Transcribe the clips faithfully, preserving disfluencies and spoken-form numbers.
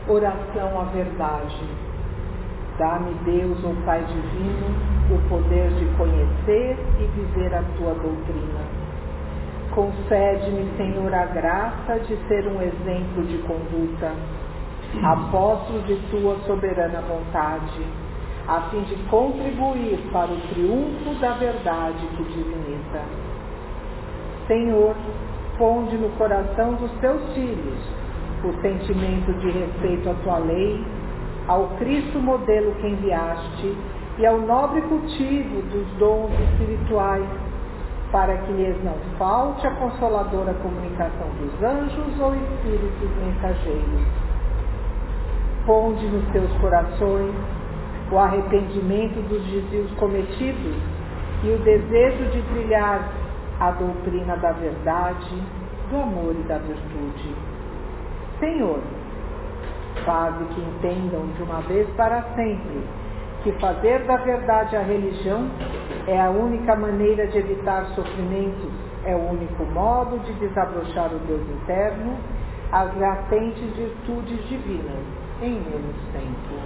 Oração à verdade. Dá-me, Deus, ó Pai divino, o poder de conhecer e viver a tua doutrina. Concede-me, Senhor, a graça de ser um exemplo de conduta, apóstolo de tua soberana vontade, a fim de contribuir para o triunfo da verdade que diviniza. Senhor, ponde no coração dos teus filhos o sentimento de respeito à tua lei, ao Cristo modelo que enviaste e ao nobre cultivo dos dons espirituais, para que lhes não falte a consoladora comunicação dos anjos ou espíritos mensageiros. Ponde nos teus corações o arrependimento dos desvios cometidos e o desejo de trilhar a doutrina da verdade, do amor e da virtude. Senhor, faze que entendam de uma vez para sempre que fazer da verdade a religião é a única maneira de evitar sofrimentos, é o único modo de desabrochar o Deus interno, as latentes virtudes divinas em menos tempo.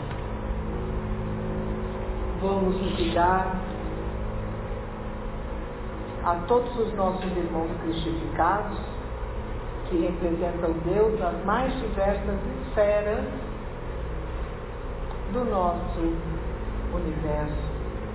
Vamos nos ligar a todos os nossos irmãos cristificados, que representam Deus nas mais diversas esferas do nosso universo.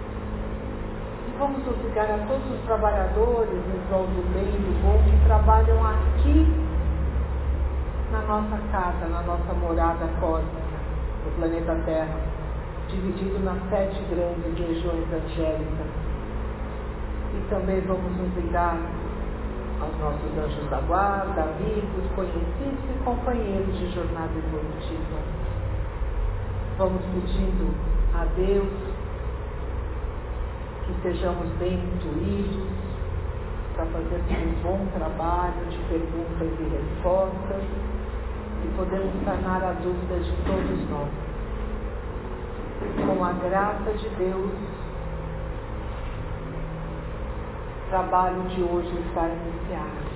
E vamos nos ligar a todos os trabalhadores em prol do bem e do bom que trabalham aqui na nossa casa, na nossa morada cósmica, no planeta Terra, dividido nas sete grandes regiões angélicas. E também vamos nos ligar aos nossos anjos da guarda, amigos, conhecidos e companheiros de jornada evolutiva. Vamos pedindo a Deus que sejamos bem intuídos para fazer um bom trabalho de perguntas e respostas e podemos sanar a dúvida de todos nós. Com a graça de Deus, o trabalho de hoje está iniciado.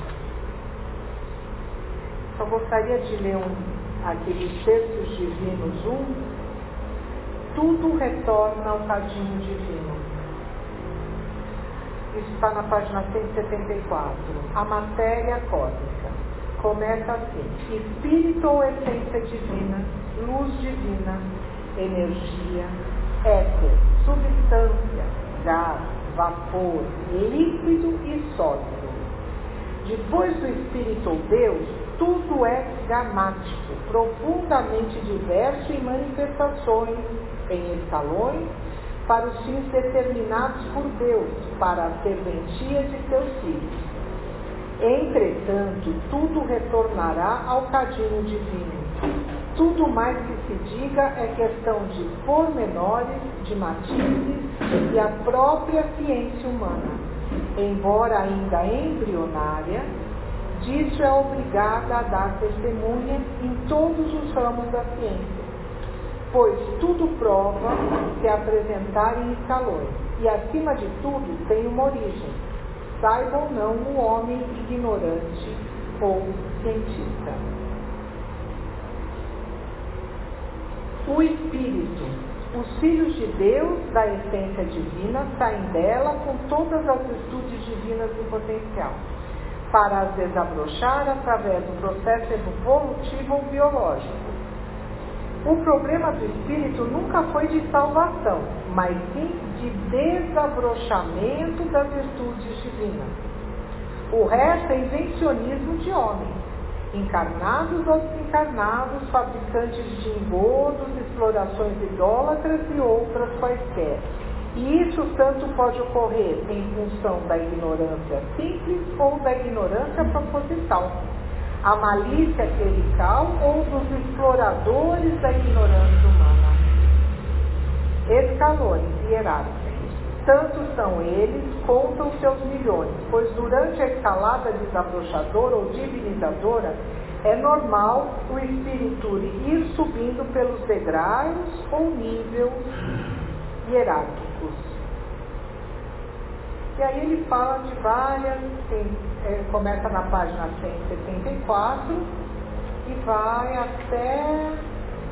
Só gostaria de ler um, aqueles textos divinos. Um, tudo retorna ao cadinho divino. Isso está na página cento e setenta e quatro. A matéria cósmica. Começa assim: Espírito ou essência divina, luz divina, energia, éter, substância, gás, vapor, líquido e sólido. Depois do Espírito ou Deus, tudo é gamático, profundamente diverso em manifestações, em escalões, para os fins determinados por Deus, para a serventia de seus filhos. Entretanto, tudo retornará ao cadinho divino. Tudo mais que se diga é questão de pormenores, de matizes e a própria ciência humana, embora ainda embrionária, disso é obrigada a dar testemunha em todos os ramos da ciência, pois tudo prova se apresentar em escalões e, acima de tudo, tem uma origem, saiba ou não o homem ignorante ou cientista. O Espírito, os filhos de Deus, da essência divina, saem dela com todas as virtudes divinas do potencial, para as desabrochar através do processo evolutivo ou biológico. O problema do Espírito nunca foi de salvação, mas sim de desabrochamento das virtudes divinas. O resto é invencionismo de homens, encarnados ou desencarnados, fabricantes de engodos, explorações idólatras e outras quaisquer. E isso tanto pode ocorrer em função da ignorância simples ou da ignorância proposital, a malícia clerical ou dos exploradores da ignorância humana. Escalões hierárquicos. Tanto são eles, contam seus milhões, pois durante a escalada desabrochadora ou divinizadora, é normal o espírito ir subindo pelos degraus ou níveis hierárquicos. E aí ele fala de várias, tem, é, começa na página cento e setenta e quatro e vai até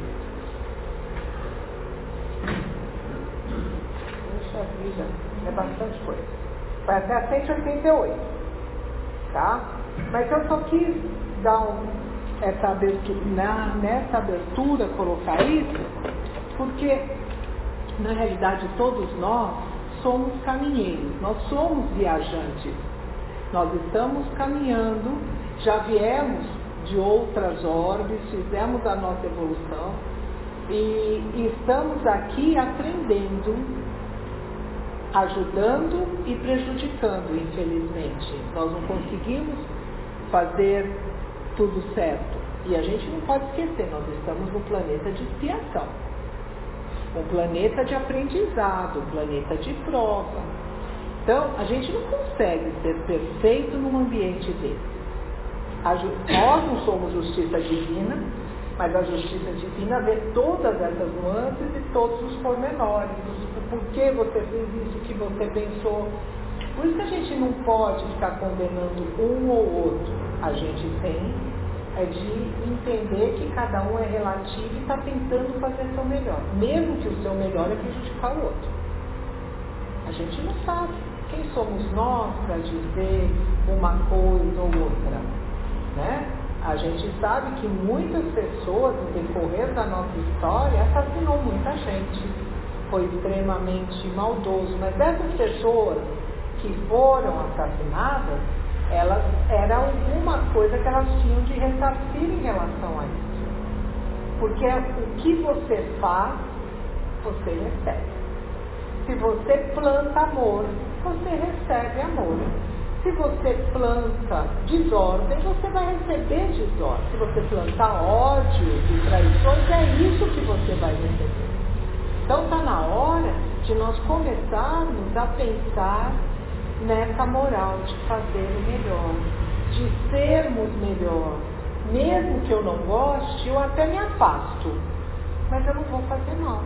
Puxa vida, é bastante coisa. Vai até cento e oitenta e oito, tá? Mas eu só quis dar um, essa abertura, na, nessa abertura, colocar isso, porque, na realidade, todos nós somos caminheiros, nós somos viajantes. Nós estamos caminhando, já viemos de outras orbes, fizemos a nossa evolução e, e estamos aqui aprendendo, ajudando e prejudicando, infelizmente. Nós não conseguimos fazer tudo certo. E a gente não pode esquecer, nós estamos no planeta de expiação. Um planeta de aprendizado, um planeta de prova. Então, a gente não consegue ser perfeito num ambiente desse. A ju- Nós não somos justiça divina, mas a justiça divina vê todas essas nuances e todos os pormenores, o porquê você fez isso, o que você pensou. Por isso que a gente não pode ficar condenando um ou outro. A gente tem é de entender que cada um é relativo e está tentando fazer seu melhor, mesmo que o seu melhor é prejudicar o outro. A gente não sabe quem somos nós para dizer uma coisa ou outra, né? A gente sabe que muitas pessoas, no decorrer da nossa história, assassinou muita gente. Foi extremamente maldoso. Mas dessas pessoas que foram assassinadas, elas era alguma coisa que elas tinham de ressarcir em relação a isso. Porque o que você faz, você recebe. Se você planta amor, você recebe amor. Se você planta desordem, você vai receber desordem. Se você plantar ódio e traições, é isso que você vai receber. Então está na hora de nós começarmos a pensar nessa moral de fazer o melhor, de sermos melhor. Mesmo que eu não goste, eu até me afasto, mas eu não vou fazer mal.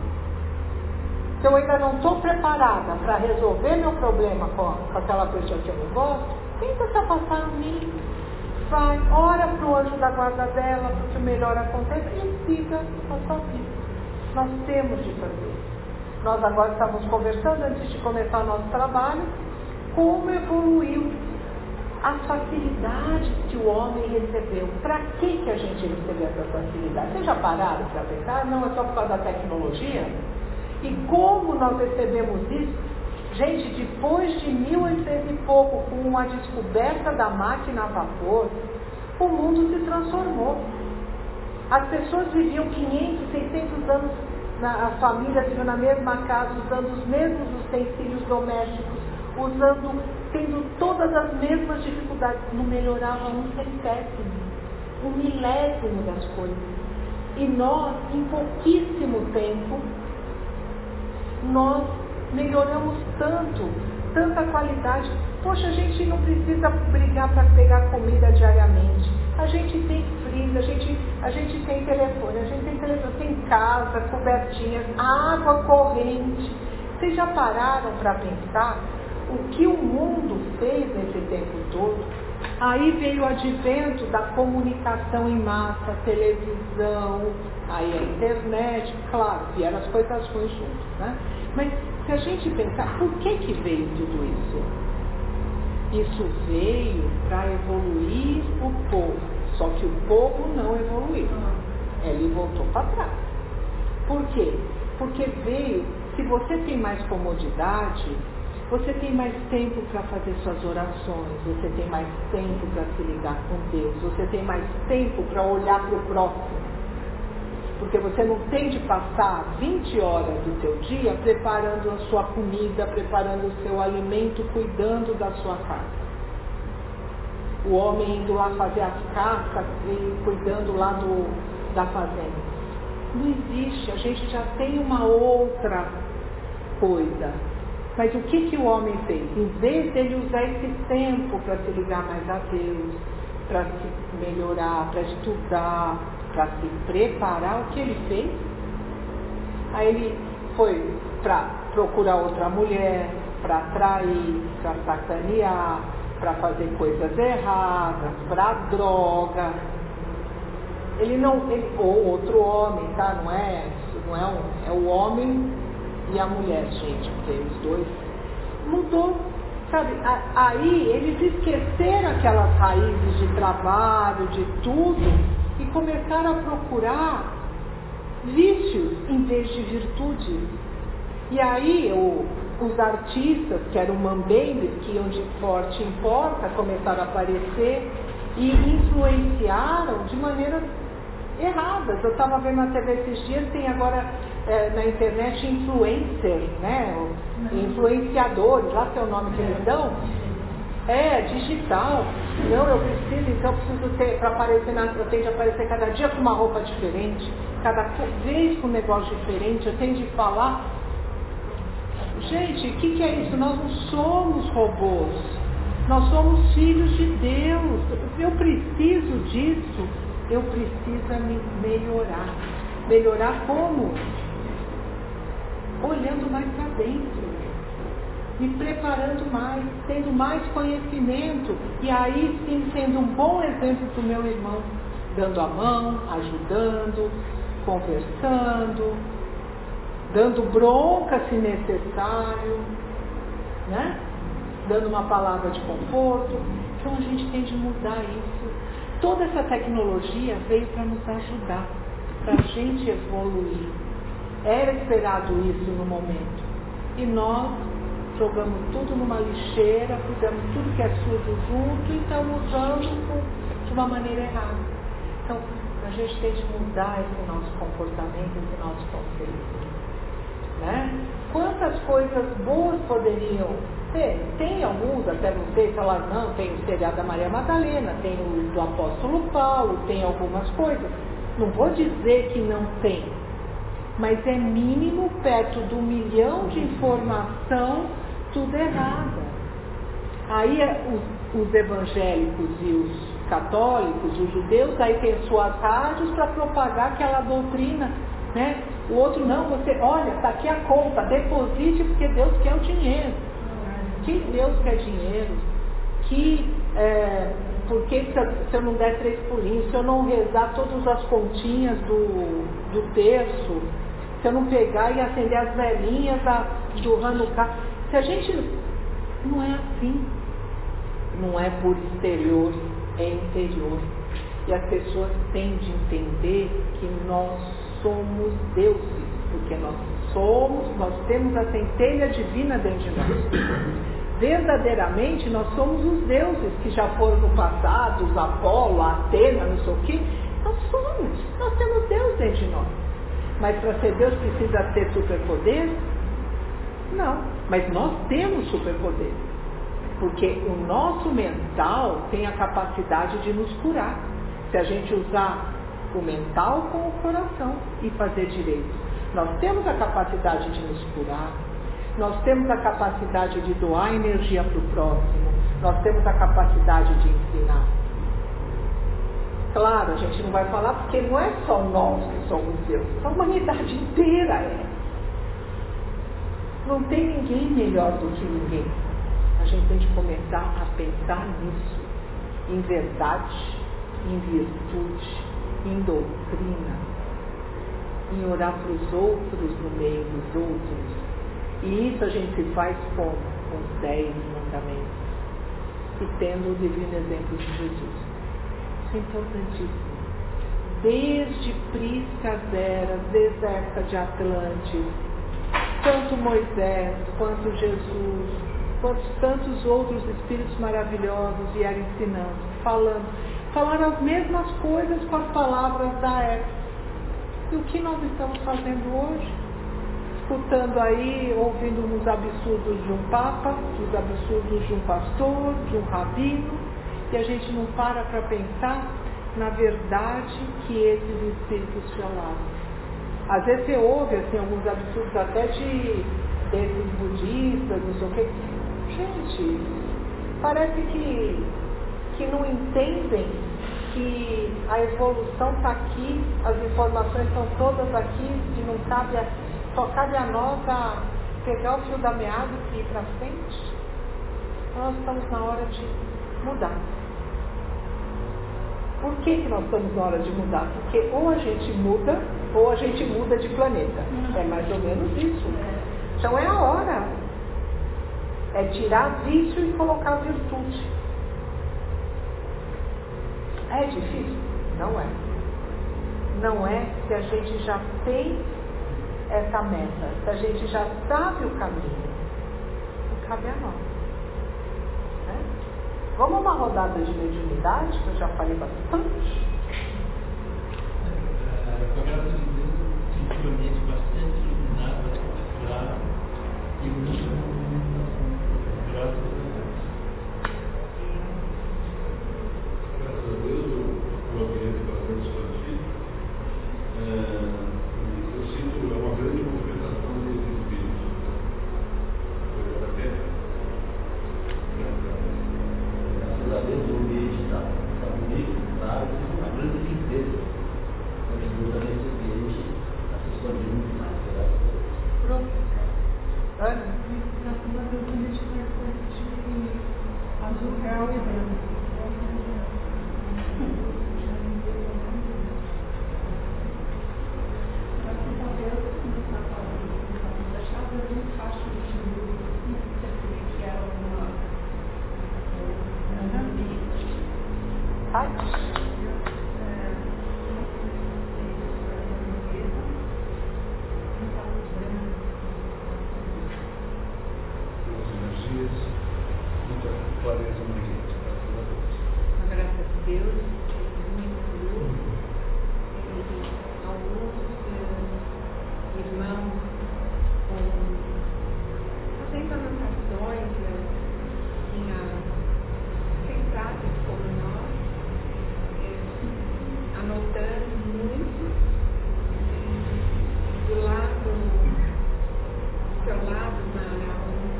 Se eu ainda não estou preparada para resolver meu problema com, com aquela pessoa que eu não gosto, tenta se afastar de mim. Vai, ora para o anjo da guarda dela, para que o melhor aconteça e siga a sua vida. Nós temos de fazer. Nós agora estamos conversando, antes de começar o nosso trabalho, como evoluiu as facilidades que o homem recebeu. Para que, que a gente recebeu essa facilidade? Vocês já pararam para pensar? Não, é só por causa da tecnologia? E como nós recebemos isso? Gente, depois de mil e oitocentos e pouco, com a descoberta da máquina a vapor, o mundo se transformou. As pessoas viviam quinhentos, seiscentos anos, na, as famílias viviam na mesma casa, usando os mesmos utensílios domésticos, usando, tendo todas as mesmas dificuldades. Não melhorava um centésimo, um milésimo das coisas. E nós, em pouquíssimo tempo, nós melhoramos tanto, tanta qualidade. Poxa, a gente não precisa brigar para pegar comida diariamente. A gente tem freezer, a gente, a gente tem telefone, a gente tem telefone, tem casa, cobertinhas, água corrente. Vocês já pararam para pensar o que o mundo fez nesse tempo todo? Aí veio o advento da comunicação em massa, televisão, aí a internet, claro, vieram as coisas ruins juntos, né? Mas se a gente pensar, por que que veio tudo isso? Isso veio para evoluir o povo, só que o povo não evoluiu, ele voltou para trás. Por quê? Porque veio, se você tem mais comodidade, você tem mais tempo para fazer suas orações, você tem mais tempo para se ligar com Deus, você tem mais tempo para olhar para o próximo. Porque você não tem de passar vinte horas do seu dia preparando a sua comida, preparando o seu alimento, cuidando da sua casa. O homem indo lá fazer as caças e cuidando lá do, da fazenda. Não existe, a gente já tem uma outra coisa. Mas o que, que o homem fez? Em vez dele usar esse tempo para se ligar mais a Deus, para se melhorar, para estudar, para se preparar, o que ele fez? Aí ele foi para procurar outra mulher, para trair, para sacanear, para fazer coisas erradas, para droga. Ele não, ele, ou outro homem, tá? Não é, não é, um, é o homem e a mulher, gente, porque os dois mudou, sabe? Aí eles esqueceram aquelas raízes de trabalho, de tudo, e começaram a procurar vícios em vez de virtudes. E aí o, os artistas, que eram mambembes, que iam de forte em porta, começaram a aparecer e influenciaram de maneiras erradas. Eu estava vendo na T V esses dias, tem agora é, na internet influencer, né? Influenciadores, lá que é o nome que eles dão. É, digital. Não, eu preciso, então eu preciso ter, para aparecer, na, eu tenho de aparecer cada dia com uma roupa diferente, cada vez com um negócio diferente, eu tenho de falar. Gente, o que, que é isso? Nós não somos robôs, nós somos filhos de Deus. Eu preciso disso, eu preciso me melhorar. Melhorar como? Olhando mais para dentro, me preparando mais, tendo mais conhecimento, e aí sim sendo um bom exemplo para o meu irmão, dando a mão, ajudando, conversando, dando bronca se necessário, né? Dando uma palavra de conforto. Então a gente tem de mudar isso. Toda essa tecnologia veio para nos ajudar, para a gente evoluir. Era esperado isso no momento. E nós jogamos tudo numa lixeira, fizemos tudo que é sujo junto e estamos usando de uma maneira errada. Então, a gente tem de mudar esse nosso comportamento, esse nosso conceito. Né? Quantas coisas boas poderiam ter? Tem alguns, até não sei, falar, não, tem o seriado da Maria Madalena, tem o do apóstolo Paulo, tem algumas coisas. Não vou dizer que não tem, mas é mínimo perto do milhão de informação, tudo errada. Aí os, os evangélicos e os católicos, os judeus, aí tem suas rádios para propagar aquela doutrina, né? O outro não, você, olha, está aqui a conta, deposite porque Deus quer o dinheiro. Que Deus quer dinheiro? Que, é, porque se eu, se eu não der três pulinhos, se eu não rezar todas as continhas do, do terço, se eu não pegar e acender as velhinhas da, do Hanukkah, se a gente, não é assim. Não é por exterior, é interior. E as pessoas têm de entender que nós somos deuses, porque nós somos, nós temos a centelha divina dentro de nós. Verdadeiramente nós somos os deuses que já foram no passado, os Apolo, a Atena, não sei o quê. Nós somos, nós temos Deus dentro de nós. Mas para ser Deus precisa ter superpoder? Não, mas nós temos superpoder. Porque o nosso mental tem a capacidade de nos curar. Se a gente usar o mental com o coração e fazer direito. Nós temos a capacidade de nos curar, nós temos a capacidade de doar energia para o próximo, nós temos a capacidade de ensinar. Claro, a gente não vai falar porque não é só nós que somos Deus, a humanidade inteira é. Não tem ninguém melhor do que ninguém. A gente tem de começar a pensar nisso, em verdade, em virtude, em doutrina, em orar para os outros no meio dos outros. E isso a gente faz com, com os dez mandamentos e tendo o divino exemplo de Jesus. Isso é importantíssimo. Desde priscas eras, desde a época de Atlantis, tanto Moisés quanto Jesus, quanto tantos outros espíritos maravilhosos vieram ensinando, falando, falaram as mesmas coisas com as palavras da época. E o que nós estamos fazendo hoje? Escutando aí, ouvindo os absurdos de um papa, os absurdos de um pastor, de um rabino, e a gente não para para pensar na verdade que esses espíritos falaram. Às vezes você ouve assim, alguns absurdos até de desses budistas, não sei o quê. Gente, parece que, que não entendem que a evolução está aqui, as informações estão todas aqui, e não cabe a, só cabe a nós a pegar o fio da meada e ir para frente. Nós estamos na hora de mudar. Por que, que nós estamos na hora de mudar? Porque ou a gente muda, ou a gente muda de planeta. É mais ou menos isso. Então é a hora. É tirar vício e colocar virtude. É difícil? Não é. Não é se a gente já tem essa meta, se a gente já sabe o caminho. Não cabe a nós. Né? Vamos a uma rodada de mediunidade, que eu já falei bastante. A graça de Deus sentiu a mente bastante iluminada, clara e muito graças a Deus. Graças a Deus, eu ambiente bastante expandido. Eu sinto uma grande movimentação de espíritos. Coisa da terra. Graças a Deus, o ambiente está bonito, claro, tem uma grande limpeza. Ajuda nesse ambiente a se expandir muito mais, graças a Deus. Pronto. Ana? Graças a Deus, a gente vai curtir azul, real e branco. Graças a Deus, como está falando, da chave, eu não faço isso, não percebi que era uma um ambiente. Ai. Muita clareza no ambiente, graças a Deus. Graças a Deus, muito luz, e alguns eh, irmãos com, fazendo anotações, assim, centrados como nós, eh, anotando muito, do lado, do seu lado, na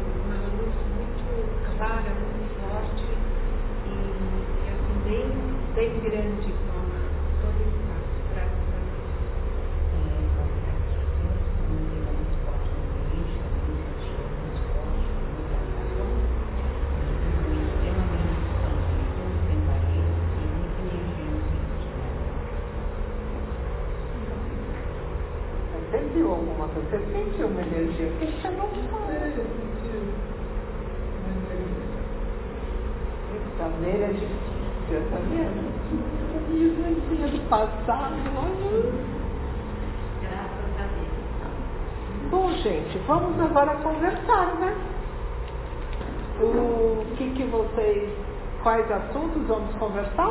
clara, muito forte e, e assim, bem, bem grande como todo o espaço. Graças a Deus. É, tem um nível muito forte no ambiente, a iniciativa muito forte, muita ação, extremamente expansivo, sem paredes e muita energia no sentido. Você viu alguma coisa? Você sentiu uma energia? Porque você não sabe. Saber é difícil, tá vendo? Isso do passado. Graças a Deus. Bom, gente, vamos agora conversar, né? O que que vocês... Quais assuntos vamos conversar?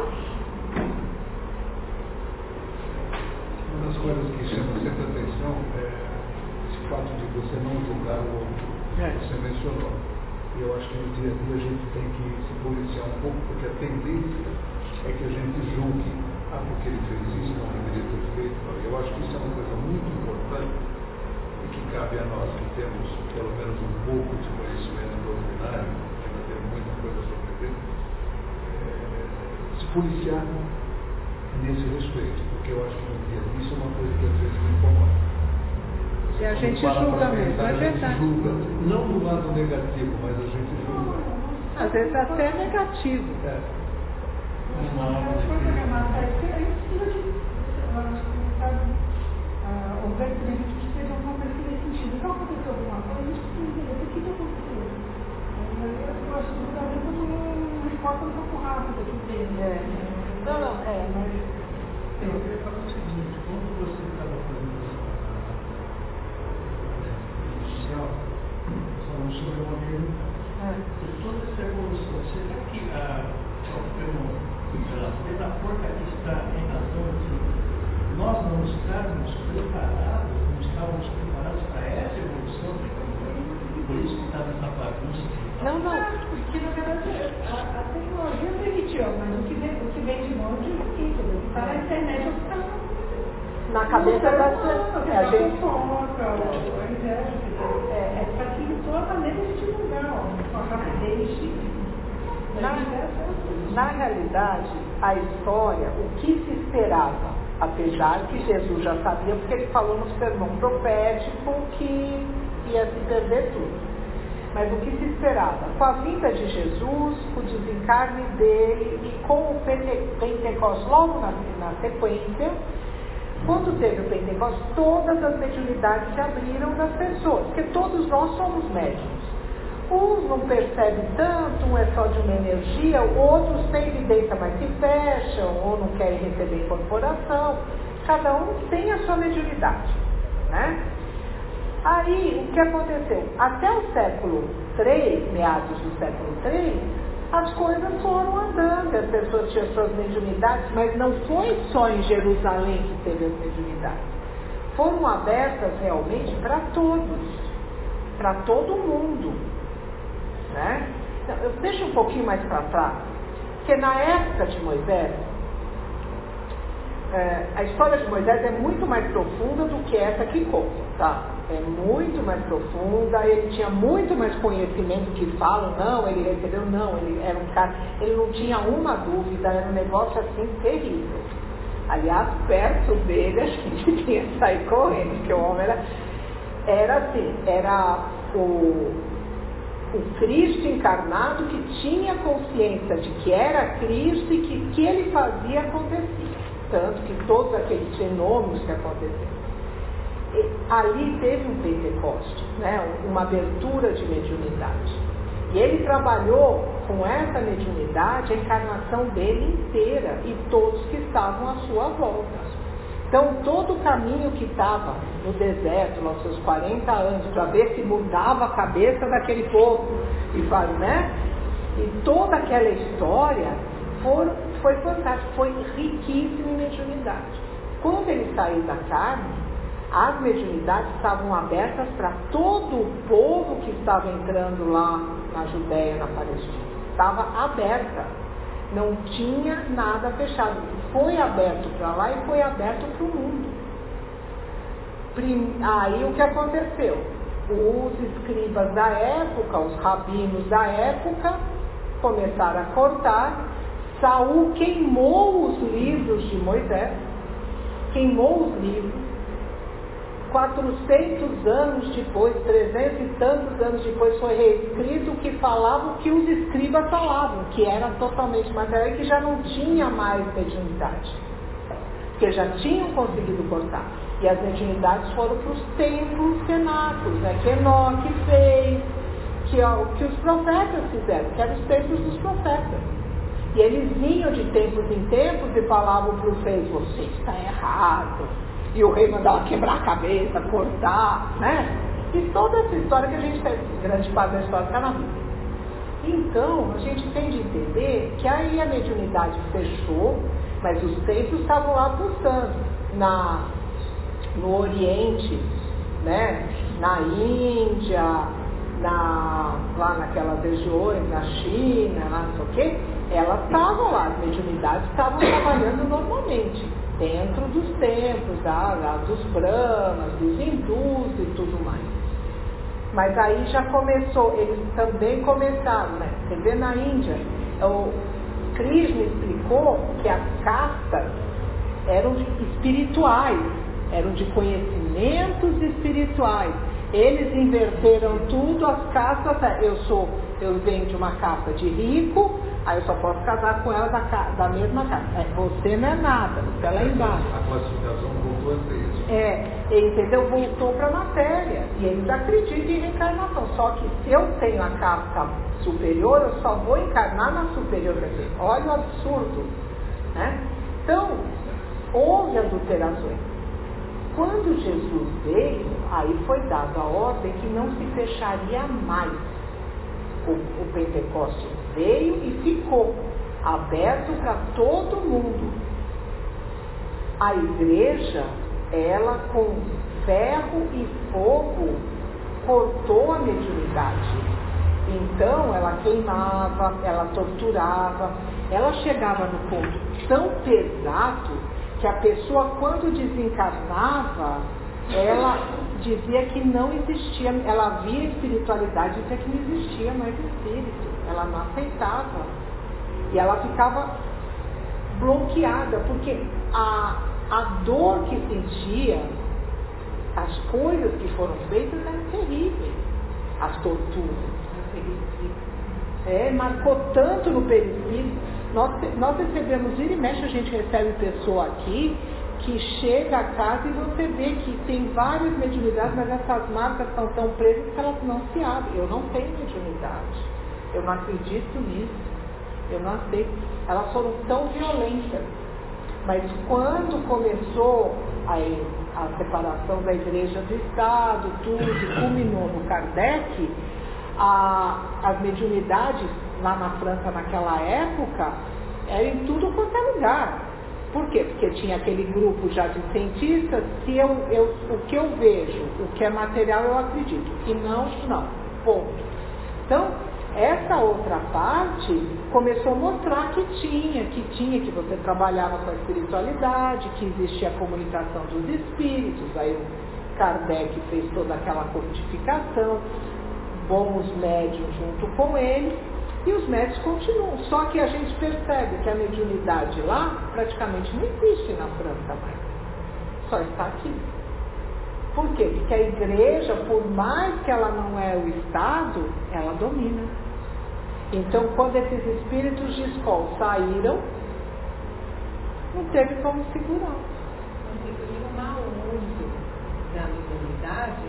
Uma das coisas que chama sempre atenção é esse fato de você não julgar o outro. É. Você mencionou. E eu acho que no dia a dia a gente tem que se policiar um pouco, porque a tendência é que a gente julgue, ah, porque ele fez isso, não deveria ter feito. Eu acho que isso é uma coisa muito importante e que cabe a nós que temos pelo menos um pouco de conhecimento doutrinário, ainda tem muita coisa a aprender, é, se policiar nesse respeito, porque eu acho que no dia a dia isso é uma coisa que às vezes me incomoda. E a gente julga mesmo, é verdade. Julga, não do lado negativo, mas a gente julga. Às vezes até é negativo. É. Foi programado para isso, a gente precisa de, sabe, os acreditos que sejam uma coisa nesse sentido. Se aconteceu alguma coisa, a gente precisa entender o que aconteceu. Eu acho que talvez eu tenha uma resposta um pouco rápida que tem. É. Não, não, é, mas... Eu queria falar o seguinte, quando você estava fazendo social, falando sobre uma pergunta. De toda essa evolução, será que a a porta que está em razão de nós não estarmos preparados, não estávamos preparados para essa evolução da tecnologia? Por isso que está nessa bagunça. Não, não. Porque na verdade a, a tecnologia permitiu, mas o que vem, o que vem de longe é aqui, entendeu? Está na internet, o que está Na cabeça das pessoas. É, a gente... É, é facilitou a maneira de divulgar, ó, com a rapidez. Na, na realidade, a história, o que se esperava, apesar que Jesus já sabia, porque ele falou no sermão profético que ia se perder tudo. Mas o que se esperava? Com a vinda de Jesus, o desencarne dele e com o Pentecostes logo na, na sequência, Quando teve o Pentecostes, todas as mediunidades se abriram das pessoas, porque todos nós somos médiuns. Uns não percebem tanto, um é só de uma energia, outros têm evidência, mas se fecham, ou não querem receber incorporação. Cada um tem a sua mediunidade, né? Aí, o que aconteceu? Até o século três, meados do século três, as coisas foram andando, as pessoas tinham suas mediunidades, mas não foi só em Jerusalém que teve as mediunidades. Foram abertas realmente para todos, para todo mundo, né? Então, eu deixo um pouquinho mais para trás, porque na época de Moisés, é, a história de Moisés é muito mais profunda do que essa que conta, tá? É muito mais profunda, ele tinha muito mais conhecimento que falam, não, ele recebeu, não, ele era um cara, ele não tinha uma dúvida, era um negócio assim terrível. Aliás, perto dele a gente tinha que sair correndo, porque o homem era, era assim, era o, o Cristo encarnado que tinha consciência de que era Cristo e que o que ele fazia acontecia. Tanto que todos aqueles fenômenos que aconteceram. Ali teve um Pentecoste, né? Uma abertura de mediunidade. E ele trabalhou com essa mediunidade a encarnação dele inteira e todos que estavam à sua volta. Então, todo o caminho que estava no deserto, nos seus quarenta anos, para ver se mudava a cabeça daquele povo, e faz, né? E toda aquela história foi, foi fantástica, foi riquíssima em mediunidade. Quando ele saiu da carne, as mediunidades estavam abertas para todo o povo que estava entrando lá na Judéia, na Palestina. Estava aberta. Não tinha nada fechado. Foi aberto para lá e foi aberto para o mundo. Aí o que aconteceu? Os escribas da época, os rabinos da época, começaram a cortar. Saul queimou os livros de Moisés. Queimou os livros. quatrocentos anos depois, trezentos e tantos anos depois, foi reescrito o que falava o que os escribas falavam, que era totalmente material e que já não tinha mais mediunidade, porque já tinham conseguido cortar. E as mediunidades foram para os templos cenáculos, né, que Enoque fez, que, ó, que os profetas fizeram, que eram os templos dos profetas. E eles vinham de tempos em tempos e falavam para os reis, você está errado. E o rei mandava quebrar a cabeça, cortar, né? E toda essa história que a gente tem, grande parte da história está na Bíblia. Então, a gente tem de entender que aí a mediunidade fechou, mas os templos estavam lá pulsando. Na, no Oriente, né? Na Índia, na, lá naquelas regiões, na China, lá não sei o quê, elas estavam lá, as mediunidades estavam trabalhando normalmente. Dentro dos templos, da, da, dos brahmas, dos hindus e tudo mais. Mas aí já começou, eles também começaram, né? Você vê na Índia, o Krishna explicou que as castas eram espirituais, eram de conhecimentos espirituais. Eles inverteram tudo, as castas, eu sou, eu venho de uma casta de rico, aí eu só posso casar com ela da, da mesma casa. É, você não é nada, você é lá embaixo. A classificação voltou a ser isso. É, entendeu? Voltou para a matéria. E eles acreditam em reencarnação. Só que se eu tenho a casta superior, eu só vou encarnar na superior. Quer dizer, olha o absurdo, né? Então, houve adulterações. Quando Jesus veio, aí foi dada a ordem que não se fecharia mais. O, o Pentecostes veio e ficou aberto para todo mundo. A igreja, ela com ferro e fogo cortou a mediunidade. Então ela queimava, ela torturava, ela chegava no ponto tão pesado que a pessoa, quando desencarnava, ela dizia que não existia, ela via espiritualidade e dizia que não existia mais espírito, ela não aceitava. E ela ficava bloqueada, porque a, a dor que sentia, as coisas que foram feitas eram terríveis, as torturas. É, marcou tanto no perispírito. Nós, nós recebemos, vira e mexe, a gente recebe pessoa aqui que chega a casa e você vê que tem várias mediunidades, mas essas marcas estão tão presas que elas não se abrem. Eu não tenho mediunidade. Eu não acredito nisso. Eu não aceito. Elas foram tão violentas. Mas quando começou a, a separação da igreja do Estado, tudo, culminou no Kardec, a, as mediunidades lá na França naquela época eram em tudo quanto é lugar. Por quê? Porque tinha aquele grupo já de cientistas que eu, eu, o que eu vejo, o que é material eu acredito, e não, não, ponto. Então, essa outra parte começou a mostrar que tinha, que tinha, que você trabalhava com a espiritualidade, que existia a comunicação dos espíritos, aí o Kardec fez toda aquela codificação, bons médiuns junto com ele, e os médios continuam. Só que a gente percebe que a mediunidade lá praticamente não existe na França mais. Só está aqui. Por quê? Porque a igreja, por mais que ela não é o Estado, ela domina. Então, quando esses espíritos de escola saíram, não teve como segurar. E o mau uso da mediunidade,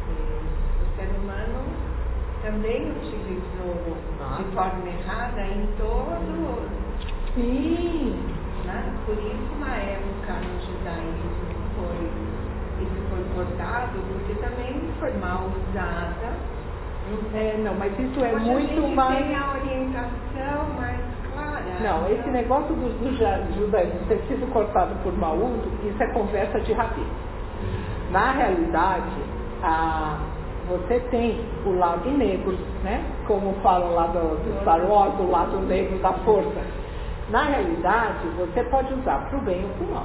o ser humano também utilizou Nossa. de forma errada em todo. Sim. Né? Por isso, uma época no judaísmo foi, isso foi cortado, porque também foi mal usada. É, não, mas isso é Hoje muito a gente mais... tem a orientação mais clara. Não, esse negócio do, do ja- judaísmo ter sido cortado por mau uso, isso é conversa de rabi. Na realidade, a, você tem o lado negro, né? Como falam lá do, do Star Wars, o lado negro da força. Na realidade, você pode usar para o bem ou para o mal.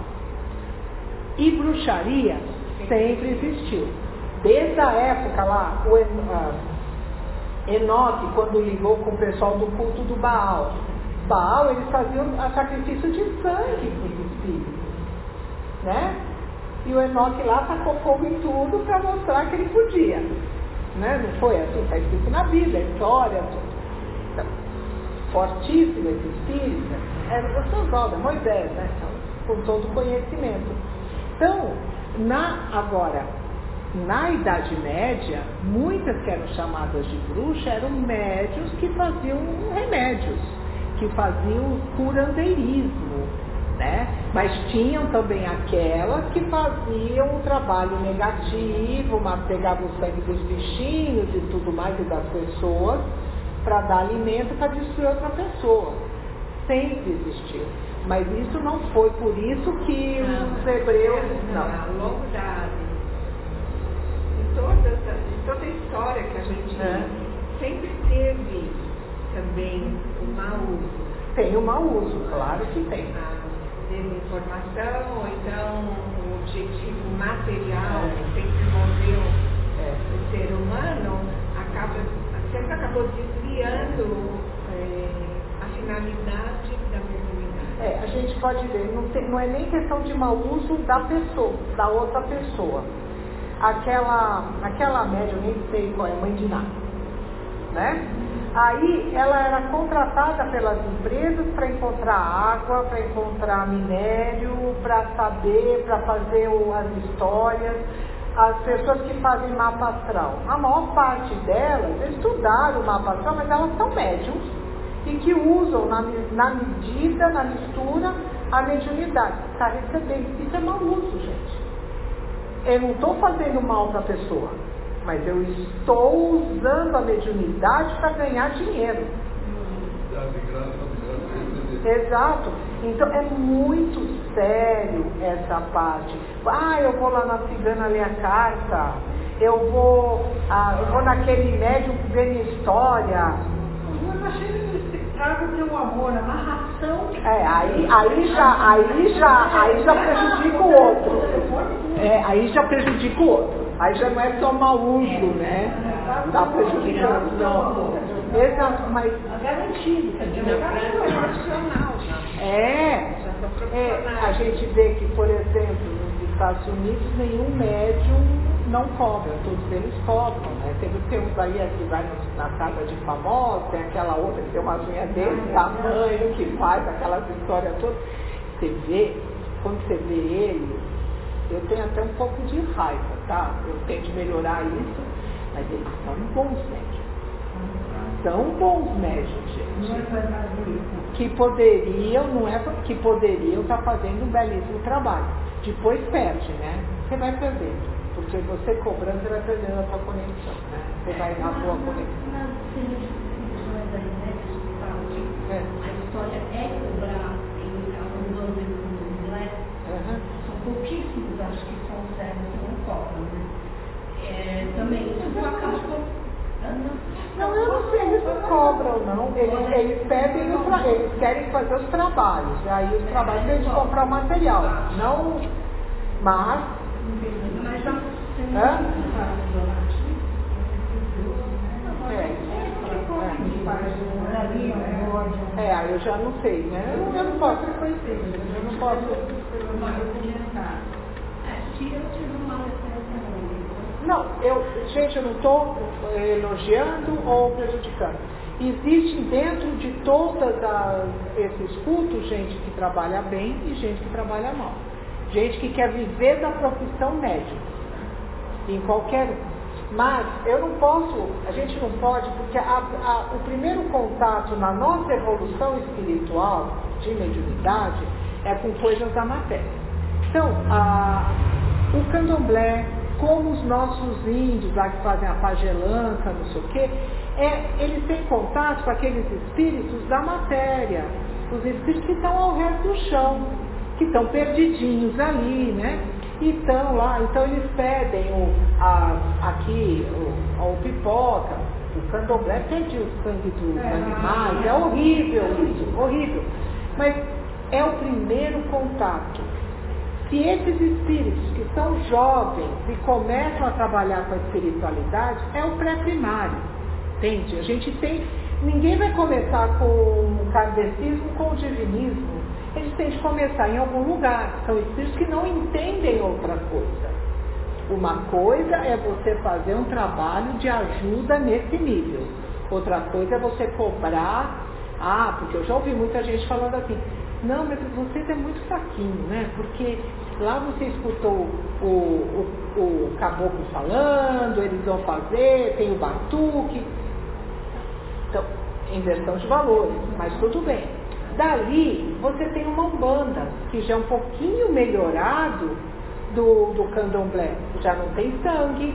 E bruxaria sempre existiu. Desde a época lá, o En- Enoque, quando ligou com o pessoal do culto do Baal, Baal, eles faziam a sacrifício de sangue para os espíritos, né? E o Enoque lá tacou fogo em tudo para mostrar que ele podia, né? Não foi assim, está escrito na Bíblia, a história, tudo. Então, fortíssimo esse espírito, era o seu Oswaldo, Moisés, né? Então, com todo o conhecimento. Então, na, agora, na Idade Média, muitas que eram chamadas de bruxas eram médios que faziam remédios, que faziam curandeirismo, né? Mas tinham também aquelas que faziam o trabalho negativo, mas pegavam o sangue dos bichinhos e tudo mais e das pessoas para dar alimento para destruir outra pessoa. Sempre existiu. Mas isso não foi por isso que Não, os hebreus... não, Não. ao longo da... de toda, de toda a história que a gente É. sempre teve também o mau uso. Tem o mau uso, claro que tem. A desinformação, ou então o objetivo material É. que sempre moveu É. o ser humano, acaba, sempre acabou desviando é, a finalidade da mediunidade. É, a gente pode ver, não, tem, não é nem questão de mau uso da pessoa, da outra pessoa. Aquela, aquela média, eu nem sei qual é, mãe de nada, né? Aí ela era contratada pelas empresas para encontrar água, para encontrar minério, para saber, para fazer o, as histórias. As pessoas que fazem mapa astral, a maior parte delas estudaram o mapa astral, mas elas são médiums e que usam na, na medida, na mistura, a mediunidade para receber. Isso é mau uso, gente. Eu não estou fazendo mal para a pessoa, mas eu estou usando a mediunidade para ganhar dinheiro. Exato. Então é muito sério essa parte. Ah, eu vou lá na cigana ler a carta, eu vou, ah, eu vou naquele médium ver minha história. Eu achei inexplicável ter um amor, uma ração. É, aí, aí já, aí já, aí já prejudica o outro. É, aí já prejudica o outro. Aí já não é só mau uso, né? Tá prejudicando, não. Exato, mas Garantido. É profissional já. é, é, a gente vê que, por exemplo, nos Estados Unidos nenhum médium não cobra, todos eles cobram, né? Tem, tem uns aí que vai na casa de famosos, tem aquela outra que tem umas unhas desse tamanho, que faz aquelas histórias todas. Você vê quando você vê eles, eu tenho até um pouco de raiva, tá? Eu tento melhorar isso, mas eles são bons médios. São bons médios, gente. Que poderiam, não é que poderiam estar fazendo um belíssimo trabalho. Depois perde, né? Você vai perdendo. Porque você cobrando, você vai perdendo a sua conexão, né? Você vai na boa conexão. Nas definições aí, né, que você fala que É. a história é cobrar em Umbanda e Candomblé, Uhum. são pouquíssimos, acho que são cegos que não cobram, né? É, também isso acaba com... Não, eu não sei, eles não cobram, não. Eles, eles pedem, o tra... eles querem fazer os trabalhos. E aí os trabalhos eles comprar o material. Não, mas... Mas já tem Hã? É. É, aí eu já não sei, né? Eu, eu não posso reconhecer, eu não posso. É, que eu tive uma referência ruim. Não, eu, gente, eu não estou elogiando ou prejudicando. Existe dentro de todos esses cultos gente que trabalha bem e gente que trabalha mal. Gente que quer viver da profissão médica. Em qualquer um. Mas eu não posso, a gente não pode, porque a, a, o primeiro contato na nossa evolução espiritual de mediunidade é com coisas da matéria. Então, a, o candomblé, como os nossos índios lá que fazem a pagelanca, não sei o quê, é, eles têm contato com aqueles espíritos da matéria, os espíritos que estão ao redor do chão, que estão perdidinhos ali, né? E estão lá, então eles pedem o, a, aqui o, o pipoca, o candomblé pede o sangue dos animais, é horrível isso, horrível. Mas é o primeiro contato. Se esses espíritos que são jovens e começam a trabalhar com a espiritualidade, é o pré-primário, entende? A gente tem, ninguém vai começar com o kardecismo, com o divinismo, eles têm de começar em algum lugar, são espíritos que não entendem outra coisa. Uma coisa é você fazer um trabalho de ajuda nesse nível, outra coisa é você cobrar, ah, porque eu já ouvi muita gente falando assim, não, mas vocês é muito fraquinho, né? Porque lá você escutou o, o, o caboclo falando, eles vão fazer, tem o batuque. Então, inversão de valores, mas tudo bem. Dali, você tem uma umbanda, que já é um pouquinho melhorado do, do candomblé. Já não tem sangue,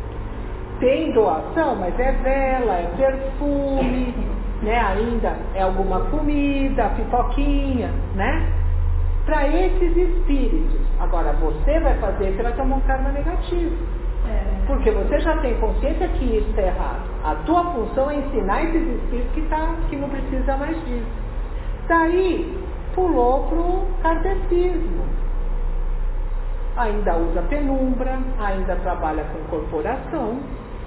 tem doação, mas é vela, é perfume, né? Ainda é alguma comida, pipoquinha, né? Para esses espíritos. Agora, você vai fazer, você vai tomar um karma negativo. É. Porque você já tem consciência que isso está errado. A tua função é ensinar esses espíritos que, tá, que não precisa mais disso. Daí, pulou para o kardecismo. Ainda usa penumbra, ainda trabalha com corporação.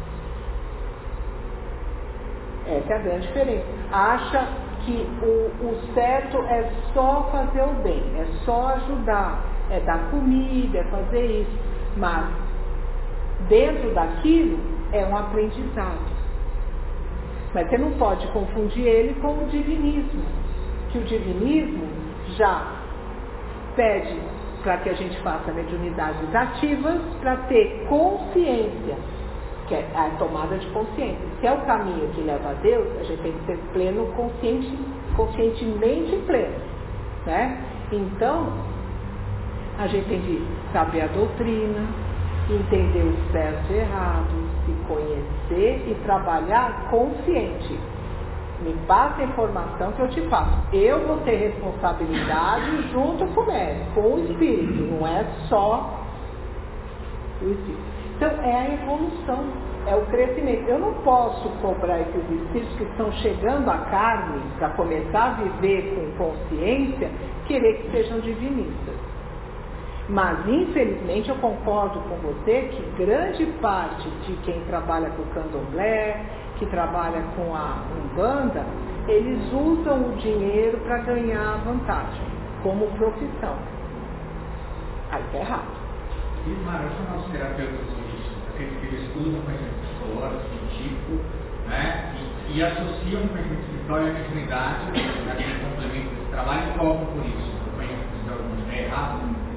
Essa é a grande diferença. Acha que o, o certo é só fazer o bem, é só ajudar, é dar comida, é fazer isso. Mas, dentro daquilo, é um aprendizado. Mas você não pode confundir ele com o divinismo. Que o divinismo já pede para que a gente faça mediunidades ativas para ter consciência, que é a tomada de consciência. Se é o caminho que leva a Deus, a gente tem que ser pleno, consciente, conscientemente pleno, né? Então, a gente tem que saber a doutrina, entender o certo e errado, se conhecer e trabalhar consciente. Me passa a informação que eu te passo. Eu vou ter responsabilidade junto com o médico, com o espírito, não é só o espírito. Então, é a evolução, é o crescimento. Eu não posso cobrar esses espíritos que estão chegando à carne para começar a viver com consciência, querer que sejam divinistas. Mas, infelizmente, eu concordo com você que grande parte de quem trabalha com o candomblé, que trabalha com a Umbanda, eles usam o dinheiro para ganhar vantagem, como profissão. Aí está errado. E, Mara, são nossos terapeutas holísticos, aqueles que estudam conhecimento psicológico, científico, né, e, e associam o conhecimento espiritual e a mediunidade, né, que complemento desse trabalho, e cobram por isso. Eu conheço alguns é errado.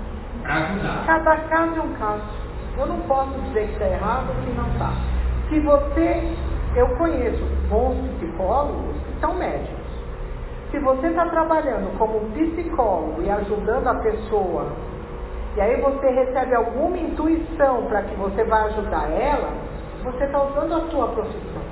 Para ajudar. Cada caso é um caso. Eu não posso dizer que está errado ou que não está. Se você, eu conheço bons psicólogos que são médicos. Se você está trabalhando como um psicólogo e ajudando a pessoa, e aí você recebe alguma intuição para que você vai ajudar ela, você está usando a sua profissão.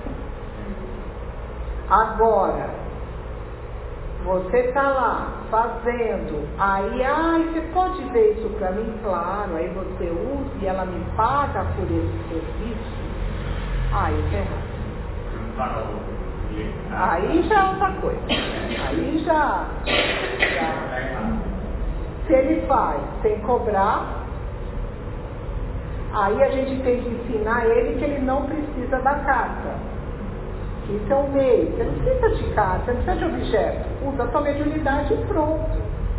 Agora, você está lá fazendo, aí, ai, você pode ver isso para mim? Claro, aí você usa e ela me paga por esse serviço. Aí isso é errado. Aí já é outra coisa. Aí já, já. Se ele faz sem cobrar, aí a gente tem que ensinar ele que ele não precisa da carta. Isso é um meio. Você não precisa de carta, você não precisa de objeto. Usa a sua mediunidade e pronto.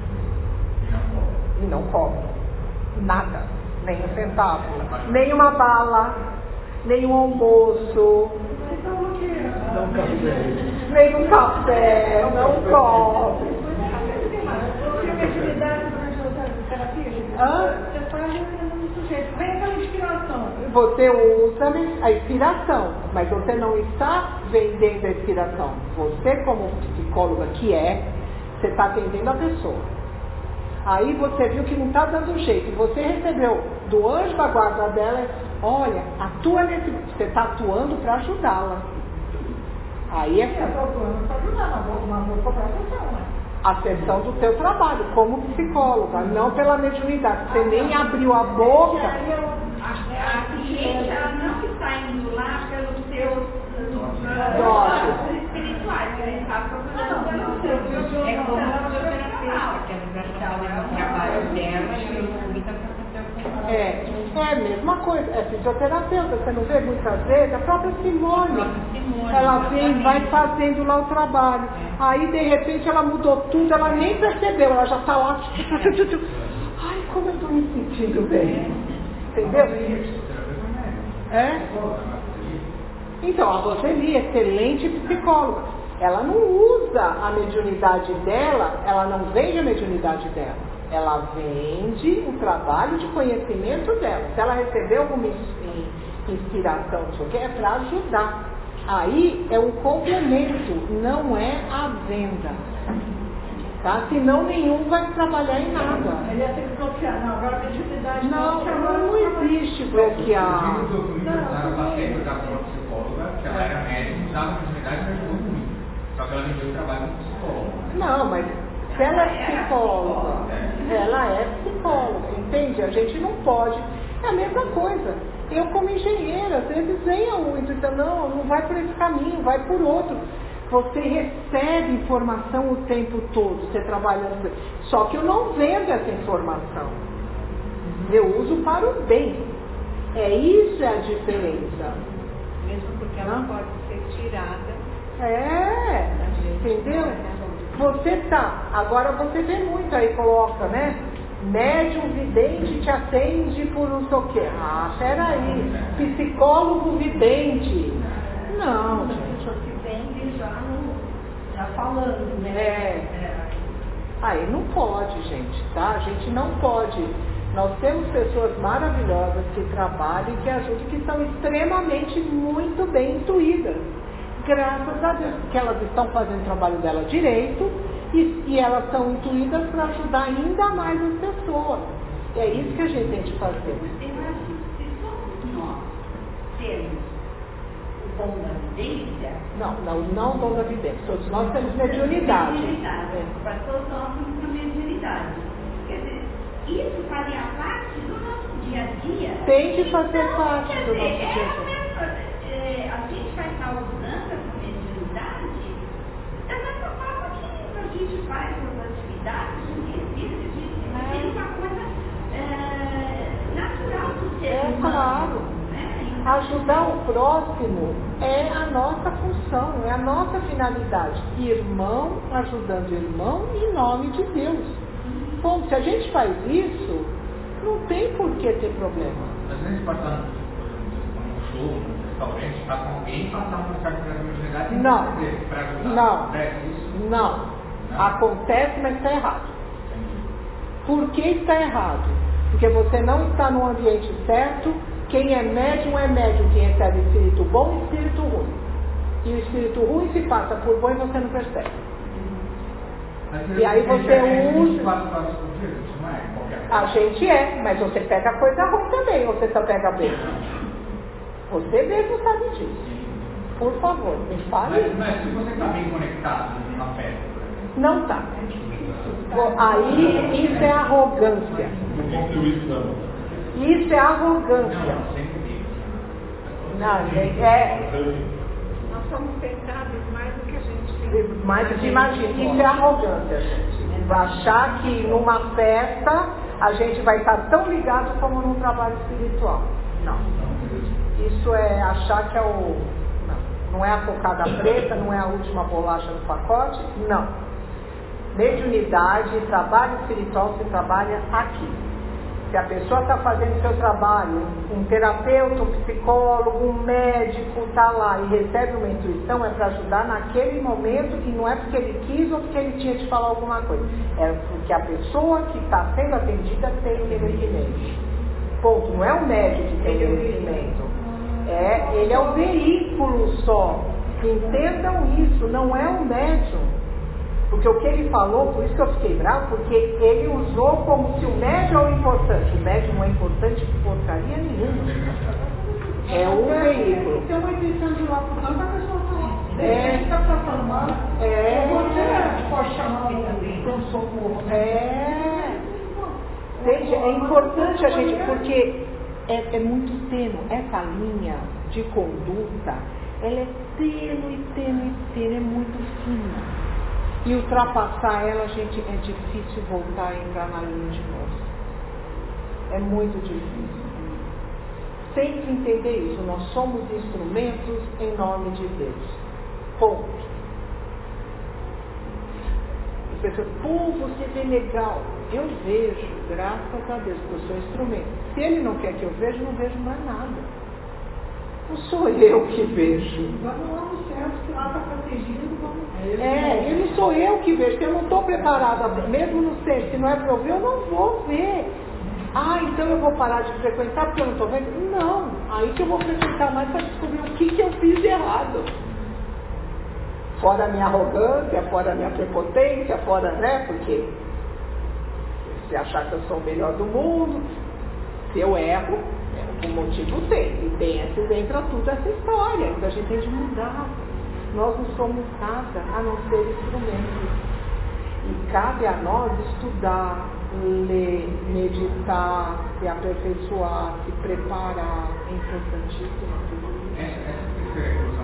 E não cobra. Nada. Nem um centavo. Nem uma bala. Nem um almoço. Não café. Nem um café. Não cobre. Porque a mediunidade durante a terapia, Hã? você está ajudando o sujeito. Vem aquela inspiração. Você usa a inspiração, mas você não está vendendo a inspiração. Você, como psicóloga que é, você está atendendo a pessoa. Aí você viu que não está dando jeito. Você recebeu do anjo da guarda dela, olha, atua nesse. Você está atuando para ajudá-la. Aí é Eu estou atuando para ajudar, mas vou cobrar atenção, né? a sessão do teu trabalho, como psicóloga, não pela mediunidade. Você nem abriu a boca. A cliente, ela não está indo lá pelos seus Doses espirituais, ela está procurando pelos seus. É como a fisioterapeuta, que ela está fazendo o trabalho dela e eu convido para fazer o É, é a mesma coisa, é fisioterapeuta, você não vê muitas vezes, a própria Simone, ela vem, vai fazendo lá o trabalho, aí de repente ela mudou tudo, ela nem percebeu, ela já está lá, ai, como eu estou me sentindo bem, entendeu? É? Então, a Roseli, excelente psicóloga, ela não usa a mediunidade dela, ela não vende a mediunidade dela. Ela vende o trabalho de conhecimento dela. Se ela recebeu alguma inspiração, não sei o que, é para ajudar. Aí é um complemento, não é a venda. Tá? Senão nenhum vai trabalhar em nada. Ele ia ter que bloquear. Não, agora a mediunidade Não, não existe bloquear. Eu fui usar a paciente da psicóloga, que ela era médica, usava a mediunidade e ajudou muito. Só que ela vendeu o trabalho do psicólogo. Não, mas se ela é psicóloga, ela é psicóloga, entende? A gente não pode. É a mesma coisa. Eu como engenheira, às vezes vem a intuição, não, não vai por esse caminho, vai por outro. Você recebe informação o tempo todo, você trabalhando. Só que eu não vendo essa informação. Eu uso para o bem. É isso é a diferença. Mesmo porque ela Não? pode ser tirada. É, entendeu? Você tá, agora você vê muito aí, coloca, né? Médium vidente te atende por não sei o quê. Ah, peraí, psicólogo vidente. Não, gente. vende já, no, já falando, né? É. Aí não pode, gente, tá? A gente não pode. Nós temos pessoas maravilhosas que trabalham e que ajudam, que são extremamente muito bem intuídas. Graças a Deus, porque elas estão fazendo o trabalho dela direito e, e elas são intuídas para ajudar ainda mais as pessoas. E é isso que a gente tem que fazer. Eu acho que se somos nós temos o dom da vidência, Não, não, não dom da vidência. Todos nós temos mediunidade. mediunidade. É. Para todos nós temos uma mediunidade. Quer dizer, isso faria parte do nosso dia a dia. Tem que fazer Então, parte quer do dizer, nosso é dia a a dia. mesma- é, a gente vai estar usando essa mediunidade da mesma forma que a gente faz as atividades do dia a dia. A gente tem uma coisa é, natural do ser É humano. claro. Né? Ajudar o próximo é a nossa função, é a nossa finalidade. Irmão ajudando irmão em nome de Deus. Bom, se a gente faz isso, não tem por que ter problema. Às vezes pode estar num show, num restaurante, está com alguém e passar uma carta de mediunidade Não. para ajudar. Não. Acontece isso? Não. Não. Acontece, mas está errado. Por que está errado? Porque você não está no ambiente certo. Quem é médium é médium, quem recebe espírito bom e espírito ruim. E o espírito ruim se passa por bom e você não percebe. E aí você usa... A gente é, mas você pega coisa ruim também, ou você só pega bem. Você mesmo sabe disso. Por favor, me fale. Mas, mas se você está bem conectado na festa, não está. Aí isso é arrogância. Isso é arrogância. Não, gente, é. Nós somos tentados mais do que a gente mais do que imagina. Isso é arrogância, gente. Achar que numa festa a gente vai estar tão ligado como num trabalho espiritual. Não. Isso é achar que é o. Não. Não é a cocada preta, não é a última bolacha no pacote. Não. Mediunidade, trabalho espiritual se trabalha aqui. Se a pessoa está fazendo seu trabalho, um terapeuta, um psicólogo, um médico está lá e recebe uma intuição, é para ajudar naquele momento e não é porque ele quis ou porque ele tinha de falar alguma coisa. É porque a pessoa que está sendo atendida tem o merecimento. Ponto. Não é o médico que tem o merecimento. É, ele é o veículo só. Entendam isso, não é o médium. Porque o que ele falou, por isso que eu fiquei bravo, porque ele usou como se o médium é o importante. O médium não é importante porcaria nenhuma. É o veículo. Tem uma intenção de lá por tanto, a pessoa fala. É. Está passando mal. É. Você pode chamar um socorro. É. Entende? É importante a gente, porque é, é muito tênue. Essa linha de conduta, ela é tênue, tênue, tênue, é muito fina. E ultrapassar ela, gente, é difícil voltar a entrar na linha de novo. É muito difícil. Sempre entender isso. Nós somos instrumentos em nome de Deus. Ponto. As pessoas, pô, você vê legal. Eu vejo, graças a Deus, porque eu sou instrumento. Se ele não quer que eu veja, eu não vejo mais nada. Não sou eu que vejo. Vamos lá no centro, que lá está protegido, vamos. É, e não sou eu que vejo, porque eu não estou preparada, mesmo no centro, se não é para eu ver, eu não vou ver. Ah, então eu vou parar de frequentar porque eu não estou vendo? Não, aí que eu vou frequentar mais para descobrir o que, que eu fiz de errado. Fora a minha arrogância, fora a minha prepotência, fora, né, porque se achar que eu sou o melhor do mundo, se eu erro, o motivo tem, e tem esse vem para tudo essa história, que a gente tem de mudar. Nós não somos nada a não ser instrumentos. E cabe a nós estudar, ler, meditar, se aperfeiçoar, se preparar. É importantíssimo tudo isso. Essa terceira evolução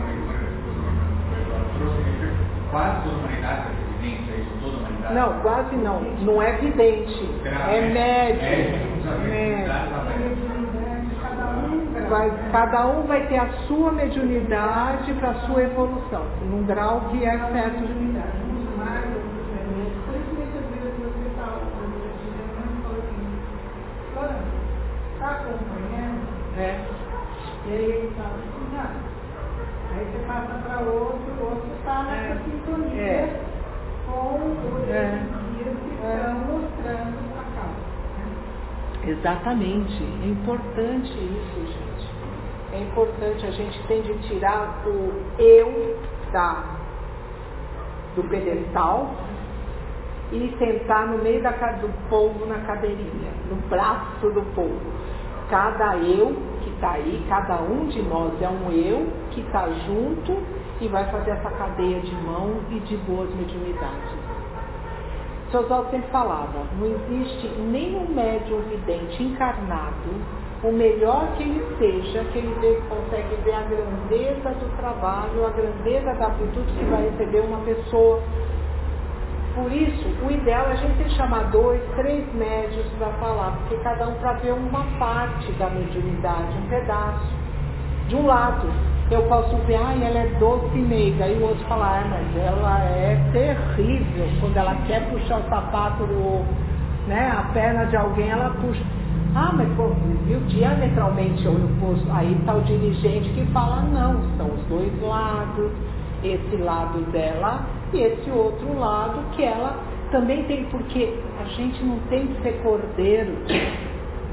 trouxe quase toda a humanidade é evidente, é isso, toda a humanidade? Não, quase não. Não é vidente. É médio. Médio. Vai, cada um vai ter a sua mediunidade para a sua evolução, num grau que é certo de unidade. Uns mais, outros menos. Por isso, muitas vezes você fala, quando a gente fala assim, olha, está acompanhando? É. E aí ele fala assim, não. Aí você passa para outro, o outro está nessa É. sintonia É. com os É. guias que É. estão mostrando a causa. Exatamente. É importante isso, gente. É importante, a gente tem de tirar o eu da, do pedestal e sentar no meio da, do povo na cadeirinha, no braço do povo. Cada eu que está aí, cada um de nós é um eu que está junto e vai fazer essa cadeia de mão e de boas mediunidades. O seu Oswaldo sempre falava, não existe nenhum médium vidente encarnado, o melhor que ele seja, que ele vê, consegue ver a grandeza do trabalho, a grandeza da virtude que vai receber uma pessoa. Por isso, o ideal é a gente chamar dois, três médios para falar, porque cada um para ver uma parte da mediunidade, um pedaço. De um lado, eu posso ver, ah, ela é doce e meiga, e o outro falar, ah, mas ela é terrível, quando ela quer puxar o sapato, do, né, a perna de alguém, ela puxa. Ah, mas pô, viu, diametralmente oposto. Aí está o dirigente que fala, não, são os dois lados, esse lado dela e esse outro lado que ela também tem, porque a gente não tem que ser cordeiro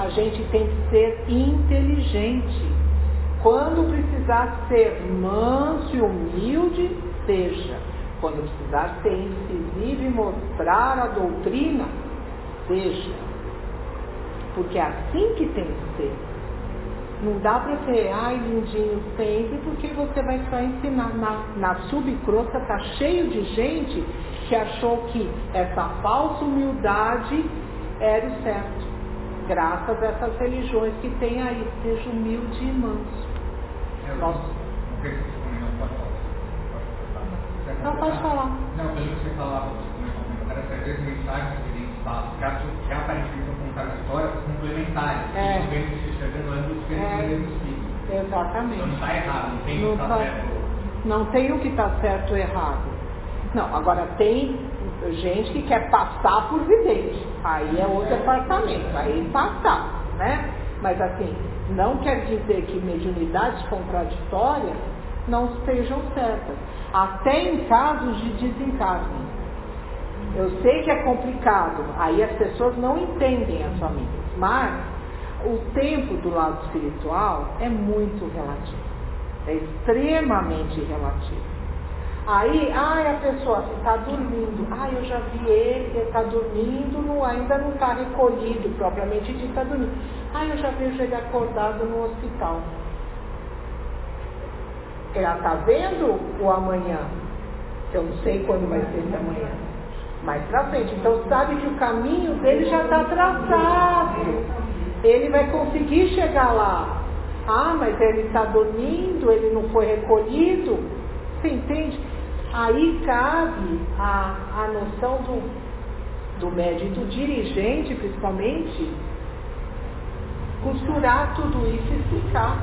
a gente tem que ser inteligente. Quando precisar ser manso e humilde, seja. Quando precisar ser incisivo e mostrar a doutrina, seja. Porque é assim que tem que ser. Não dá para ser, ai, lindinho sempre, porque você vai só ensinar. Na, na subcrosta está cheio de gente que achou que essa falsa humildade era o certo. Graças a essas religiões que tem aí. Seja humilde e manso. Eu Nossa. Não sei se você não pode falar. Não, pode falar. Não, pelo que você falava, você começou a comentar, às vezes mensagens que eles falam, que aparentemente são contraditórias, são complementares. É. Os bens que se escrevendo ambos os bens do mesmo ciclo. Exatamente. Então não está errado, não tem o Não que está tá- certo. Não tem o que está certo ou errado. Não, agora tem gente que quer passar por vidente. Aí é outro departamento, aí passar, né? Mas assim, não quer dizer que mediunidades contraditórias não estejam certas. Até em casos de desencarne. Eu sei que é complicado, aí as pessoas não entendem as famílias, mas o tempo do lado espiritual é muito relativo. É extremamente relativo. Aí, ai, a pessoa está dormindo. Ai, eu já vi ele, ele está dormindo, não, ainda não está recolhido, propriamente dito, está dormindo. Ai, eu já vejo ele acordado no hospital. Ela está vendo o amanhã? Eu não sei quando vai ser esse amanhã. Mais pra frente. Então sabe que o caminho dele já está traçado. Ele vai conseguir chegar lá. Ah, mas ele está dormindo, ele não foi recolhido. Você entende? Aí cabe a, a noção do, do médium e do dirigente, principalmente, costurar tudo isso e explicar.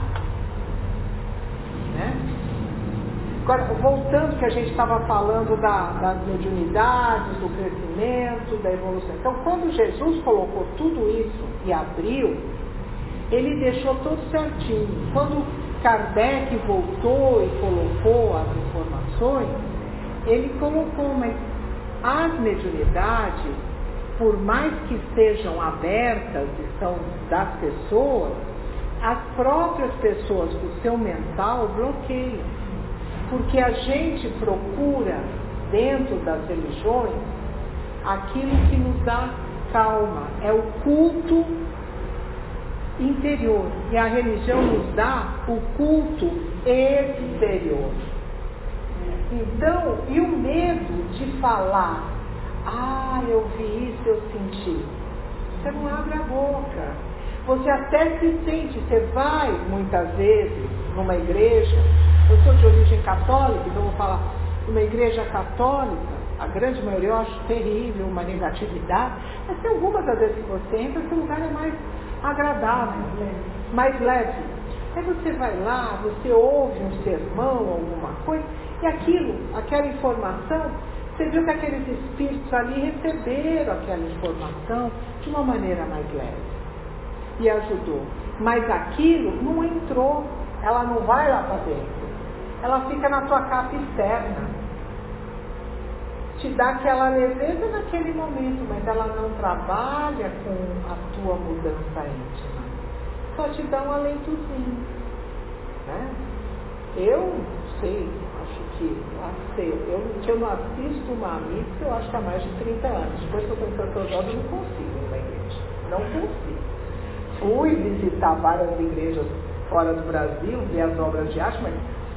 Né? Agora, voltando que a gente estava falando da, das mediunidades, do crescimento, da evolução. Então, quando Jesus colocou tudo isso e abriu, ele deixou tudo certinho. Quando Kardec voltou e colocou as informações, ele colocou, mas as mediunidades, por mais que sejam abertas e são das pessoas, as próprias pessoas, o seu mental, bloqueiam. Porque a gente procura, dentro das religiões, aquilo que nos dá calma. É o culto interior. E a religião nos dá o culto exterior. Então, e o medo de falar, ah, eu vi isso, eu senti. Você não abre a boca. Você até se sente, você vai muitas vezes numa igreja, eu sou de origem católica, então vou falar, uma igreja católica, a grande maioria eu acho terrível, uma negatividade, mas tem algumas das vezes que você entra, que o lugar é mais agradável, mais leve. Aí você vai lá, você ouve um sermão, alguma coisa, e aquilo, aquela informação, você viu que aqueles espíritos ali receberam aquela informação de uma maneira mais leve. E ajudou. Mas aquilo não entrou, ela não vai lá para dentro. Ela fica na tua capa externa. Te dá aquela leveza naquele momento, mas ela não trabalha com a tua mudança íntima. Só te dá um alentozinho. Né? Eu sei, acho que, sei, eu, que eu não assisto uma missa, eu acho que há mais de trinta anos. Depois que eu estou em Santo Osório, eu não consigo ir na igreja. Não consigo. Fui visitar várias igrejas fora do Brasil, ver as obras de arte, mas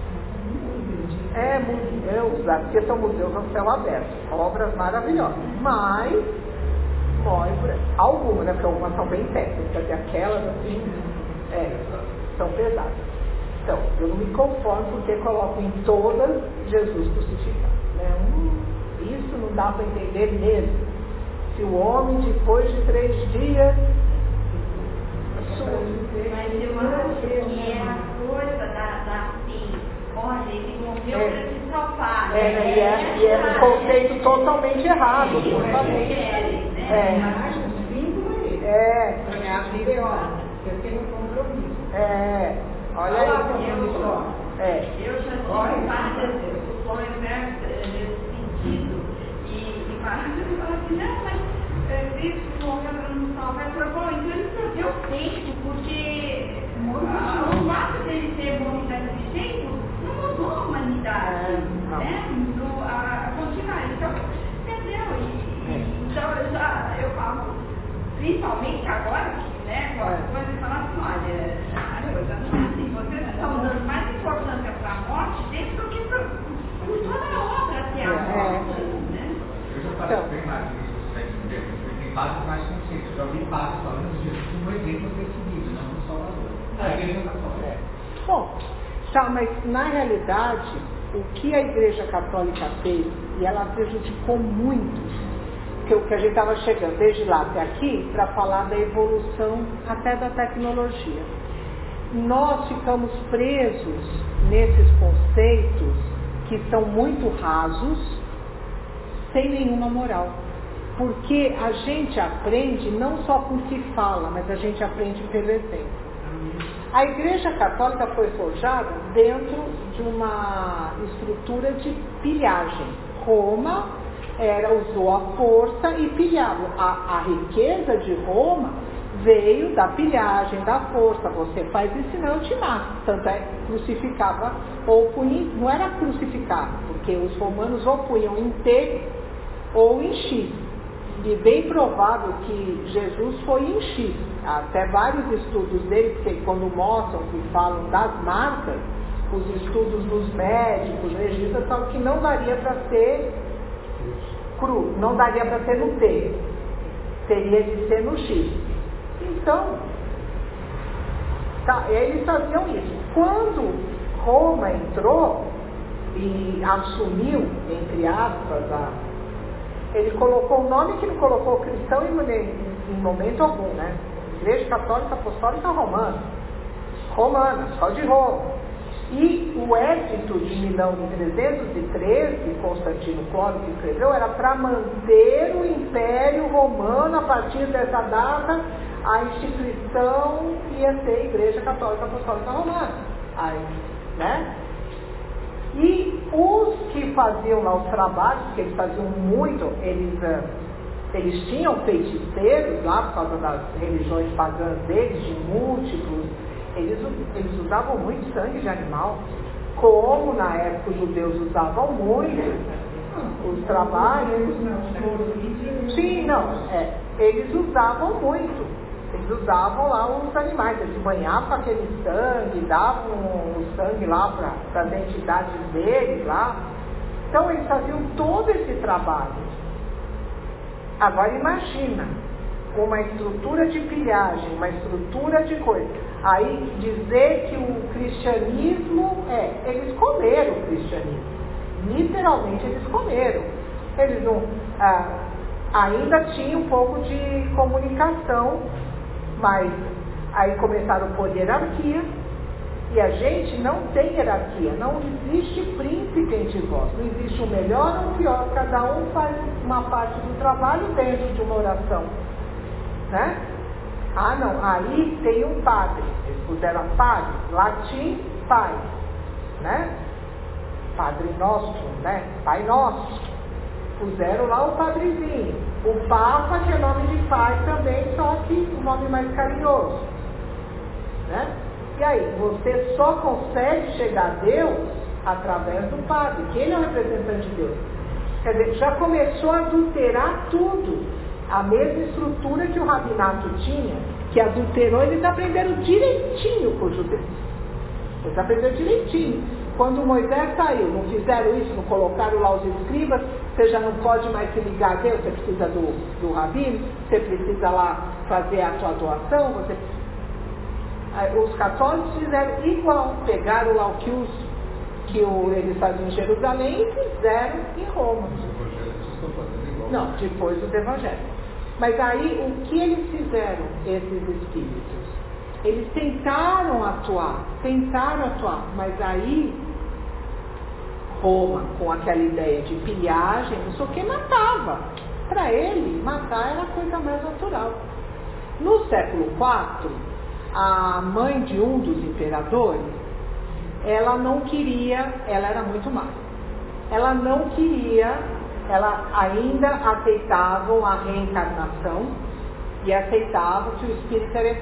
é museus, aqui são museus ao céu aberto, obras maravilhosas, mas morre por aí. Algumas, né? Porque algumas são bem técnicas, e aquelas assim, é, são pesadas. Então, eu não me conformo porque coloco em todas Jesus crucificado. Né? Hum, isso não dá para entender mesmo. Se o homem, depois de três dias, mas eu acho que é a força da, da assim, olha, ele morreu É. para te salvar. É, né? e é, e é um conceito totalmente errado. Totalmente. É. É. É. Olha aí. É. Eu já tive várias discussões, né, nesse sentido, e, e várias pessoas falam assim, não, mas é, Cristo morreu para nos salvar. Eu falo, bom, então ele perdeu o atento, porque o fato dele ser bom daquele jeito não mudou a humanidade, né? Mudou a, a continuar. Então, entendeu? E, e, então, eu, já, eu falo, principalmente agora, que, né, as coisas falam assim, olha, a coisa não é assim, vocês estão dando mais importância para a morte deles do que para toda a obra até a morte, né? Eu já falei bem mais nisso, tem padres mais conscientes. Eu já ouvi padres falando de Jesus como exemplo a ser seguido, não como salvador. A igreja católica. Bom, tá, mas na realidade, o que a Igreja Católica fez, e ela prejudicou muito, que o que a gente estava chegando desde lá até aqui, para falar da evolução até da tecnologia. Nós ficamos presos nesses conceitos que são muito rasos, sem nenhuma moral. Porque a gente aprende não só com o que fala, mas a gente aprende pelo exemplo. A Igreja Católica foi forjada dentro de uma estrutura de pilhagem. Roma era, usou a força e pilhava. A, a riqueza de Roma veio da pilhagem, da força. Você faz isso, senão eu te mato. Tanto é que crucificava ou punha, não era crucificar, porque os romanos ou punham em T ou em X. E bem provável que Jesus foi em X. Até vários estudos dele, porque quando mostram que falam das marcas, os estudos dos médicos, legistas, falam que não daria para ser cru, não daria para ser no T. Teria de ser no X. Então, tá, eles faziam isso. Quando Roma entrou e assumiu, entre aspas, a ele colocou um nome que não colocou cristão em, em momento algum, né? Igreja Católica Apostólica Romana. Romana, só de Roma. E o édito de Milão de trezentos e treze, Constantino Clóvis que escreveu, era para manter o Império Romano. A partir dessa data, a instituição ia ser a Igreja Católica Apostólica Romana. Aí, né? E os que faziam lá os trabalhos, que eles faziam muito, eles, eles tinham feiticeiros lá por causa das religiões pagãs deles, de múltiplos, eles, eles usavam muito sangue de animal, como na época os judeus usavam muito os trabalhos. Sim, não, é, eles usavam muito. Eles usavam lá os animais, eles banhavam com aquele sangue, davam o sangue lá para as entidades deles lá. Então eles faziam todo esse trabalho. Agora imagina, uma estrutura de pilhagem, uma estrutura de coisa. Aí dizer que o cristianismo é, eles comeram o cristianismo. Literalmente eles comeram. Eles não, ah, ainda tinha um pouco de comunicação. Mas aí começaram a pôr hierarquia, e a gente não tem hierarquia, não existe príncipe entre vós, não existe o melhor ou o pior, cada um faz uma parte do trabalho dentro de uma oração, né? Ah não, aí tem um padre, eles puseram padre, latim, pai, né? Padre Nosso, né? Pai Nosso. Puseram lá o padrezinho. O Papa, que é nome de pai também, só que o nome mais carinhoso. Né? E aí, você só consegue chegar a Deus através do padre, que ele é o representante de Deus. Quer dizer, já começou a adulterar tudo. A mesma estrutura que o rabinato tinha, que adulterou, eles aprenderam direitinho com os judeus. Eles aprenderam direitinho. Quando Moisés saiu, não fizeram isso, não colocaram lá os escribas, você já não pode mais se ligar a Deus, você precisa do, do rabino, você precisa lá fazer a sua doação, você... Os católicos fizeram igual, pegaram lá o que, os, que o, eles faziam em Jerusalém e fizeram em Roma. Não, depois dos evangelhos. Mas aí, o que eles fizeram, esses espíritos? Eles tentaram atuar, tentaram atuar, mas aí Roma, com aquela ideia de pilhagem, não sei o que, matava. Para ele, matar era a coisa mais natural. No século quatro, a mãe de um dos imperadores, ela não queria, ela era muito má. Ela não queria, ela ainda aceitava a reencarnação e aceitava que o espírito era eterno.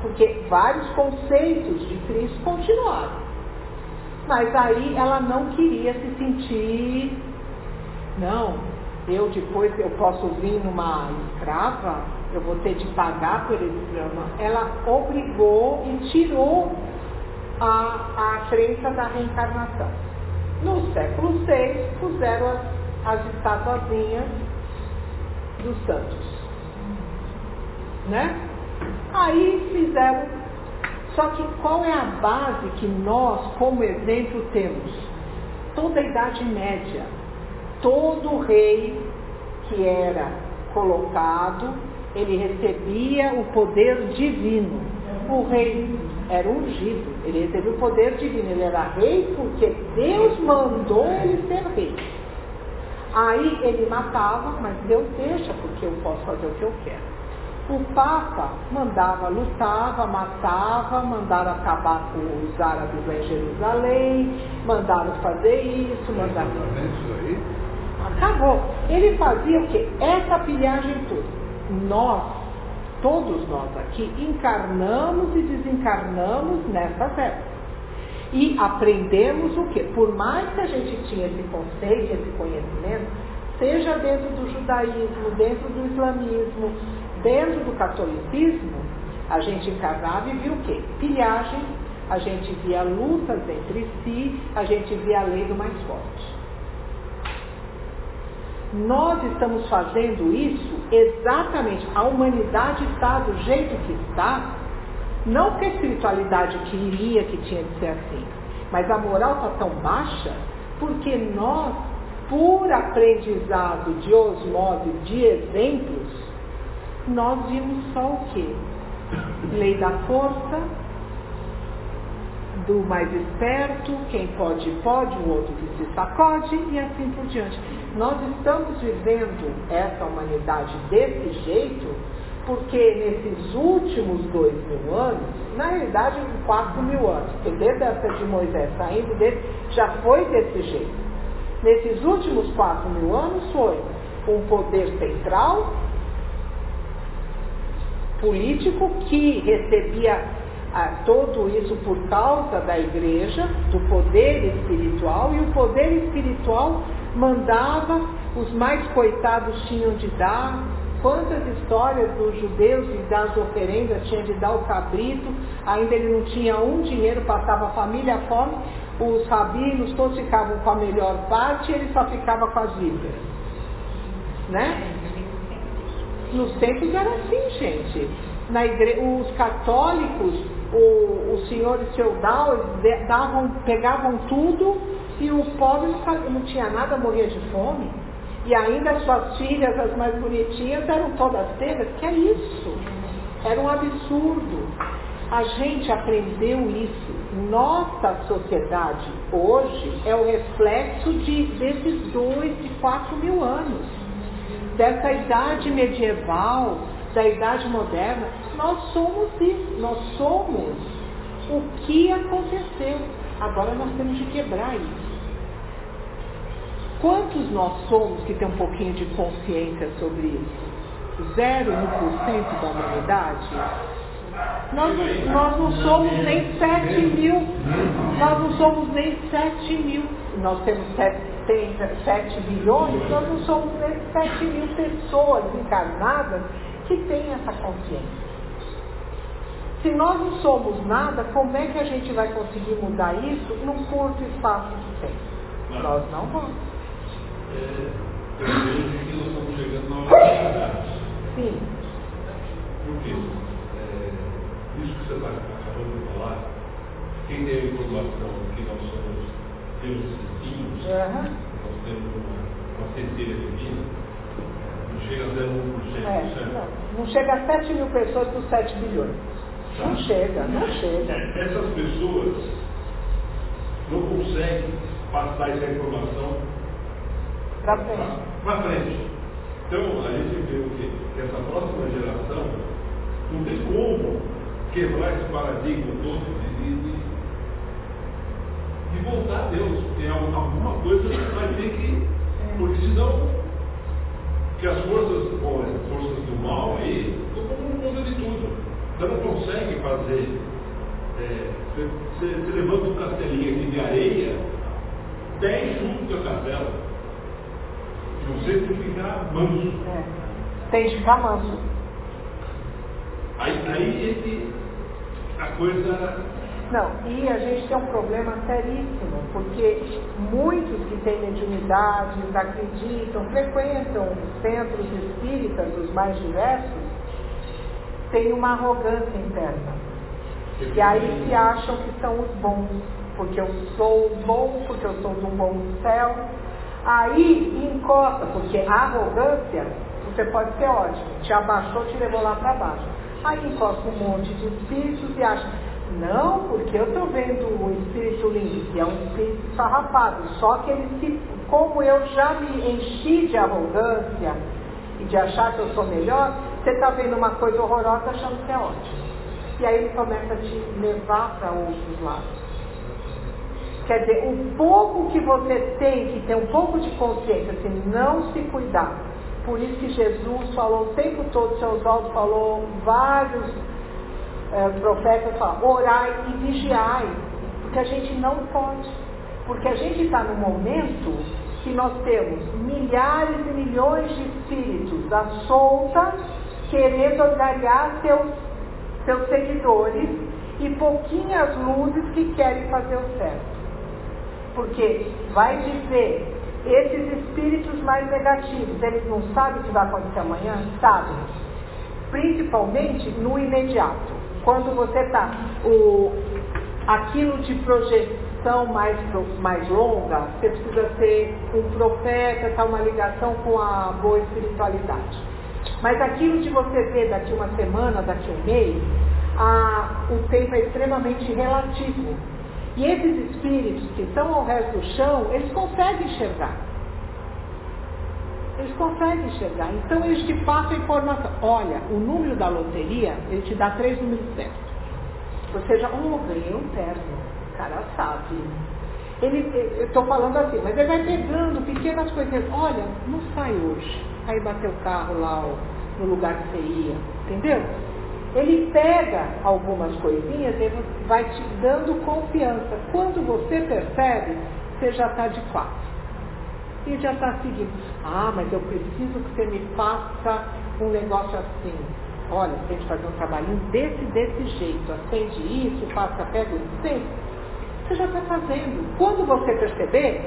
porque vários conceitos de Cristo continuaram. Mas aí ela não queria se sentir, não, eu depois eu posso vir numa escrava, eu vou ter de pagar por esse drama. Ela obrigou e tirou a, a crença da reencarnação. No século seis, puseram as, as estatuazinhas dos santos. Né? Aí fizeram. Só que qual é a base que nós, como exemplo, temos? Toda a Idade Média, todo rei que era colocado, ele recebia o poder divino. O rei era ungido, ele recebia o poder divino, ele era rei porque Deus mandou ele ser rei. Aí ele matava, mas Deus deixa porque eu posso fazer o que eu quero. O Papa mandava, lutava, matava, mandaram acabar com os árabes lá em Jerusalém, mandaram fazer isso, mandaram... Acabou. Ele fazia o quê? Essa pilhagem toda. Nós, todos nós aqui, encarnamos e desencarnamos nessas épocas. E aprendemos o quê? Por mais que a gente tinha esse conceito, esse conhecimento, seja dentro do judaísmo, dentro do islamismo, dentro do catolicismo, a gente encarnava e via o quê? Pilhagem, a gente via lutas entre si, a gente via a lei do mais forte. Nós estamos fazendo isso exatamente, a humanidade está do jeito que está, não que a espiritualidade queria que tinha de ser assim, mas a moral está tão baixa, porque nós, por aprendizado de osmose, de exemplos, nós vimos só o quê? Lei da força, do mais esperto, quem pode, pode, o outro que se sacode, e assim por diante. Nós estamos vivendo essa humanidade desse jeito, porque nesses últimos dois mil anos, na realidade quatro mil anos, porque desde essa de Moisés saindo dele, já foi desse jeito. Nesses últimos quatro mil anos foi um poder central, político, que recebia ah, tudo isso por causa da igreja, do poder espiritual, e o poder espiritual mandava, os mais coitados tinham de dar. Quantas histórias dos judeus de dar as oferendas, tinha de dar o cabrito, ainda ele não tinha um dinheiro, passava a família fome, os rabinos todos ficavam com a melhor parte e ele só ficava com as vísceras. Né? Nos tempos era assim, gente. Na igre... Os católicos, o, os senhores feudais davam, pegavam tudo e o pobre não, não tinha nada, morria de fome. E ainda as suas filhas, as mais bonitinhas, eram todas cegas. Que é isso? Era um absurdo. A gente aprendeu isso. Nossa sociedade hoje é o reflexo de, desses dois e quatro mil anos. Dessa idade medieval, da idade moderna. Nós somos isso. Nós somos o que aconteceu. Agora nós temos de quebrar isso. Quantos nós somos que tem um pouquinho de consciência sobre isso? zero vírgula um por cento da humanidade? Nós não, nós não somos nem sete mil. Nós não somos nem sete mil. Nós temos sete bilhões, nós não somos nem sete mil pessoas encarnadas que têm essa consciência. Se nós não somos nada, como é que a gente vai conseguir mudar isso num curto espaço de tempo? Nós não vamos. É, eu vejo que nós estamos chegando na hora da verdade. Sim. Por quê? É, isso que você está acabando de falar, quem tem a informação que nós somos deuses distintos, uhum. Nós temos uma, uma centelha divina, não chega a zero vírgula um por cento. É, não, não chega a sete mil pessoas por sete bilhões. Tá. Não chega, não chega. Essas pessoas não conseguem passar essa informação para frente. Para frente. Então, a gente vê o quê? Que essa próxima geração não tem como quebrar esse paradigma todo de, de, de voltar a Deus. Tem alguma coisa que vai ter que... Porque senão, que as forças, bom, as forças do mal aí, estão tomando conta de tudo. Você não consegue fazer. É, você, você, você levanta um castelinho aqui de areia, dez juntos do castelo. E você tem que ficar manso. É. Tem que ficar manso. Aí, aí esse, a coisa. Não, e a gente tem um problema seríssimo, porque muitos que têm mediunidades, acreditam, frequentam centros espíritas, os mais diversos, têm uma arrogância interna. E aí se acham que são os bons, porque eu sou bom, porque eu sou do bom céu. Aí encosta, porque a arrogância, você pode ser ótimo, te abaixou, te levou lá para baixo. Aí encosta um monte de espíritos e acha, não, porque eu estou vendo um espírito lindo, que é um espírito sarrafado, só que ele se, como eu já me enchi de arrogância e de achar que eu sou melhor, você está vendo uma coisa horrorosa achando que é ótimo. E aí ele começa a te levar para outros lados. Quer dizer, o pouco que você tem, que ter um pouco de consciência, se não se cuidar. Por isso que Jesus falou o tempo todo, o seu Oswaldo falou, vários é, profetas falam, orai e vigiai. Porque a gente não pode. Porque a gente está num momento que nós temos milhares e milhões de espíritos à solta, querendo angariar seus, seus seguidores, e pouquinhas luzes que querem fazer o certo. Porque vai dizer, esses espíritos mais negativos, eles não sabem o que vai acontecer amanhã? Sabem. Principalmente no imediato. Quando você está, aquilo de projeção mais, mais longa, você precisa ser um profeta, tá, uma ligação com a boa espiritualidade. Mas aquilo de você ver daqui uma semana, daqui um mês, a, o tempo é extremamente relativo. E esses espíritos que estão ao resto do chão, eles conseguem enxergar. Eles conseguem enxergar. Então eles te passam a informação. Olha, o número da loteria, ele te dá três números certos. Você já, oh, ganhei um terno. O cara sabe. Ele, eu estou falando assim, mas ele vai pegando pequenas coisas. Olha, não sai hoje. Aí bateu o carro lá ó, no lugar que você ia. Entendeu? Ele pega algumas coisinhas e vai te dando confiança. Quando você percebe, você já está de quatro. E já está seguindo. Ah, mas eu preciso que você me faça um negócio assim. Olha, você tem que fazer um trabalhinho desse, desse jeito. Acende isso, faça, pega o incenso. Você já está fazendo. Quando você perceber,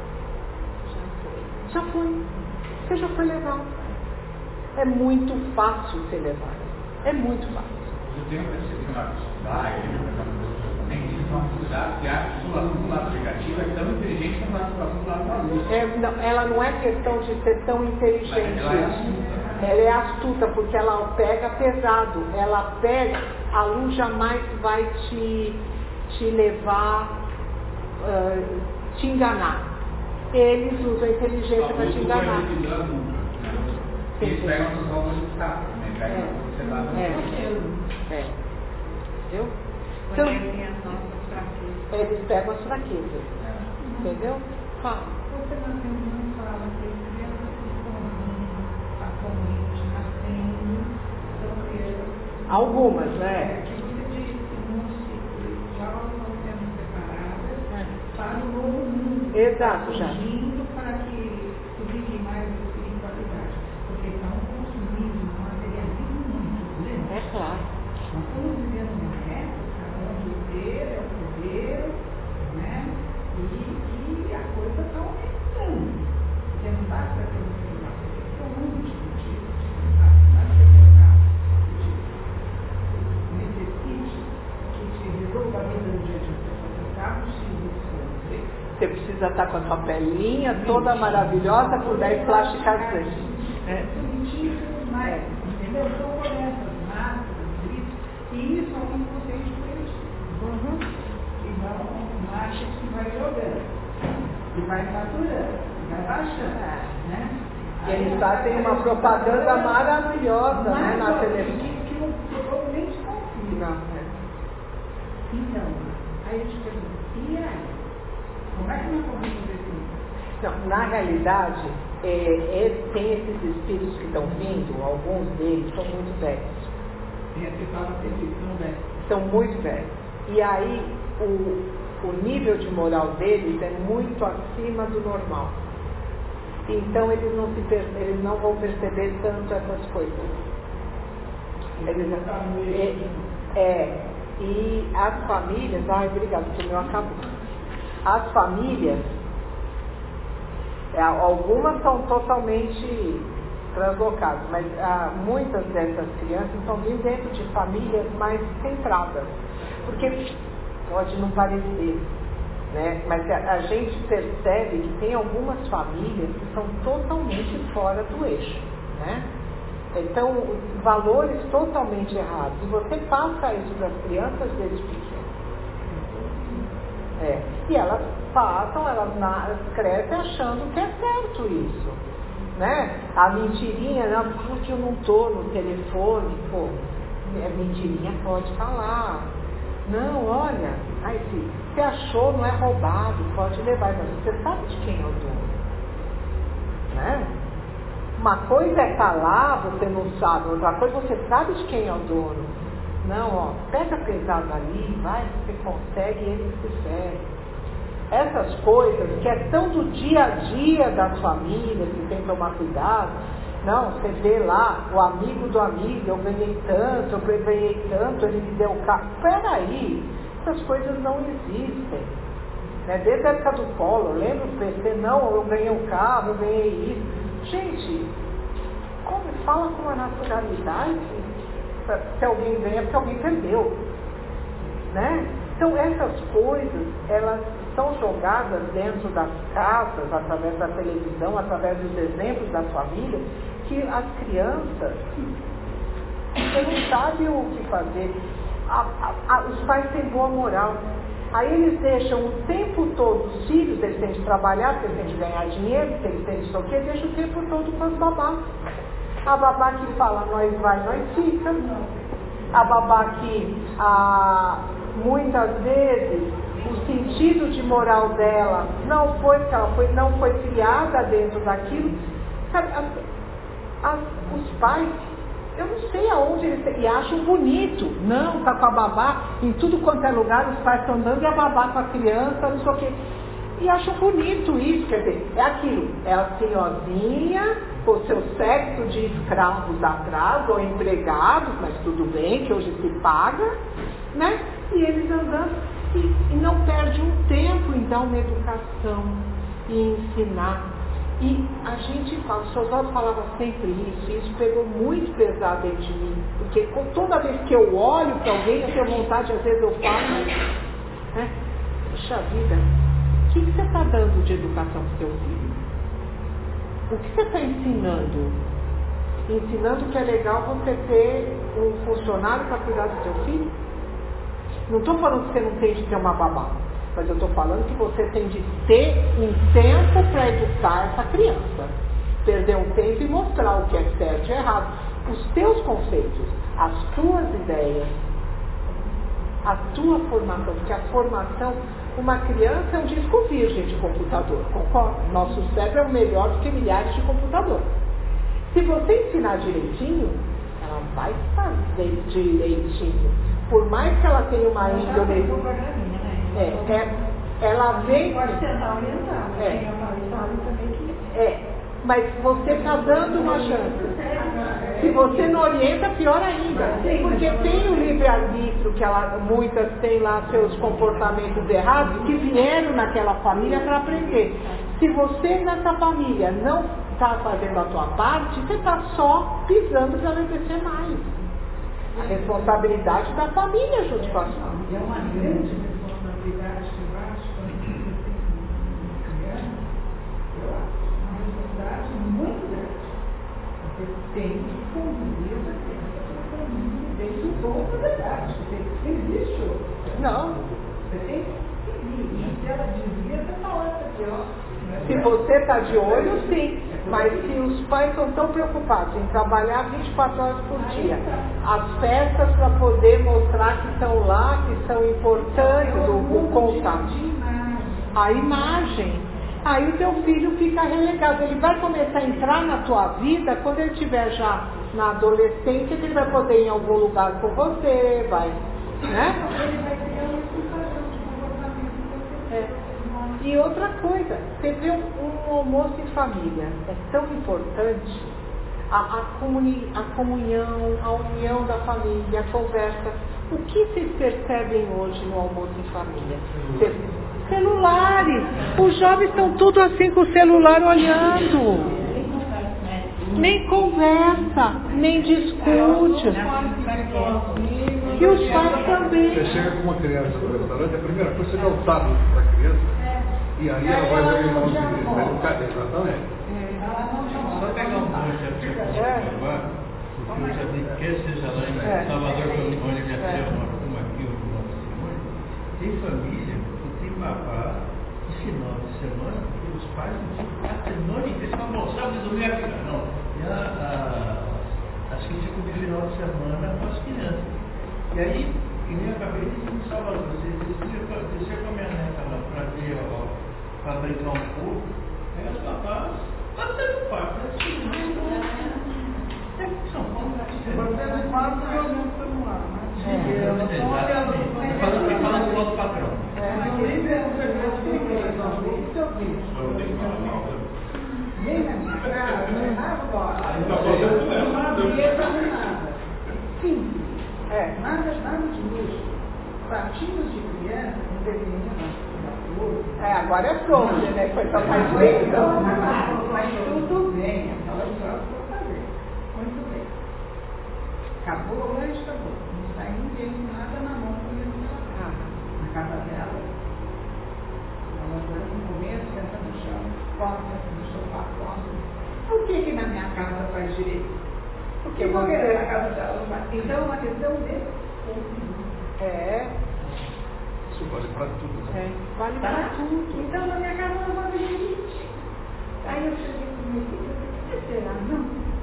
já foi. Já foi. Você já foi levado. É muito fácil ser levado. É muito fácil. Eu tenho percepcionado estudar, também existe uma possibilidade que a articulação do lado negativo é tão inteligente como a articulação do lado luz. É, não, ela não é questão de ser tão inteligente. Ela é astuta. Ela é astuta porque ela pega pesado. Ela pega, a luz jamais vai te, te levar, uh, te enganar. Eles usam a inteligência para te enganar. Eles pegam as suas válvulas de escape, né? Pegam você lá no é. é. Entendeu? Então, eles pegam as fraquezas. É. Entendeu? Fala. Você não tem uma fala que as crianças que estão atualmente nascendo são crianças. Algumas, né? Que você disse, num ciclo, já estão sendo preparadas é. para o novo mundo. Exato, já. Indo para que cultivem mais a espiritualidade. Porque estão consumindo um materialismo muito grande. É claro. Nós estamos vivendo uma época onde o ter é o poder, né? E, e a coisa está aumentando. Porque não basta ter um celular, porque é um último tipo de contato. Basta colocar o necessite que te resolva a vida no dia de hoje. Você sabe o X, Você precisa estar com a sua pelinha toda maravilhosa por dez plásticas dentro. É. Bonitinho, mas, entendeu? Então, por essas máscaras, isso, e isso é um conceito coletivo. Uhum. Então, marcha que vai jogando, e vai faturando, e vai baixando, É. né? E eles fazem uma propaganda maravilhosa, né, na televisão. Que, que o povo nem se confia. Então, aí a gente pergunta, e aí? Como é que nós vamos resolver isso? Não, na realidade, é, é, tem esses espíritos que estão vindo, alguns deles são muito velhos. É, você fala que eles são velhos. São muito velhos. E aí o, o nível de moral deles é muito acima do normal. Então eles não, se, eles não vão perceber tanto essas coisas. Eles, é, é, e as famílias, ai, obrigada, porque o meu acabou. As famílias, é, algumas são totalmente translocadas, mas ah, muitas dessas crianças estão vindo dentro de famílias mais centradas. Porque pode não parecer, né? Mas a, a gente percebe que tem algumas famílias que são totalmente fora do eixo, né? Então, valores totalmente errados. E você passa isso das crianças desde pequenas. É. E elas passam, elas, na, elas crescem achando que é certo isso. Né? A mentirinha, não, porque eu não estou no telefone, pô, é mentirinha, pode falar. Não, olha, aí sim, você achou, não é roubado, pode levar, mas você sabe de quem é o dono. Né? Uma coisa é falar, você não sabe, outra coisa você sabe de quem é o dono. Não, ó, pega pesado ali, vai, você consegue, ele se serve. Essas coisas que é tão do dia a dia das famílias, que tem que tomar cuidado. Não, você vê lá, o amigo do amigo, eu ganhei tanto, eu ganhei tanto, ele me deu o carro. Peraí, essas coisas não existem. Né? Desde a época do Collor, lembra o P C? Não, eu ganhei um carro, eu ganhei isso. Gente, como fala com uma naturalidade? Se alguém ganha, é porque alguém perdeu. Né? Então essas coisas, elas são jogadas dentro das casas, através da televisão, através dos exemplos da família, que as crianças, você não sabe o que fazer. A, a, a, os pais têm boa moral. Aí eles deixam o tempo todo, os filhos, eles têm de trabalhar, porque eles têm de ganhar dinheiro, porque eles têm de sei o quê, deixam o tempo todo com as babás. A babá que fala, nós vai, nós fica. A babá que, a, muitas vezes, o sentido de moral dela não foi, porque ela foi, não foi criada dentro daquilo. Sabe, as, as, os pais, eu não sei aonde eles... E acham bonito. Não, tá com a babá, em tudo quanto é lugar, os pais estão andando e a babá com a criança, não sei o quê. E acham bonito isso, quer dizer, é aquilo, é a senhorinha com o seu sexo de escravos atrás, ou empregados, mas tudo bem, que hoje se paga, né? E eles andando, e, e não perde um tempo em dar uma educação e ensinar. E a gente fala, o senhor Oswaldo falava sempre isso, e isso pegou muito pesado dentro de mim, porque toda vez que eu olho para alguém, eu tenho vontade, às vezes eu falo, né? Puxa vida, o que, que você está dando de educação para o seu filho? O que você está ensinando? Ensinando que é legal você ter um funcionário para cuidar do seu filho? Não estou falando que você não tem de ter uma babá, mas eu estou falando que você tem de ter um tempo para educar essa criança. Perder um tempo e mostrar o que é certo e errado. Os teus conceitos, as tuas ideias, a tua formação, porque a formação, uma criança é um disco virgem de computador, concorda? Nosso cérebro é melhor do que milhares de computadores. Se você ensinar direitinho, ela vai fazer direitinho. Por mais que ela tenha uma índole... É, é, ela vem... Pode tentar orientar, mas é, tem a também que... É, mas você está dando uma chance. Se você não orienta, pior ainda. Porque tem o livre-arbítrio, que ela, muitas têm lá seus comportamentos errados, que vieram naquela família para aprender. Se você nessa família não está fazendo a tua parte, você está só pisando para obedecer mais. A responsabilidade da família junto com a sua. É uma grande responsabilidade que eu acho, quando você tem criança, eu acho, uma responsabilidade muito grande. Você tem que conduzir essa criança para o caminho desde o bom da verdade. Você existe outro. Não. Você tem que seguir. E se ela desvia, você fala aqui, ó. Se você está de olho, sim. Mas se os pais estão tão preocupados em trabalhar vinte e quatro horas por dia, as festas para poder mostrar que estão lá, que são importantes, o, o contato. A imagem. Aí o teu filho fica relegado. Ele vai começar a entrar na tua vida quando ele estiver já na adolescência, que ele vai poder ir em algum lugar com você, vai, né? Ele vai ter uma explicação de comportamento. É. E outra coisa, você vê um, um almoço em família, é tão importante a, a, comuni, a comunhão, a união da família, a conversa. O que vocês percebem hoje no almoço em família? Cê, celulares! Os jovens estão tudo assim com o celular olhando. Nem conversa, nem discute. E os pais também. Você chega com uma criança no restaurante, a primeira coisa você dá o tablet para a criança, e aí ela vai ver o nome vai educar exatamente. Só pegar um ponto já para você observar, porque eu já vi que quer seja lá em Salvador, onde minha filha mora, como aqui, o nosso testemunho, tem família que tem babá de final de semana, e os pais não ficam a semana inteira, eles falam, bom, sábado e domingo é aqui, não. E a, a, as que ficam de final de semana com as crianças. E aí, que nem eu acabei de dizer em Salvador, você descer com a minha neta lá para ver, para brincar um pouco, aí os papás, até no parque, né? São Paulo, Você no quarto e olhando o celular, né? exatamente. Falando, falando com o outro patrão. Mas o livro é um segredo de igreja, isso eu vi. Nem na minha casa, nem agora. Não havia nada. Sim. É, nada, nada de luxo. Pratinhos de criança, não deveria não. É, agora é pronto, né? Coisa mais linda. Mas tudo bem, aquelas coisas para fazer. Muito bem. Acabou o lanche, acabou. Não sai ninguém com nada na mão quando ele está na casa dela. Ela agora no momento, senta no chão, corta no sofá, corta. Por que que na minha casa faz direito? Porque eu vou querer na casa dela. Então é uma questão de É. Isso vale para tudo, né? É, vale tá? para tudo. Então na minha casa não vai fazer limite. Aí eu cheguei com o meu filho e falei, o que será? Não.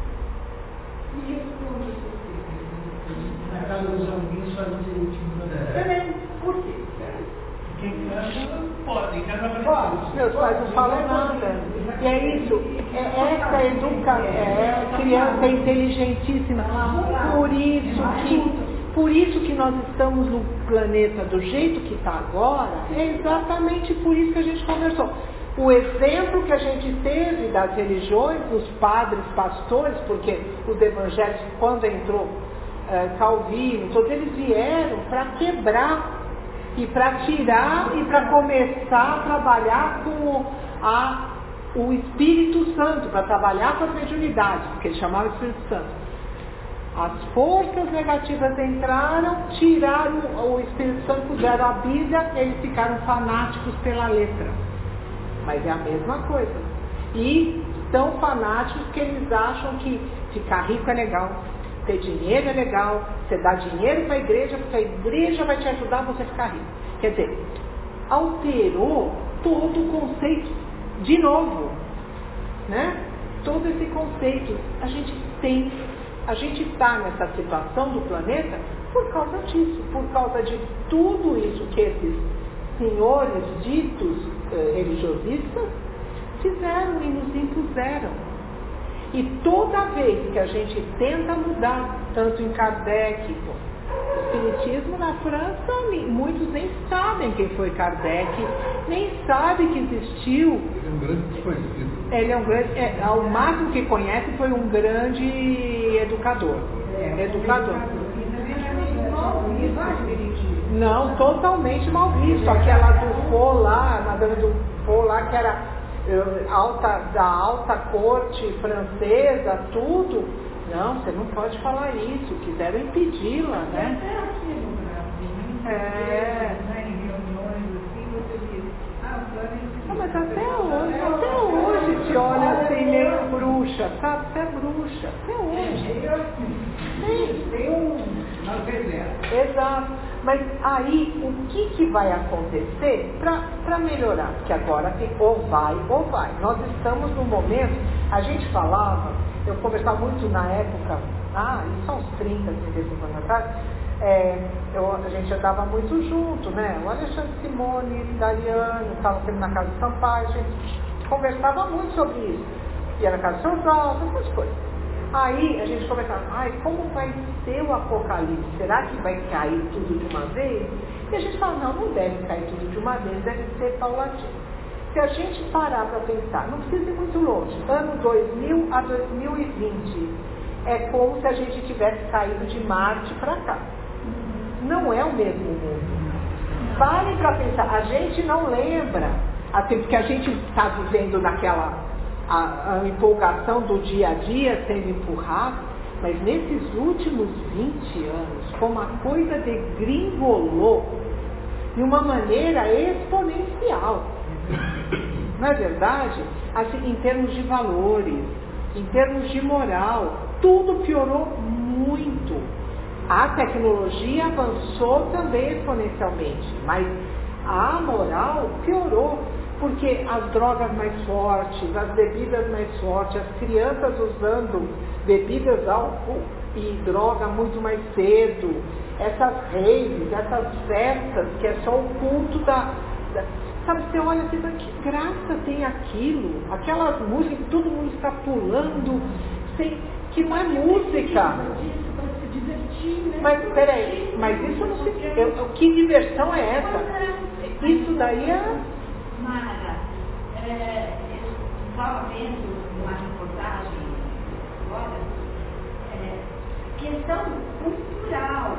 E responde por quê? Na casa dos amiguinhos faz um direitinho. Também, por quê? Quem casa pode, em casa vai Pode. Meus pais não falam nada. E é isso. É essa educação. É, a criança é inteligentíssima. Por isso que. Por isso que nós estamos no planeta do jeito que está agora, é exatamente por isso que a gente conversou. O exemplo que a gente teve das religiões, dos padres, pastores, porque os evangélicos, quando entrou eh, Calvino, todos eles vieram para quebrar e para tirar e para começar a trabalhar com a, o Espírito Santo, para trabalhar com as mediunidades, porque eles chamavam de Espírito Santo. As forças negativas entraram, tiraram o Espírito Santo, puseram a Bíblia, eles ficaram fanáticos pela letra. Mas é a mesma coisa. E tão fanáticos que eles acham que ficar rico é legal, ter dinheiro é legal, você dá dinheiro para a igreja, porque a igreja vai te ajudar a você ficar rico. Quer dizer, alterou todo o conceito de novo. Né? Todo esse conceito. A gente tem... A gente está nessa situação do planeta por causa disso, por causa de tudo isso que esses senhores ditos eh, religiosistas fizeram e nos impuseram. E toda vez que a gente tenta mudar, tanto em Kardec, o Espiritismo na França, muitos nem sabem quem foi Kardec, nem sabem que existiu. Ele é um grande desconhecido. Ele é um grande, é, ao máximo que conhece foi um grande educador. É, educador. Não, totalmente mal visto. Aquela do Fô lá, Madame do Fô lá, que era uh, alta, da alta corte francesa, tudo. Não, você não pode falar isso. Quiseram impedi-la, né? É. Ah, mas até hoje, até hoje te olha assim meio bruxa, sabe? Você é bruxa, até hoje. Sim. Tem um, não sei. Exato. Mas aí, o que, que vai acontecer para melhorar? Porque agora tem ou vai ou vai. Nós estamos num momento, a gente falava, eu conversava muito na época, ah, isso há uns trinta, trinta e cinco anos atrás, é, eu, a gente andava muito junto, né? O Alexandre Simone, Dariano, estava sempre na casa de Sampaio, gente, conversava muito sobre isso. Ia na casa do seu Jorge, essas coisas. Aí a gente conversava, ai, como vai ser o apocalipse? Será que vai cair tudo de uma vez? E a gente fala, não, não deve cair tudo de uma vez, deve ser paulatino. Se a gente parar para pensar, não precisa ir muito longe, ano dois mil a dois mil e vinte, é como se a gente tivesse caído de Marte para cá. Não é o mesmo mundo. Parem para pensar, a gente não lembra, assim, porque a gente está vivendo naquela a, a empolgação do dia a dia sendo empurrado, mas nesses últimos vinte anos, como a coisa degringolou de uma maneira exponencial. Não é verdade? Assim, em termos de valores, em termos de moral, tudo piorou muito. A tecnologia avançou também exponencialmente, mas a moral piorou, porque as drogas mais fortes, as bebidas mais fortes, as crianças usando bebidas, álcool e droga muito mais cedo, essas raves, essas festas, que é só o culto da... da sabe, você olha assim, que graça tem aquilo, aquelas músicas que todo mundo está pulando, sem, que não é música. Mas peraí, mas isso não se... Eu, que diversão é essa? Isso daí é... Mara, é, eu estava vendo uma reportagem agora, é, questão cultural,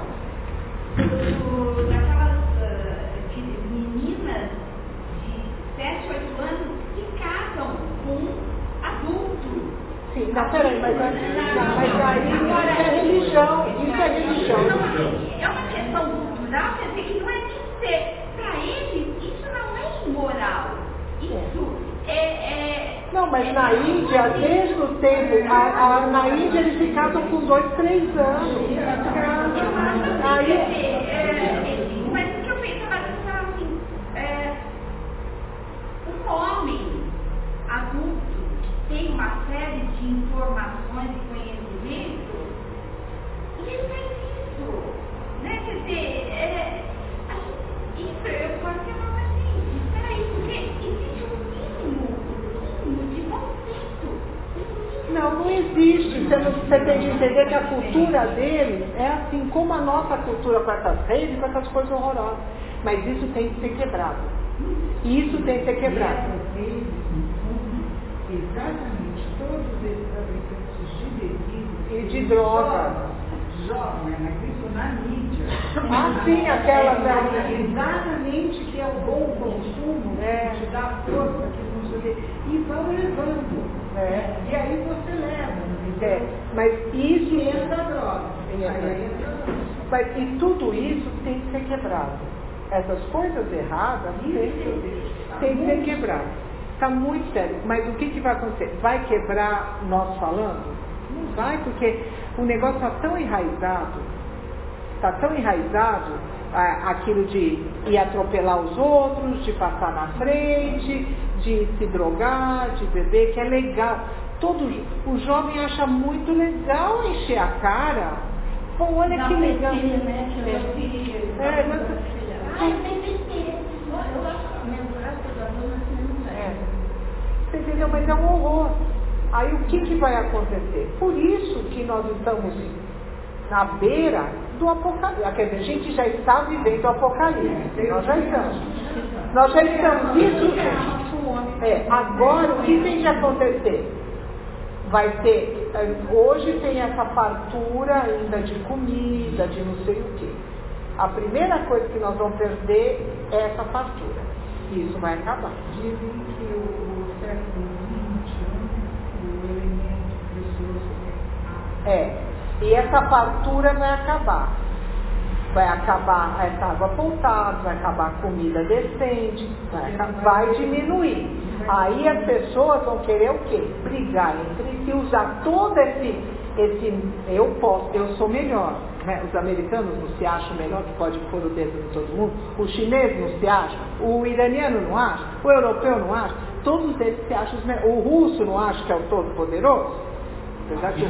do, daquelas uh, meninas de sete, oito anos que casam com adultos. Sim, não, peraí, mas, mas aí isso é religião, isso é religião. Não, é uma questão cultural, quer dizer que não é de ser. Para eles, isso não é imoral. Isso é. é não, mas na Índia, desde o tempo, a, a, na Índia eles se casam com dois, três anos. Aí, é, mas o que eu pensava assim, é, um homem adulto tem uma série de informações e conhecimento e ele faz isso, né? Quer dizer, é, isso eu posso falar assim, espera aí, porque existe um mínimo, mínimo de conceito. Não, não existe. Você, não, você tem que entender que a cultura deles é assim como a nossa cultura com essas redes, com essas coisas horrorosas. Mas isso tem que ser quebrado. Isso tem que ser quebrado. Exatamente, todos esses fabricantes de bebidas e de droga. Jogam, né? Mas isso na mídia. Ah, sim, aquela da... Exatamente, que é o bom consumo, é. que te dá força, que não sei o quê. E vão levando. É. E aí você leva, entendeu? É. Mas isso... E entra a droga. Sim, aí entra a droga. Mas, e tudo isso tem que ser quebrado. Essas coisas erradas tem que, tem que ser quebrado. Está muito sério. Mas o que, que vai acontecer? Vai quebrar nós falando? Não vai, porque o negócio está tão enraizado, está tão enraizado ah, aquilo de ir atropelar os outros, de passar na frente, de se drogar, de beber, que é legal. Todo, o jovem acha muito legal encher a cara. Pô, olha Não, que legal. Filho, né? Que eu filho, é, mas... Ai, eu tenho besteira. Eu acho que graças a Deus não é. Você entendeu? Mas é um horror. Aí o que, que vai acontecer? Por isso que nós estamos na beira do apocalipse. Quer dizer, a gente já está vivendo o apocalipse. Nós já estamos. Nós já estamos. Isso é. Agora, o que tem que acontecer? Vai ter. Hoje tem essa fartura ainda de comida, de não sei o quê. A primeira coisa que nós vamos perder é essa fartura. E isso vai acabar. Dizem que o século vinte e um, o elemento precioso é É. E essa fartura vai acabar. Vai acabar essa água potável, vai acabar a comida decente, vai, vai diminuir. Aí as pessoas vão querer o quê? Brigar entre si, usar todo esse, esse eu posso, eu sou melhor. Né? Os americanos não se acham melhor que pode pôr o dedo em todo mundo, o chinês não se acha, o iraniano não acha, o europeu não acha, todos eles se acham os melhores. O russo não acha que é o todo poderoso? Apesar que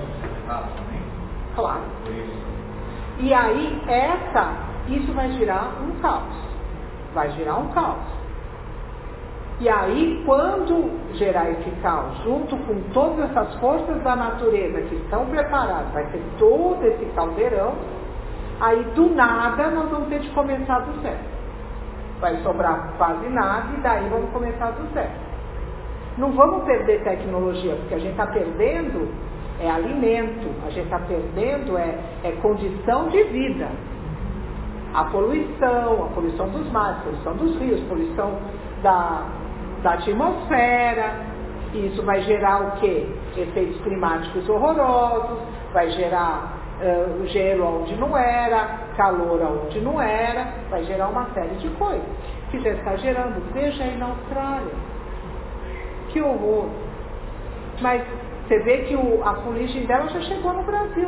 claro. E aí, essa, isso vai girar um caos. Vai girar um caos. E aí, quando gerar esse caos, junto com todas essas forças da natureza que estão preparadas, vai ter todo esse caldeirão, aí do nada nós vamos ter de começar do zero. Vai sobrar quase nada e daí vamos começar do zero. Não vamos perder tecnologia, porque a gente está perdendo é alimento, a gente está perdendo é, é condição de vida. A poluição, a poluição dos mares, a poluição dos rios, a poluição da, da atmosfera. Isso vai gerar o quê? Efeitos climáticos horrorosos, vai gerar uh, gelo onde não era, calor onde não era, vai gerar uma série de coisas que já está gerando. Veja aí na Austrália. Que horror! Mas você vê que o, a fuligem dela já chegou no Brasil.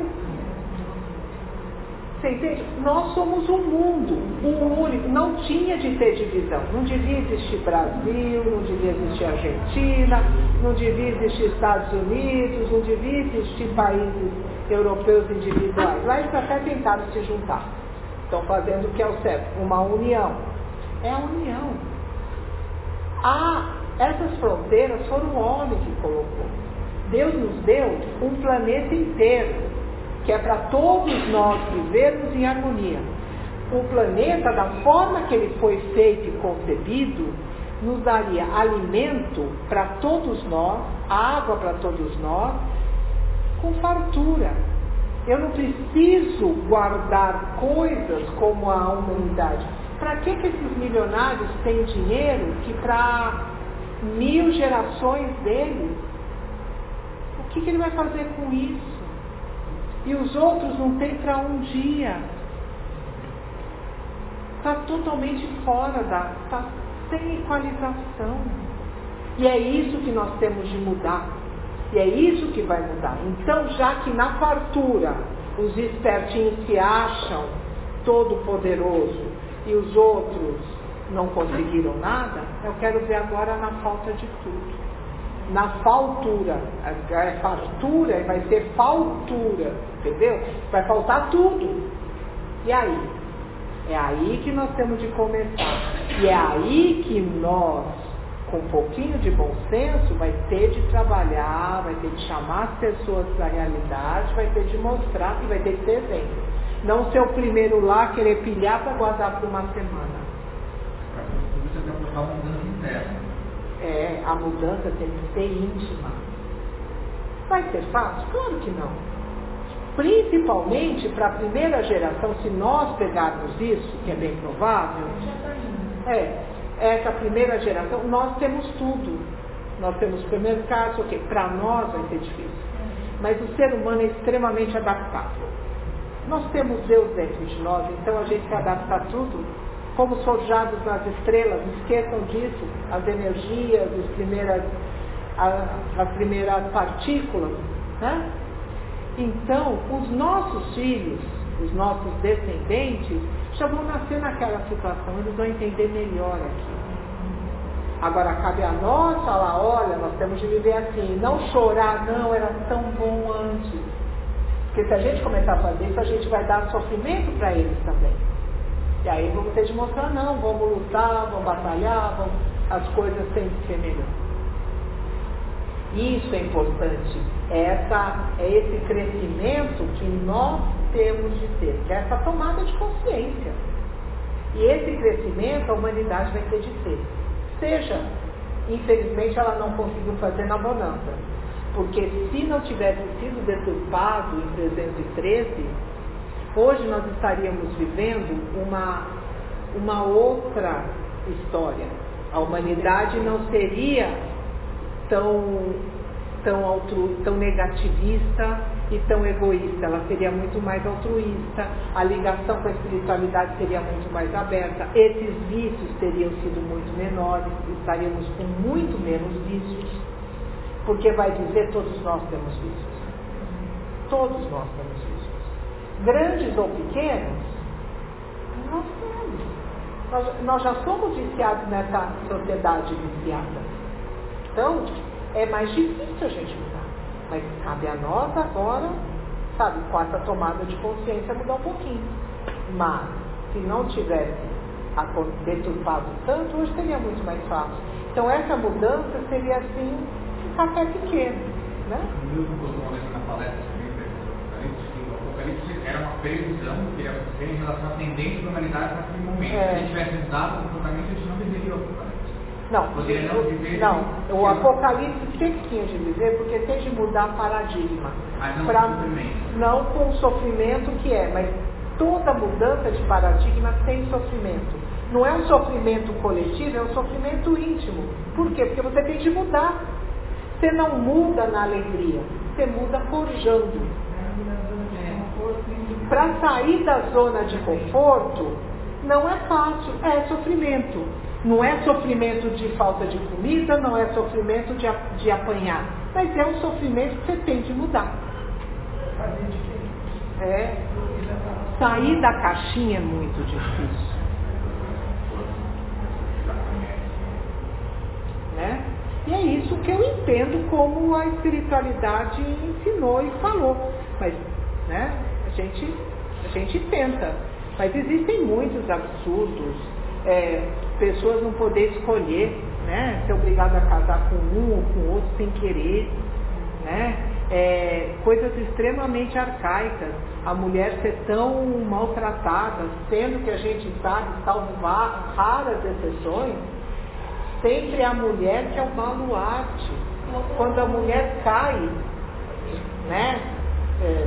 Você entende? Nós somos um mundo, um único. Não tinha de ter divisão. Não devia existir Brasil, não devia existir Argentina, não devia existir Estados Unidos, não devia existir países europeus individuais. Lá eles até tentaram se juntar. Estão fazendo o que é o certo, uma união. É a união. Ah, essas fronteiras foram o homem que colocou. Deus nos deu um planeta inteiro, que é para todos nós vivermos em harmonia. O planeta, da forma que ele foi feito e concebido, nos daria alimento para todos nós, água para todos nós, com fartura. Eu não preciso guardar coisas como a humanidade. Para que, que esses milionários têm dinheiro que para mil gerações deles, o que, que ele vai fazer com isso? E os outros não têm para um dia. Está totalmente fora da... Está sem equalização. E é isso que nós temos de mudar. E é isso que vai mudar. Então, já que na fartura os espertinhos se acham todo poderoso e os outros não conseguiram nada, eu quero ver agora na falta de tudo. Na faltura. É fartura e vai ser faltura, entendeu? Vai faltar tudo. E aí? É aí que nós temos de começar. E é aí que nós, com um pouquinho de bom senso, vai ter de trabalhar, vai ter de chamar as pessoas para a realidade, vai ter de mostrar e vai ter que ter exemplo. Não ser o primeiro lá, querer pilhar para guardar por uma semana. Para tudo você tem que botar uma mudança interna. É, a mudança tem que ser íntima. Vai ser fácil? Claro que não. Principalmente para a primeira geração, se nós pegarmos isso, que é bem provável, é, essa primeira geração, nós temos tudo. Nós temos supermercados, ok, para nós vai ser difícil. Mas o ser humano é extremamente adaptável. Nós temos Deus dentro de nós, então a gente se adapta a tudo. Fomos forjados nas estrelas, não esqueçam disso, as energias, as primeiras, a, as primeiras partículas, né? Então, os nossos filhos, os nossos descendentes, já vão nascer naquela situação, eles vão entender melhor aqui. Agora, cabe a nós falar, olha, nós temos de viver assim, não chorar, não, era tão bom antes. Porque se a gente começar a fazer isso, a gente vai dar sofrimento para eles também. E aí vamos ter de mostrar, não, vamos lutar, vamos batalhar, vamos, as coisas têm que ser melhor. Isso é importante, é, essa, é esse crescimento que nós temos de ter, que é essa tomada de consciência. E esse crescimento a humanidade vai ter de ter. Seja, infelizmente ela não conseguiu fazer na bonança, porque se não tivesse sido deturpado em trezentos e treze, hoje nós estaríamos vivendo uma, uma outra história. A humanidade não seria tão, tão, altru, tão negativista e tão egoísta. Ela seria muito mais altruísta, a ligação com a espiritualidade seria muito mais aberta, esses vícios teriam sido muito menores, estaríamos com muito menos vícios, porque vai dizer todos nós temos vícios. Todos nós temos vícios. Grandes ou pequenos, nós temos. Nós, nós já somos viciados nessa sociedade viciada. Então, é mais difícil a gente mudar. Mas cabe a nós agora, sabe, com essa tomada de consciência mudar um pouquinho. Mas, se não tivesse deturpado tanto, hoje seria muito mais fácil. Então essa mudança seria assim, um café pequeno, né? O Milton colocou uma vez na palestra sobre o Apocalipse era uma previsão que ia acontecer em relação à tendência da humanidade naquele momento. É. Se a gente tivesse mudado o comportamento, a gente não viveria o Apocalipse. Não, Poderia não, viver não de... o Apocalipse sempre tinha de viver, porque tem de mudar paradigma. Mas não pra, com sofrimento. Não com o sofrimento que é, mas toda mudança de paradigma tem sofrimento. Não é um sofrimento coletivo, é um sofrimento íntimo. Por quê? Porque você tem de mudar. Você não muda na alegria, você muda forjando. Para sair da zona de conforto, não é fácil, é sofrimento. Não é sofrimento de falta de comida, não é sofrimento de, de apanhar, mas é um sofrimento que você tem de mudar. É. Sair da caixinha é muito difícil. Né? E é isso que eu entendo como a espiritualidade ensinou e falou. Mas, né, a gente, a gente tenta. Mas existem muitos absurdos. É, pessoas não poder escolher, né, ser obrigado a casar com um ou com outro sem querer, né, é, coisas extremamente arcaicas, a mulher ser tão maltratada, sendo que a gente sabe, salvo raras exceções, sempre é a mulher que é o baluarte. Quando a mulher cai, né, é,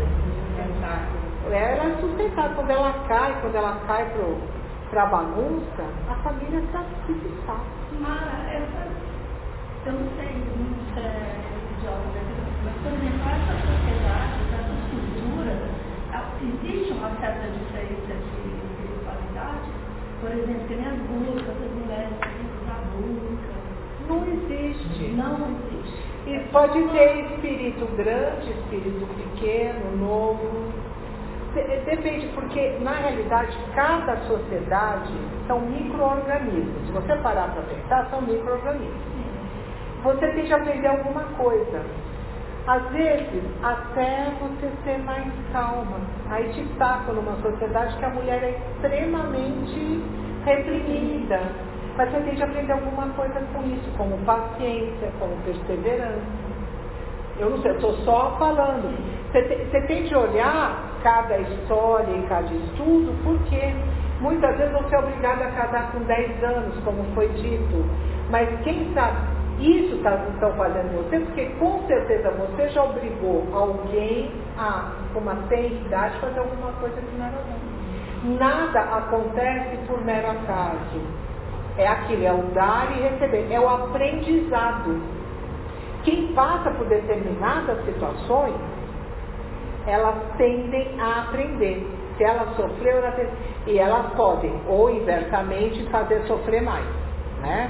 ela é sustentada. Quando ela cai, quando ela cai pro para a bagunça, a família está se desfaz. Mas essa, eu não sei muito é, idiota, mas, por exemplo, essa sociedade, essa cultura, existe uma certa diferença de espiritualidade? Por exemplo, que nem as burcas, as mulheres que usam burca. Não existe. Não existe. E pode ter espírito grande, espírito pequeno, novo. Depende, porque na realidade cada sociedade são micro-organismos. Se você parar para pensar, são micro-organismos. Você tem que aprender alguma coisa. Às vezes, até você ser mais calma. Aí te taca numa sociedade que a mulher é extremamente reprimida. Mas você tem que aprender alguma coisa com isso, como paciência, como perseverança. Eu não sei, eu estou só falando. Você tem, você tem que olhar cada história e cada estudo, porque muitas vezes você é obrigado a casar com dez anos, como foi dito. Mas quem sabe, isso tá, estão fazendo você, porque com certeza você já obrigou alguém a, com uma idade, fazer alguma coisa que não era bom. Nada acontece por mero acaso. É aquilo, é o dar e receber, é o aprendizado. Quem passa por determinadas situações, elas tendem a aprender. Se ela sofreu, ela tem... e elas podem, ou inversamente, fazer sofrer mais. Né?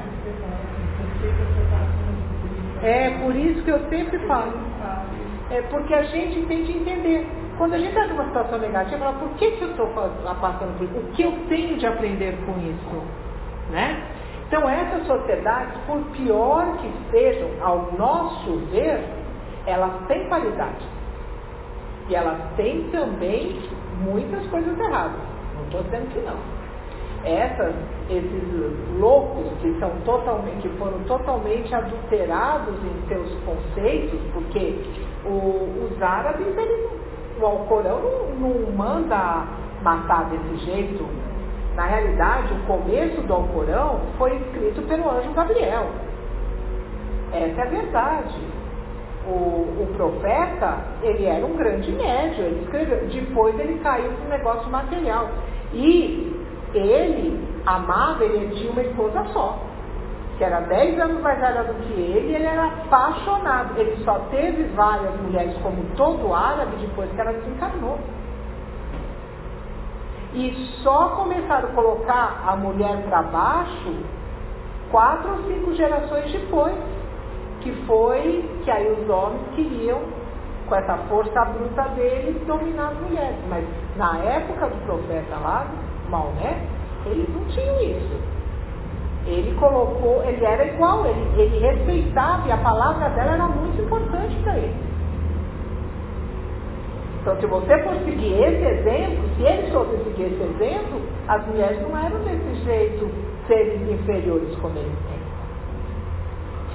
É por isso que eu sempre falo. É porque a gente tem que entender. Quando a gente está numa situação negativa, fala, por que, que eu estou passando por isso? O que eu tenho de aprender com isso? Né? Então essas sociedades, por pior que sejam, ao nosso ver, elas têm qualidade. E elas têm também muitas coisas erradas. Não estou dizendo que não. Essas, esses loucos que, são totalmente, que foram totalmente adulterados em seus conceitos, porque o, os árabes, eles, o Alcorão não, não manda matar desse jeito. Na realidade, o começo do Alcorão foi escrito pelo anjo Gabriel. Essa é a verdade. O, o profeta, ele era um grande médium, ele escreveu. Depois ele caiu para um negócio material. E ele amava, ele tinha uma esposa só, que era dez anos mais velha do que ele, e ele era apaixonado. Ele só teve várias mulheres, como todo árabe, depois que ela desencarnou. E só começaram a colocar a mulher para baixo quatro ou cinco gerações depois, que foi que aí os homens queriam, com essa força bruta deles, dominar as mulheres. Mas na época do profeta lá, Maomé, eles não tinham isso. Ele colocou, ele era igual, ele, ele respeitava, e a palavra dela era muito importante para ele. Então, se você for seguir esse exemplo, se eles fossem seguir esse exemplo, as mulheres não eram desse jeito, seres inferiores como eles têm.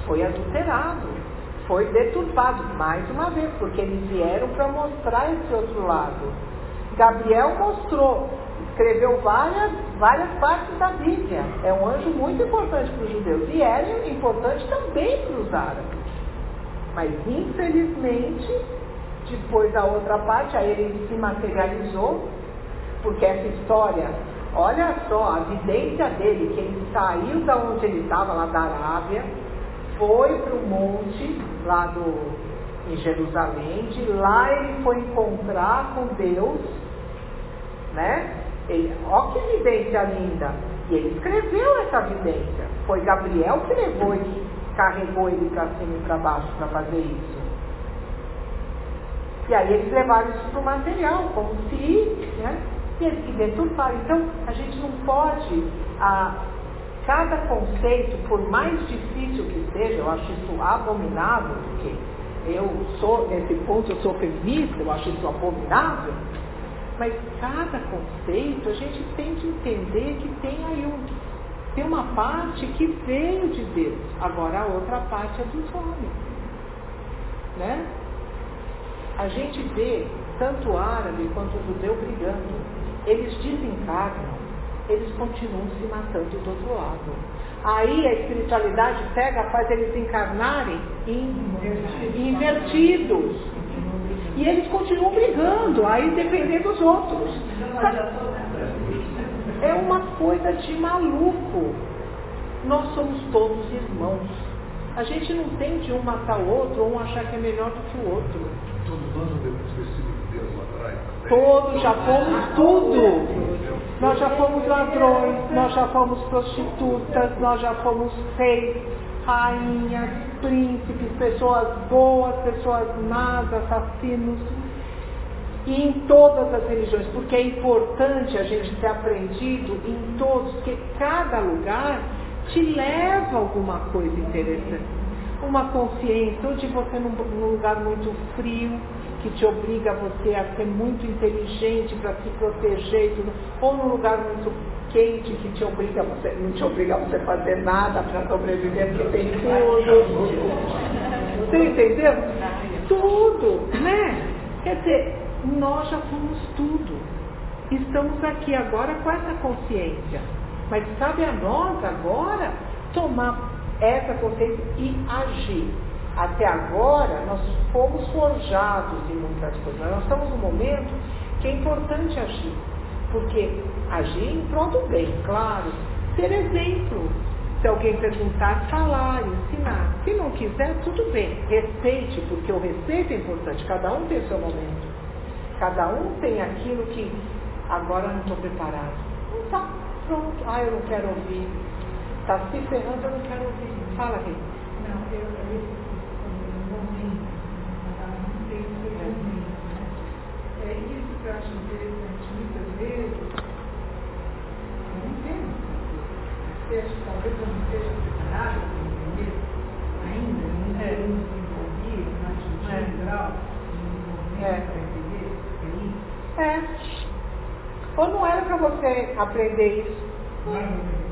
foi adulterado, foi deturpado, mais uma vez, porque eles vieram para mostrar esse outro lado. Gabriel mostrou, escreveu várias, várias partes da Bíblia. É um anjo muito importante para os judeus. E era importante também para os árabes. Mas, infelizmente, depois da outra parte, aí ele se materializou, porque essa história, olha só, a vidência dele, que ele saiu da onde ele estava, lá da Arábia, foi para o monte, lá do, em Jerusalém, de lá ele foi encontrar com Deus, né? Ele, ó que vidência linda! E ele escreveu essa vidência. Foi Gabriel que levou e carregou ele para cima e para baixo para fazer isso. E aí eles levaram isso para o material, como se, né? E eles se deturparam. Então, a gente não pode, a, cada conceito, por mais difícil que seja, eu acho isso abominável, porque eu sou, nesse ponto, eu sou feminista, eu acho isso abominável, mas cada conceito a gente tem que entender que tem aí um, tem uma parte que veio de Deus, agora a outra parte é dos homens, né? A gente vê tanto o árabe quanto o judeu brigando, eles desencarnam, eles continuam se matando do outro lado. Aí a espiritualidade pega, faz eles encarnarem em invertidos. E eles continuam brigando, aí depender dos outros. É uma coisa de maluco. Nós somos todos irmãos. A gente não tem de um matar o outro ou um achar que é melhor do que o outro. Todos nós não devemos ter sido Deus lá atrás. Todos já fomos tudo. Nós já fomos ladrões, nós já fomos prostitutas, nós já fomos reis, rainhas, príncipes, pessoas boas, pessoas más, assassinos. E em todas as religiões, porque é importante a gente ter aprendido em todos, porque cada lugar te leva a alguma coisa interessante. Uma consciência, ou de você num, num lugar muito frio, que te obriga a você a ser muito inteligente para se proteger, e tudo, ou num lugar muito quente, que te obriga a você, não te obriga a você fazer nada para sobreviver, porque tem tudo. Você entendeu? Tudo, né? Quer dizer, nós já fomos tudo. Estamos aqui agora com essa consciência. Mas cabe a nós agora tomar essa consciência e agir. Até agora nós fomos forjados em muitas coisas. Nós estamos num momento que é importante agir. Porque agir em prol do bem, claro. Ser exemplo. Se alguém perguntar, falar, ensinar. Se não quiser, tudo bem. Respeite, porque o respeito é importante. Cada um tem o seu momento. Cada um tem aquilo que agora não estou preparado. Não está. Pronto. Ah, eu não quero ouvir. Está se ferrando, eu não quero ouvir. Fala, Rei. Não, eu, eu, eu não ouvi. Não tem que ser ouvido. É isso que eu acho interessante. Muitas vezes, eu não tenho. Seja, talvez eu não esteja preparada para entender ainda, não queremos desenvolver, não atingir um grau de desenvolvimento para entender isso. É. Ou não era para você aprender isso? Não é muito.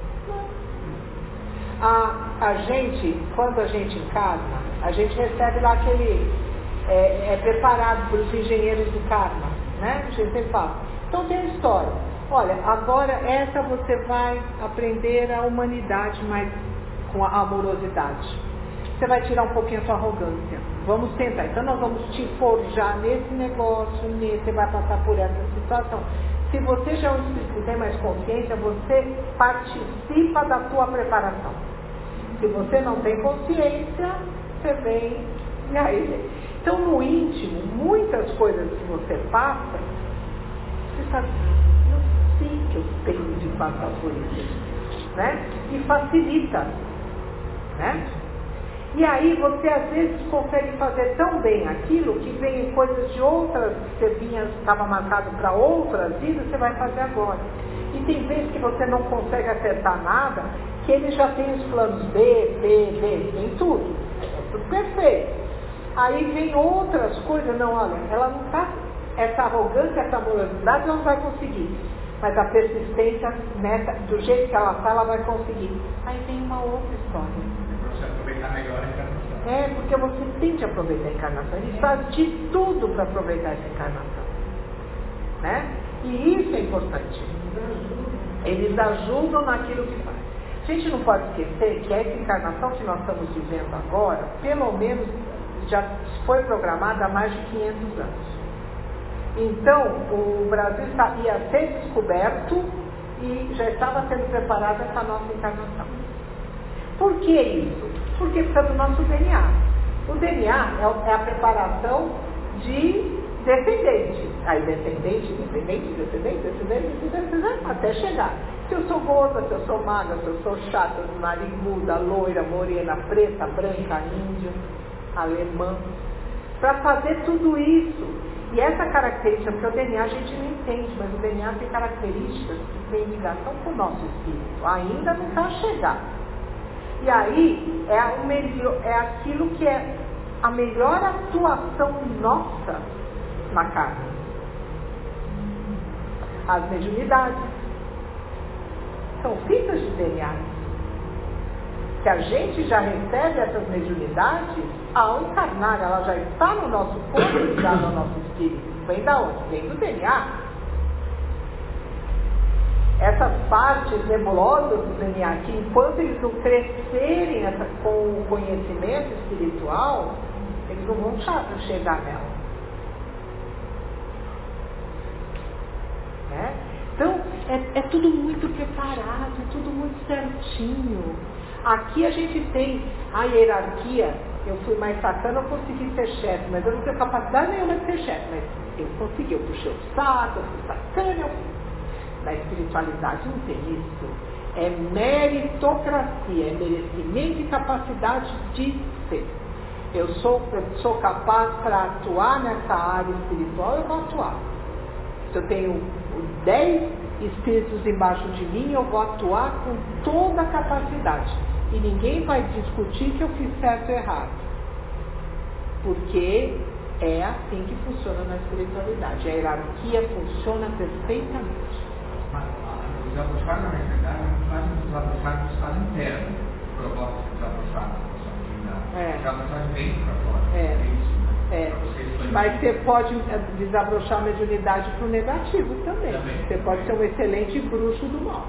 A, a gente, quando a gente encarna, a gente recebe lá aquele, é, é preparado para os engenheiros do karma, né? A gente sempre fala. Então tem a história. Olha, agora essa você vai aprender a humanidade, mas com a amorosidade. Você vai tirar um pouquinho a sua arrogância. Vamos tentar. Então nós vamos te forjar nesse negócio, nesse, você vai passar por essa situação. Se você já é um espírito que tem mais consciência, você participa da sua preparação. Se você não tem consciência, você vem e aí. Então, no íntimo, muitas coisas que você passa, você sabe, eu sei que eu tenho de passar por isso, né? E facilita, né? E aí você às vezes consegue fazer tão bem aquilo que vem coisas de outras que você vinha, estava marcado para outras vidas, você vai fazer agora. E tem vezes que você não consegue acertar nada, que ele já tem os planos B, B, B, tem tudo. É tudo perfeito. Aí vem outras coisas, não, olha, ela não está, essa arrogância, essa amorosidade ela não vai conseguir. Mas a persistência, nessa, do jeito que ela está, ela vai conseguir. Aí vem uma outra história. aproveitar melhor a encarnação. É, porque você tem que aproveitar a encarnação. Eles fazem de tudo para aproveitar essa encarnação. Né? E isso é importante. Eles ajudam naquilo que faz. A gente não pode esquecer que essa encarnação que nós estamos vivendo agora, pelo menos já foi programada há mais de quinhentos anos. Então, o Brasil ia ser descoberto e já estava sendo preparada essa nossa encarnação. Por que isso? Porque precisa do nosso D N A. O D N A é a preparação de descendente. Aí descendente, descendente, descendente, descendente, descendente, até chegar. Se eu sou gorda, se eu sou magra, se eu sou chata, nariguda, loira, morena, preta, branca, índia, alemã. Para fazer tudo isso. E essa característica, porque o D N A a gente não entende, mas o D N A tem características que tem ligação com o nosso espírito. Ainda não está a chegar. E aí é, o melhor, é aquilo que é a melhor atuação nossa na carne. As mediunidades são fitas de D N A. Que a gente já recebe essas mediunidades ao encarnar, ela já está no nosso corpo e já no nosso espírito. Vem da onde? Vem do D N A. Essas partes nebulosas do D N A, que enquanto eles não crescerem essa, com o conhecimento espiritual, eles não vão chegar nela. Né? Então, é, é tudo muito preparado, é tudo muito certinho. Aqui a gente tem a hierarquia. Eu fui mais sacana, eu consegui ser chefe, mas eu não tenho capacidade nenhuma de ser chefe. Mas eu consegui, eu puxei o saco, eu fui sacana, eu fui. Na espiritualidade não tem isso. É meritocracia, é merecimento e capacidade de ser. Eu sou, eu sou capaz para atuar nessa área espiritual, eu vou atuar. Se eu tenho dez espíritos embaixo de mim, eu vou atuar com toda a capacidade. E ninguém vai discutir que eu fiz certo ou errado. Porque é assim que funciona na espiritualidade. A hierarquia funciona perfeitamente. Mas o desabrochado, na realidade, não faz um desabrochado do estado interno. O propósito de desabrochado da nossa atividade. É. O desabrochado vem para fora. É. É isso. É. Mas você pode desabrochar a mediunidade para o negativo também. também. Você pode ser um excelente bruxo do mal.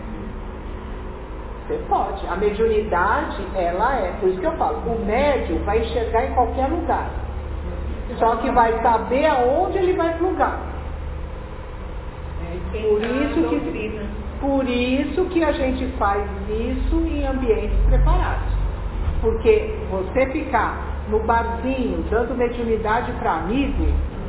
Você pode. A mediunidade, ela é, por isso que eu falo, o médium vai enxergar em qualquer lugar. Só que vai saber aonde ele vai plugar. Por isso que, por isso que a gente faz isso em ambientes preparados. Porque você ficar no barzinho dando mediunidade para amigo,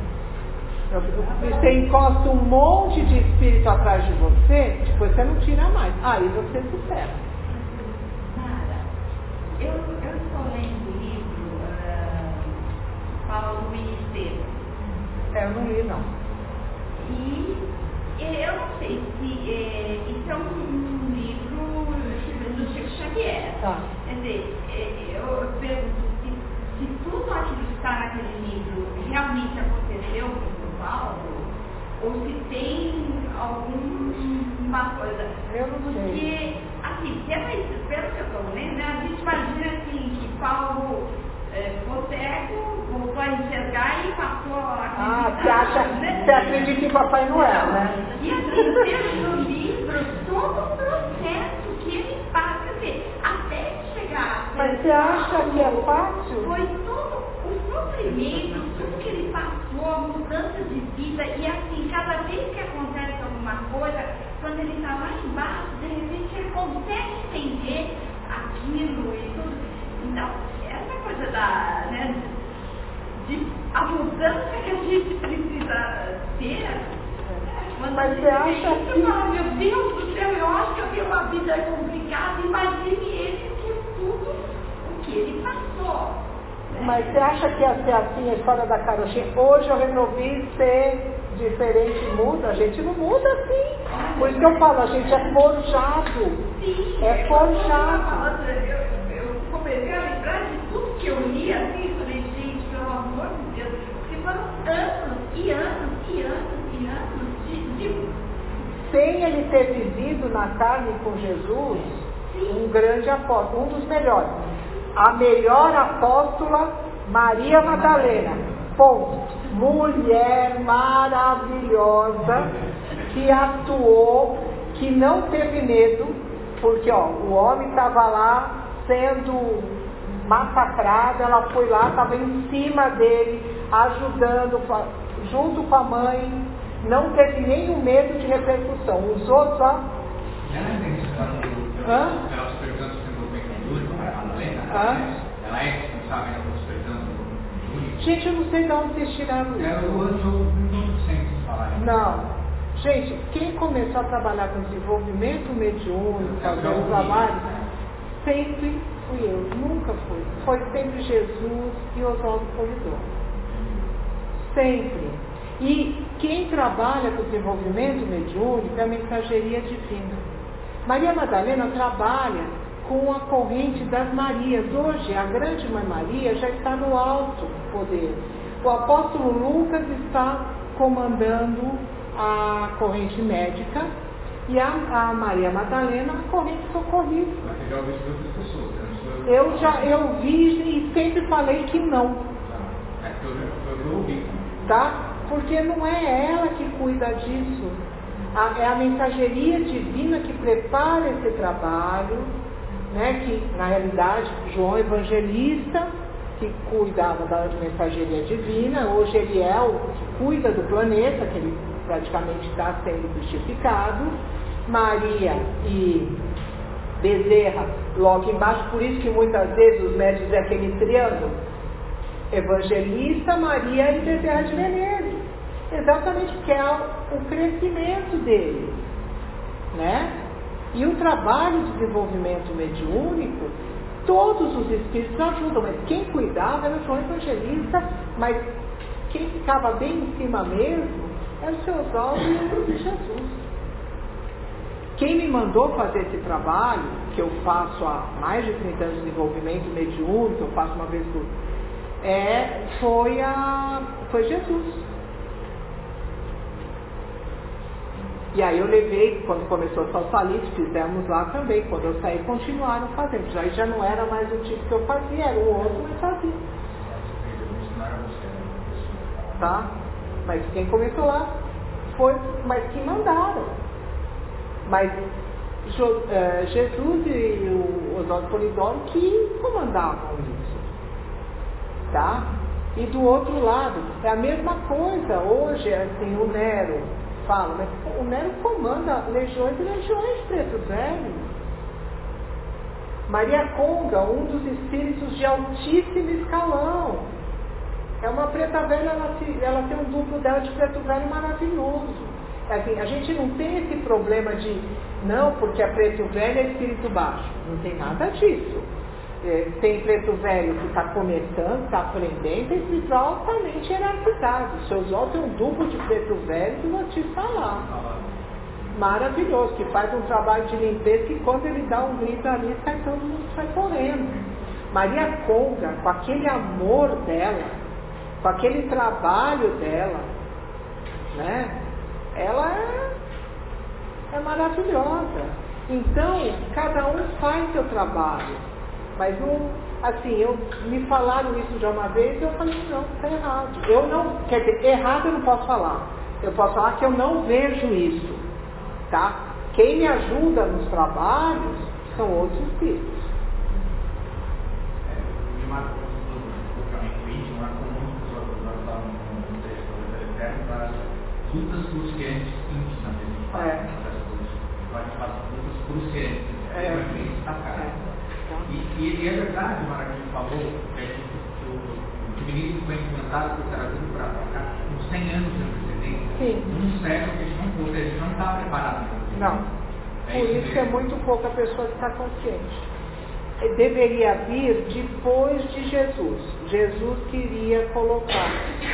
você encosta um monte de espírito atrás de você, depois você não tira mais. Aí você supera. Nara, eu, eu estou lendo o livro uh, Paulo do Ministério. É, eu não li não. E eu não sei se é, isso é um livro do Chico Xavier. Tá. Quer dizer, eu pergunto se, se tudo aquilo que está naquele livro realmente aconteceu com o Paulo, ou se tem alguma coisa. Eu não sei. Porque, assim, pelo, pelo que eu estou lendo, né, a gente imagina assim, que Paulo é, ficou cego, voltou a enxergar e passou a acreditar. Ah, você acha, né? você acredita em Papai Noel, né? E assim, temos no livro todo o processo que ele passa, quer dizer, até chegar. Mas você acha que é fácil? Foi todo o sofrimento, tudo que ele passou, a mudança de vida, e assim, cada vez que acontece alguma coisa, quando ele está lá embaixo, de repente ele consegue entender aquilo e tudo. Então, essa coisa da, né, de a mudança que a gente precisa ter. Mas você acha que... Eu falo, meu Deus do céu, eu acho que eu tenho uma vida complicada, imagine ele que tudo o que ele passou. Né? Mas você acha que ia ser assim a história da carochinha? Hoje eu resolvi ser diferente, muda. A gente não muda assim. Por isso que eu falo, a gente é forjado. Sim, é forjado. Eu, eu comecei a lembrar de tudo que eu li assim, falei, gente, pelo amor de Deus, porque foram anos e anos e anos e anos de, de... Sem ele ter vivido na carne com Jesus, sim, um grande apóstolo, um dos melhores. a melhor apóstola, Maria Madalena. Ponto. Mulher maravilhosa, que atuou, que não teve medo, porque ó, o homem estava lá sendo massacrado, ela foi lá, estava em cima dele, ajudando, junto com a mãe, não teve nenhum medo de repercussão. Os outros, ó. Hã? Ela supervisando o desenvolvimento endúrico, a Madalena, ela é responsável pela supervisão do endúrico. Gente, eu não sei de onde vocês tiraram isso. É, eu não sei falar. Não. Gente, quem começou a trabalhar com desenvolvimento mediúnico, fazer os trabalhos, sempre fui eu, nunca fui. Foi sempre Jesus e Oswaldo Polidoro. Sempre. E quem trabalha com desenvolvimento mediúnico é a mensageria divina. Maria Madalena trabalha com a corrente das Marias. Hoje, a grande Mãe Maria já está no alto poder. O apóstolo Lucas está comandando a corrente médica e a, a Maria Madalena a corrente socorrista. Mas você já ouviu isso de outras pessoas? Eu já eu vi e sempre falei que não. É que eu, eu ouvi. Tá? Porque não é ela que cuida disso. A, é a mensageria divina que prepara esse trabalho, né? Que na realidade João Evangelista, que cuidava da mensageria divina, hoje ele é o que cuida do planeta, que ele praticamente está sendo crucificado. Maria e Bezerra logo embaixo, por isso que muitas vezes os médios é aquele triângulo, Evangelista, Maria e Bezerra de Menezes, exatamente porque é o crescimento dele, né? E o trabalho de desenvolvimento mediúnico, todos os espíritos ajudam, mas quem cuidava era o João Evangelista, mas quem ficava bem em cima mesmo era o seu Oswaldo e o Jesus. Quem me mandou fazer esse trabalho, que eu faço há mais de trinta anos de desenvolvimento mediúnico, eu faço uma vez por é, foi, a, foi Jesus. E aí eu levei, quando começou a Salsalite, fizemos lá também. Quando eu saí, continuaram fazendo. Já, já não era mais o tipo que eu fazia, era o outro, mas fazia. Tá? Mas quem começou lá foi, mas que mandaram. Mas Jo, é, Jesus e o Oswaldo Polidoro que comandavam isso. Tá? E do outro lado, é a mesma coisa. Hoje, assim, o Nero fala, mas o Nero comanda legiões e legiões de pretos velhos. Maria Conga, um dos espíritos de altíssimo escalão. É uma preta velha, ela, se, ela tem um duplo dela de preto velho maravilhoso. Assim, a gente não tem esse problema de, não, porque é preto velho é espírito baixo. Não tem nada disso. É, tem preto velho que está começando, está aprendendo, tem espiritual altamente hierarquizado. O seu Oswaldo tem um duplo de preto velho que vou te falar. Maravilhoso, que faz um trabalho de limpeza que quando ele dá um grito ali, sai todo mundo sai correndo. Maria Conga, com aquele amor dela, com aquele trabalho dela, né? Ela é, é maravilhosa. Então, cada um faz seu trabalho. Mas, um, assim, eu, me falaram isso já uma vez e eu falei, não, está errado. Eu não, quer dizer, errado eu não posso falar. Eu posso falar que eu não vejo isso. Tá? Quem me ajuda nos trabalhos são outros espíritos. É, uma coisa do íntimo, uma comum pessoas que estavam no texto do Eterno para lutas cruciantes íntimas. A gente fala, a gente fala lutas cruciantes. É, é bem destacado. E, e é verdade, Mara, que a gente falou, que, a gente, que o, o feminismo foi implantado por trazido para cá com cem anos de antecedência, num século que a gente não pôde, a gente não estava preparado. Não. É por isso, isso que é muito pouca pessoa que está consciente. Deveria vir depois de Jesus. Jesus queria colocar.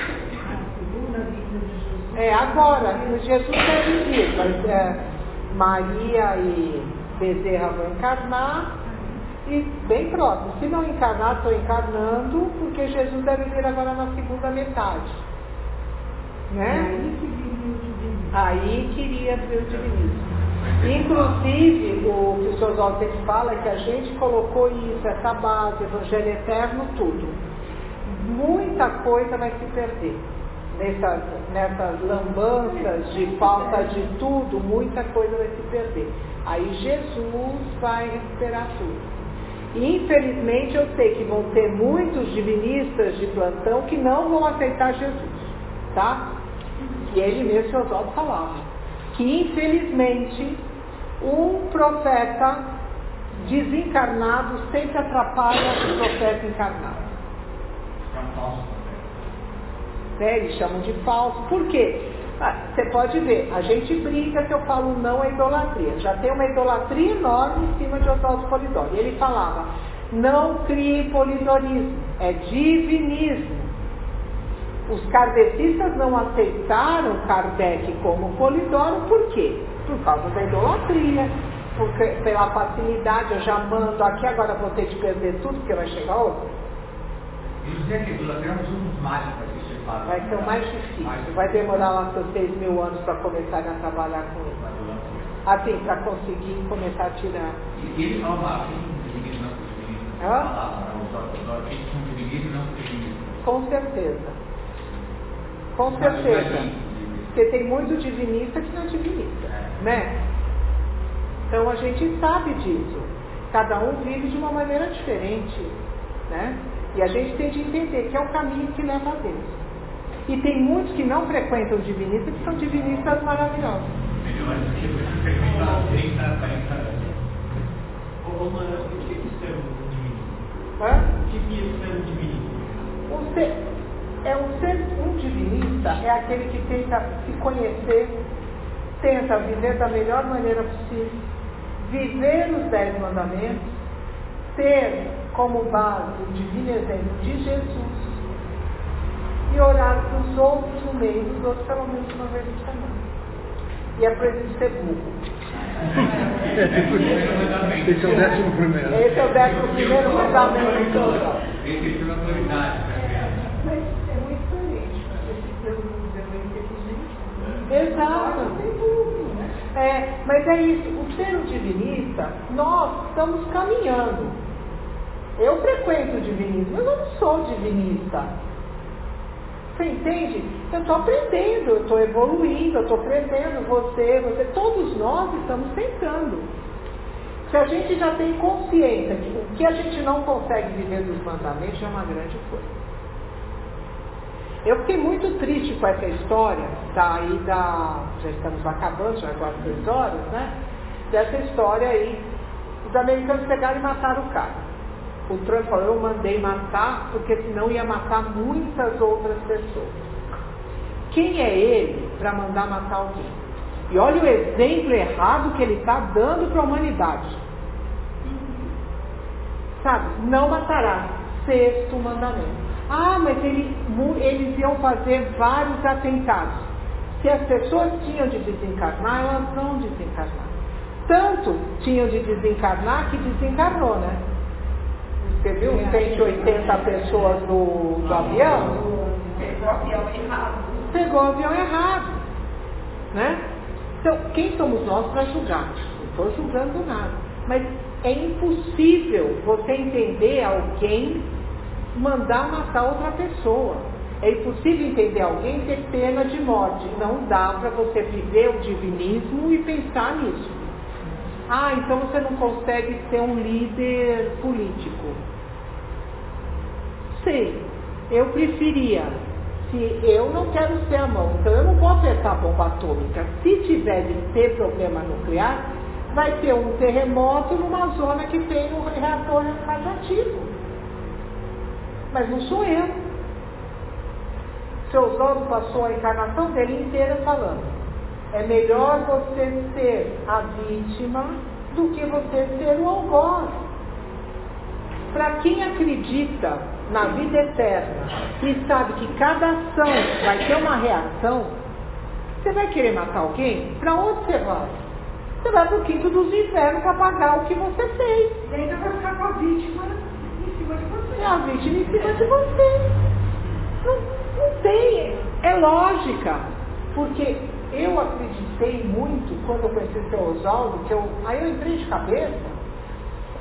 É, agora, Jesus deve vir, mas é, Maria e Bezerra vão encarnar. E bem próximo, se não encarnar, estou encarnando, porque Jesus deve vir agora na segunda metade. Né? Aí queria ver o divinismo. Inclusive, o que o senhor Oswaldo sempre fala é que a gente colocou isso, essa base, evangelho eterno, tudo. Muita coisa vai se perder. Nessas, nessas lambanças de falta de tudo, muita coisa vai se perder. Aí Jesus vai recuperar tudo. E infelizmente eu sei que vão ter muitos divinistas de plantão que não vão aceitar Jesus, tá? E ele mesmo, Oswaldo, falava que infelizmente um profeta desencarnado sempre atrapalha o profeta encarnado. É um falso. Né? Eles chamam de falso. Por quê? Ah, você pode ver, a gente briga que eu falo não à idolatria. Já tem uma idolatria enorme em cima de Oswaldo Polidori. Ele falava, não crie polidorismo, é divinismo. Os kardecistas não aceitaram Kardec como Polidoro, por quê? Por causa da idolatria, porque, pela facilidade, eu já mando aqui, agora vou ter de perder tudo, porque vai chegar outro. E dizer que idolatria é um dos últimos mágicos para que se faz. Vai ser o mais difícil, vai demorar lá seus seis mil anos para começarem a trabalhar com ele. Assim, para conseguir começar a tirar. E ele fala uma divinismo, não divinismo. Fala, um divinismo, não divinismo. Com certeza. Com certeza. Porque tem muito divinista que não é divinista, né? Então a gente sabe disso. Cada um vive de uma maneira diferente, né? E a gente tem de entender que é o caminho que leva a Deus. E tem muitos que não frequentam divinistas que são divinistas maravilhosos. Melhor do que frequentar trinta, quarenta anos. Ô, Mara, o que é ser um divinista? Hã? O que é ser um divinista? O ser, é um ser um divinista é aquele que tenta se conhecer, tenta viver da melhor maneira possível, viver os dez mandamentos, ter como base o divino exemplo de Jesus e orar para os outros no meio dos outros pelo menos uma vez por semana. E é preciso ser burro. Esse é o décimo primeiro. Esse é o décimo primeiro mandamento. Esse é a autoridade. Mas é muito diferente. Esse Deus é inteligente. Exato. É, mas é isso. O ser um divinista, nós estamos caminhando. Eu frequento o divinismo, mas eu não sou divinista. Você entende? Eu estou aprendendo, eu estou evoluindo, eu estou crescendo, você, você, todos nós estamos tentando. Se a gente já tem consciência de o que a gente não consegue viver dos mandamentos, é uma grande coisa. Eu fiquei muito triste com essa história, daí da, já estamos acabando, já quase três horas, né? Dessa história aí, os americanos pegaram e mataram o cara. O Trump falou, eu mandei matar, porque senão ia matar muitas outras pessoas. Quem é ele para mandar matar alguém? E olha o exemplo errado que ele está dando para a humanidade. Sabe, não matará. Sexto mandamento. Ah, mas ele, eles iam fazer vários atentados. Se as pessoas tinham de desencarnar, elas vão desencarnar. Tanto tinham de desencarnar que desencarnou, né? Você viu cento e oitenta pessoas do, do avião? Pegou o avião errado. Pegou o avião errado. Né? Então, quem somos nós para julgar? Não estou julgando nada. Mas é impossível você entender alguém mandar matar outra pessoa. É impossível entender alguém ter pena de morte. Não dá para você viver o divinismo e pensar nisso. Ah, então você não consegue ser um líder político. Sei, eu preferia. Se eu não quero ser a mão, então eu não vou apertar a bomba atômica. Se tiver de ter problema nuclear, vai ter um terremoto numa zona que tem um reator radioativo. Mas não sou eu. Seu Oswaldo passou a encarnação dele inteira falando: é melhor você ser a vítima do que você ser o algoz. Para quem acredita na vida eterna e sabe que cada ação vai ter uma reação, você vai querer matar alguém? Para onde você vai? Você vai para o quinto dos infernos para pagar o que você fez. E ainda vai ficar com a vítima em cima de você. É a vítima em cima de você. Não, não tem, é lógica. Porque eu acreditei muito quando eu conheci o seu Oswaldo, que eu, aí eu entrei de cabeça.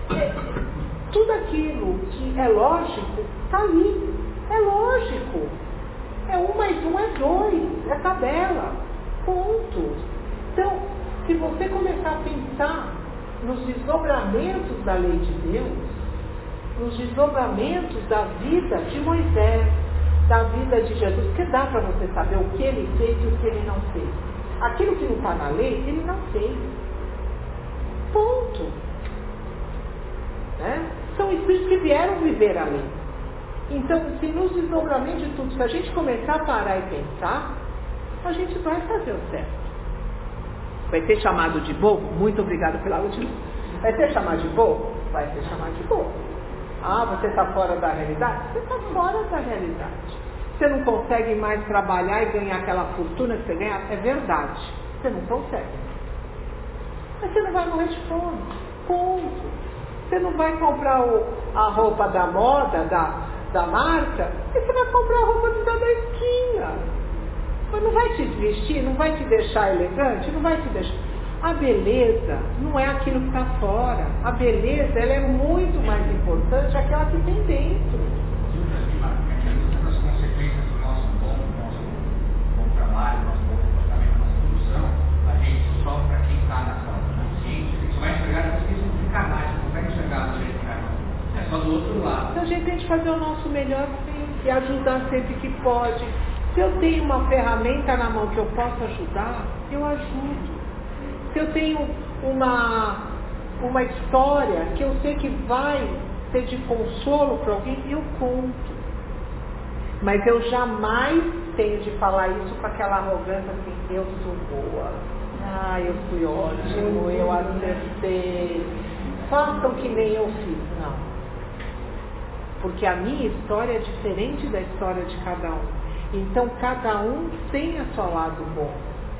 é, tudo aquilo que é lógico está ali. É lógico. É um mais um é dois. É tabela. Ponto. Então, se você começar a pensar nos desdobramentos da lei de Deus, nos desdobramentos da vida de Moisés, da vida de Jesus, porque dá para você saber o que ele fez e o que ele não fez. Aquilo que não está na lei, ele não fez. Ponto. Né? São espíritos que vieram viver a lei. Então, se nos desdobramentos de tudo, se a gente começar a parar e pensar, a gente vai fazer o certo. Vai ser chamado de bobo? Muito obrigada pela última. Vai ser chamado de bobo? Vai ser chamado de bobo. Ah, você está fora da realidade? Você está fora da realidade. Você não consegue mais trabalhar e ganhar aquela fortuna que você ganha? É verdade. Você não consegue. Mas você não vai morrer de fome. Ponto. Você não vai comprar o, a roupa da moda, da, da marca, e você vai comprar a roupa do da esquina. Mas não vai te vestir, não vai te deixar elegante, não vai te deixar. A beleza não é aquilo que está fora. A beleza, ela é muito mais importante aquela que tem dentro. As consequências do nosso bom, nosso bom trabalho, nosso bom comportamento, nossa produção, a gente só para quem está nessa consciência, a gente vai enxergar as questões de canais, não vai enxergar do jeito que é só do outro lado. Então a gente tem que fazer o nosso melhor sempre, e ajudar sempre que pode. Se eu tenho uma ferramenta na mão que eu posso ajudar, eu ajudo. Se eu tenho uma, uma história que eu sei que vai ser de consolo para alguém, eu conto. Mas eu jamais tenho de falar isso com aquela arrogância assim, eu sou boa, ah, eu fui ótimo, eu acertei, façam que nem eu fiz. Não. Porque a minha história é diferente da história de cada um. Então cada um tem a seu lado bom.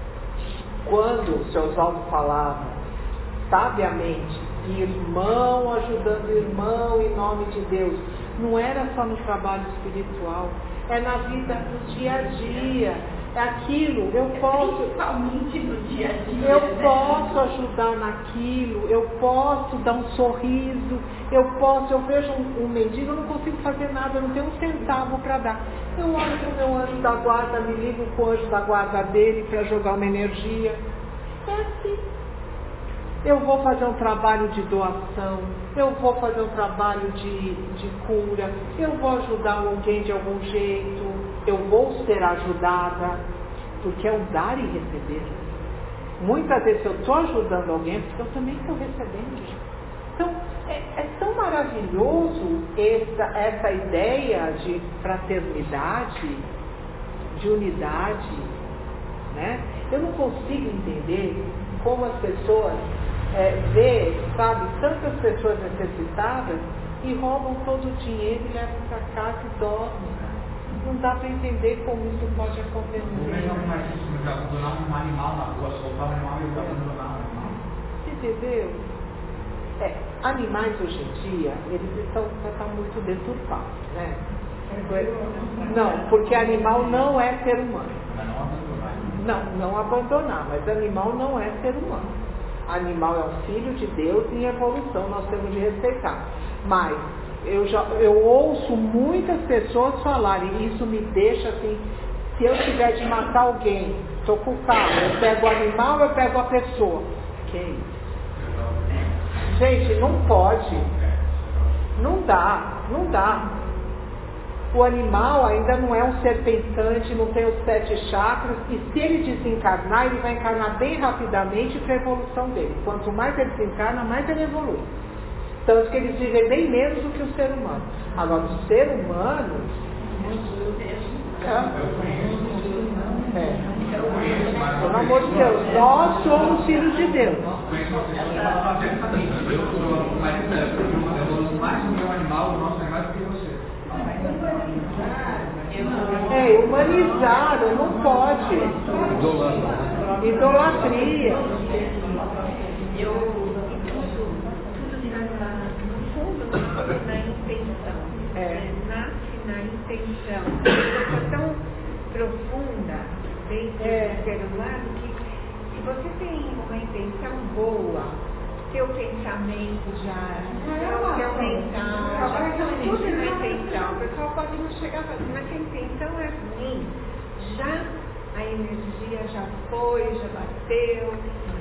Quando o seu Oswaldo falava, sabiamente, irmão ajudando irmão em nome de Deus, não era só no trabalho espiritual, é na vida, no dia a dia, é aquilo, eu posso, principalmente no dia a dia, eu né? posso ajudar naquilo, eu posso dar um sorriso, eu posso, eu vejo um, um mendigo, eu não consigo fazer nada, eu não tenho um centavo para dar. Eu olho para o meu anjo da guarda, me ligo com o anjo da guarda dele para jogar uma energia. É assim. Eu vou fazer um trabalho de doação, eu vou fazer um trabalho de, de cura, eu vou ajudar alguém de algum jeito, eu vou ser ajudada, porque é um dar e receber. Muitas vezes eu estou ajudando alguém, porque eu também estou recebendo. Então, é, é tão maravilhoso essa, essa ideia de fraternidade, de unidade, né? Eu não consigo entender como as pessoas é, vê, sabe, tantas pessoas necessitadas e roubam todo o dinheiro e levam para casa e dormem. Não dá para entender como isso pode acontecer. O melhor faz isso, mas abandonar um animal na rua, soltar um animal e abandonar um animal. Entendeu? É, animais hoje em dia, eles estão, já estão muito deturpados, né? Não, porque animal não é ser humano. Não, não abandonar, mas animal não é ser humano. Animal é um filho de Deus em evolução, nós temos de respeitar. Mas eu, já, eu ouço muitas pessoas falarem, e isso me deixa assim, se eu tiver de matar alguém, estou com o carro, eu pego o animal, eu pego a pessoa. Que isso? Gente, não pode. Não dá, não dá. O animal ainda não é um ser pensante, não tem os sete chakras, e se ele desencarnar, ele vai encarnar bem rapidamente para a evolução dele. Quanto mais ele se encarna, mais ele evolui. Tanto que eles vivem bem menos do que o ser humano. Agora, o ser humano... É. Pelo amor de Deus, nós somos filhos de Deus. É, humanizaram, não pode. Idolatria. Eu, tudo, tudo no fundo, na intenção. É. Nasce na intenção. Uma coisa tão profunda dentro É. do ser humano que se você tem uma intenção boa, teu pensamento já, o teu mental, já tudo na intenção. O pessoal pode não chegar a fazer, mas a intenção é ruim, já a energia já foi, já bateu.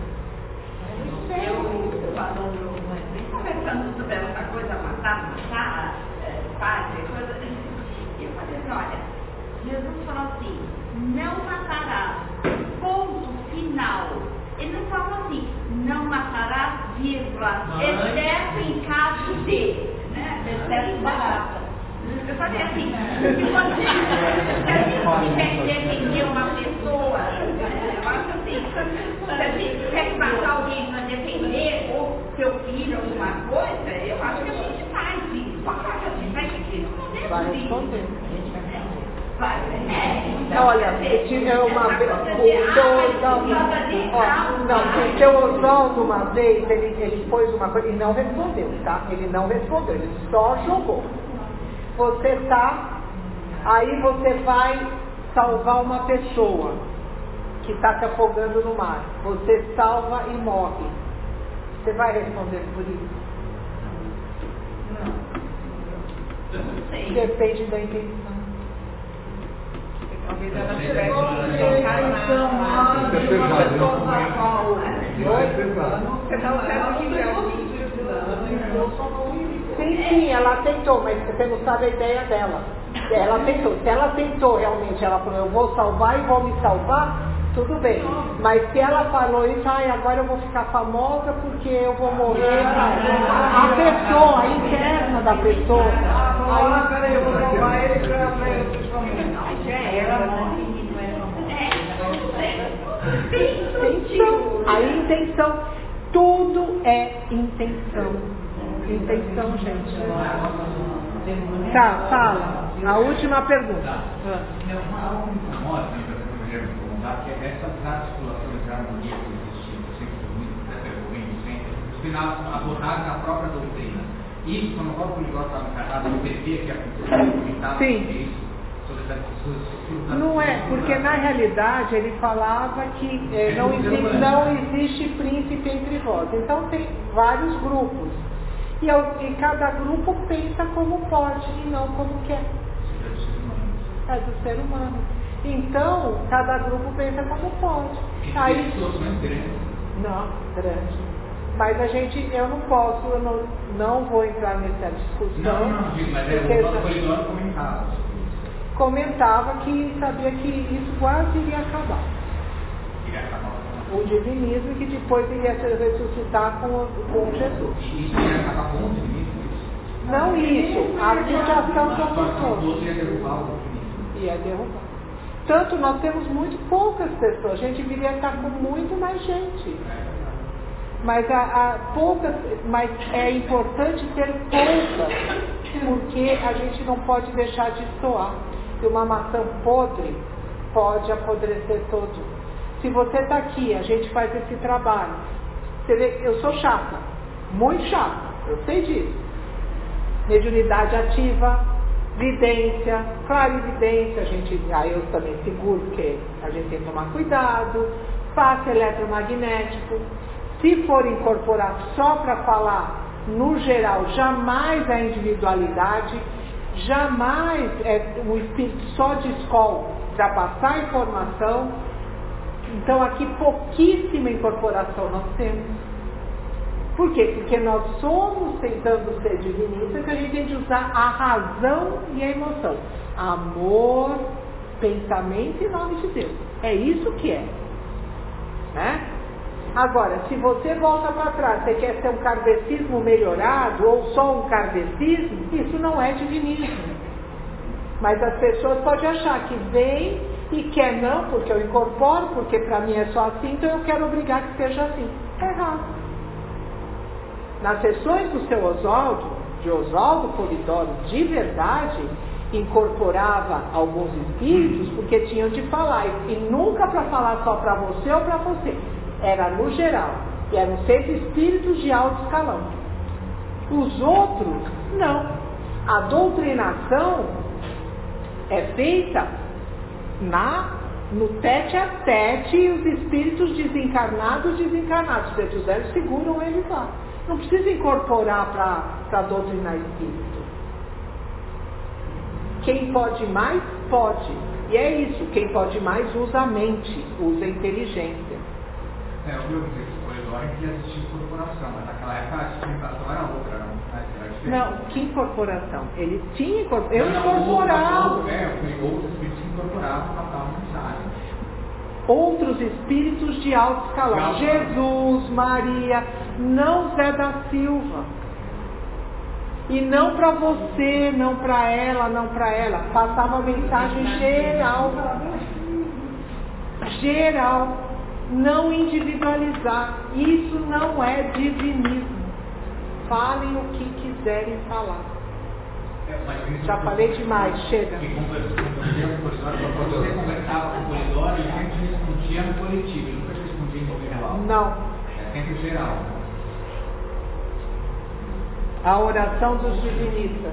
Eu falando, conversando sobre essa coisa, matar, matar, é, padre, coisa. Eu falei assim, olha, Jesus falou assim, não matarás, ponto final. Ele não falou assim, não matarás, vírgula, exceto em caso de, né? Exceto barata. Eu falei assim, se você, se a gente quer defender uma pessoa, eu acho assim, se a gente quer matar alguém para defender, ou seu filho, alguma coisa, eu acho que a gente faz isso. Só que a gente vai dizer, não podemos Vai isso. responder. Vai, é, Olha, eu tive uma vez, o seu Oswaldo, ó, não, o seu Oswaldo uma vez, ele, ele pôs uma coisa, e não respondeu, tá? Ele não respondeu, ele só jogou. Você tá, aí você vai salvar uma pessoa que está se afogando no mar. Você salva e morre. Você vai responder por isso? Não. Depende da intenção. Talvez ela tivesse encarnado de uma pessoa salvar outra. Você não sabe o que é o Sim, sim, ela tentou, mas você não sabe a ideia dela. Ela tentou. Se ela tentou realmente, ela falou, eu vou salvar e vou me salvar, tudo bem. Mas se ela falou isso, ai, agora eu vou ficar famosa porque eu vou morrer. A pessoa, a interna da pessoa. Aí, peraí, eu vou salvar ele para eu Intenção. A intenção. Tudo é intenção. Intenção, gente. Tá, fala. A última pergunta. Algo que me incomoda, que é essa articulação de harmonia que existe, sempre foi muito recorrente, sempre, os finais abordados na própria doutrina. Isso, quando o próprio Ligório estava encarnado, no P T, que aconteceu, comentava sobre isso, sobre essas pessoas. Não é, porque na realidade ele falava que é, não, existe, não existe príncipe entre vós. Então tem vários grupos. E, e cada grupo pensa como pode e não como quer. É do ser humano. Então, cada grupo pensa como pode. E aí situações grandes? Não, grande. Mas a gente, eu não posso, eu não, não vou entrar nessa discussão. Não, não, digo, mas é, o nosso Polidoro comentava. Comentava que sabia que isso quase iria acabar. Iria acabar. O divinismo, que depois iria se ressuscitar com, com Jesus. E isso ia acabar com o divinismo? Não isso, a associação como todo. Ia derrubar o divinismo. Ia derrubar. Tanto nós temos muito poucas pessoas, a gente viria estar com muito mais gente. Mas, a, a poucas, mas é importante ter poucas, porque a gente não pode deixar de soar. E uma maçã podre pode apodrecer todo. Se você está aqui, a gente faz esse trabalho. Você vê, eu sou chata, muito chata, eu sei disso. Mediunidade ativa, vidência, clarividência, a gente, aí eu também seguro, porque a gente tem que tomar cuidado, passe eletromagnético. Se for incorporar só para falar no geral, jamais a individualidade, jamais é um espírito só de escola para passar informação. Então aqui pouquíssima incorporação nós temos. Por quê? Porque nós somos tentando ser divinistas, que a gente tem de usar a razão e a emoção. Amor, pensamento e nome de Deus. É isso que é. Né? Agora, se você volta para trás, você quer ser um kardecismo melhorado ou só um kardecismo, isso não é divinismo. Mas as pessoas podem achar que vem e quer não, porque eu incorporo, porque para mim é só assim, então eu quero obrigar que seja assim. É errado. Nas sessões do seu Oswaldo, de Oswaldo Polidoro, de verdade, incorporava alguns espíritos porque tinham de falar, e nunca para falar só para você ou para você. Era no geral. E eram sempre espíritos de alto escalão. Os outros, não. A doutrinação é feita na no tete a tete, e os espíritos desencarnados, desencarnados, se quiser, seguram eles lá. Não precisa incorporar para doutrinar espírito. Quem pode mais, pode. E é isso, quem pode mais usa a mente, usa a inteligência. É, eu vi o corredor que assistia incorporação, mas naquela época a explicação era outra, não? Não, que incorporação? Ele tinha incorporação. Eu não, não, incorporava. Outro, é, outros espíritos incorporavam para tal mensagem. Outros espíritos de alto escalão. De Jesus, Maria, não Zé da Silva. E não para você, não para ela, não para ela. Passava mensagem geral. Geral. Não individualizar. Isso não é divinismo. Falem o que quiserem falar. É, já falei demais, chega. Que você conversava com o corredor e sempre respondia no coletivo, nunca respondia individual. Não. É sempre geral. A oração dos divinistas.